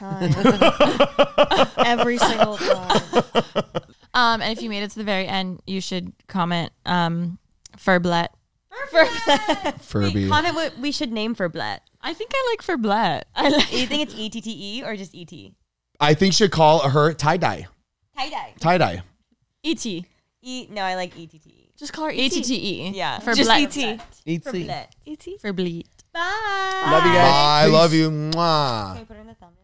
Speaker 8: time. Every single time.
Speaker 6: Um, and if you made it to the very end, you should comment um, Furblet.
Speaker 3: Furby.
Speaker 7: Comment what we should name for Blet.
Speaker 6: I think I like Furblet.
Speaker 7: You think it's E T T E or just E T?
Speaker 3: I think should call her tie dye.
Speaker 7: Tie dye.
Speaker 3: Tie dye.
Speaker 6: E T.
Speaker 7: E. No, I like E T T E.
Speaker 8: Just call her
Speaker 6: E T T E.
Speaker 7: Yeah.
Speaker 6: For
Speaker 8: Just
Speaker 6: Blet.
Speaker 8: E T.
Speaker 5: Eat,
Speaker 7: For
Speaker 5: sleep.
Speaker 7: Blet.
Speaker 8: E T.
Speaker 6: For Bleat.
Speaker 7: Bye.
Speaker 5: Love you guys.
Speaker 3: I
Speaker 5: Peace.
Speaker 3: love you. Mwah.
Speaker 7: Can we put it in the thumbnail?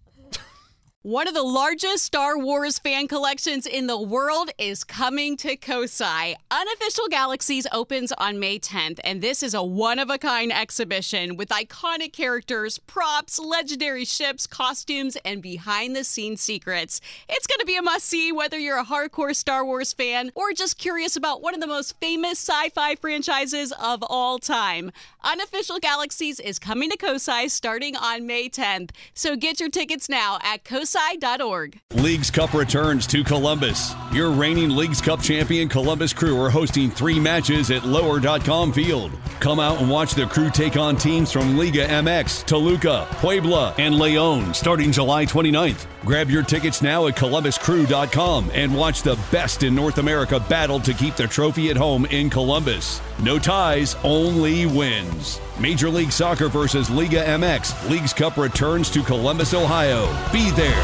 Speaker 1: One of the largest Star Wars fan collections in the world is coming to Kosai. Unofficial Galaxies opens on May tenth, and this is a one-of-a-kind exhibition with iconic characters, props, legendary ships, costumes, and behind-the-scenes secrets. It's going to be a must-see whether you're a hardcore Star Wars fan or just curious about one of the most famous sci-fi franchises of all time. Unofficial Galaxies is coming to Kosai starting on May tenth, so get your tickets now at kosai dot org.
Speaker 2: Leagues Cup returns to Columbus. Your reigning Leagues Cup champion Columbus Crew are hosting three matches at lower dot com field. Come out and watch the Crew take on teams from Liga M X, Toluca, Puebla, and Leon starting July twenty-ninth. Grab your tickets now at columbus crew dot com and watch the best in North America battle to keep the trophy at home in Columbus. No ties, only wins. Major League Soccer versus Liga M X. Leagues Cup returns to Columbus, Ohio. Be there.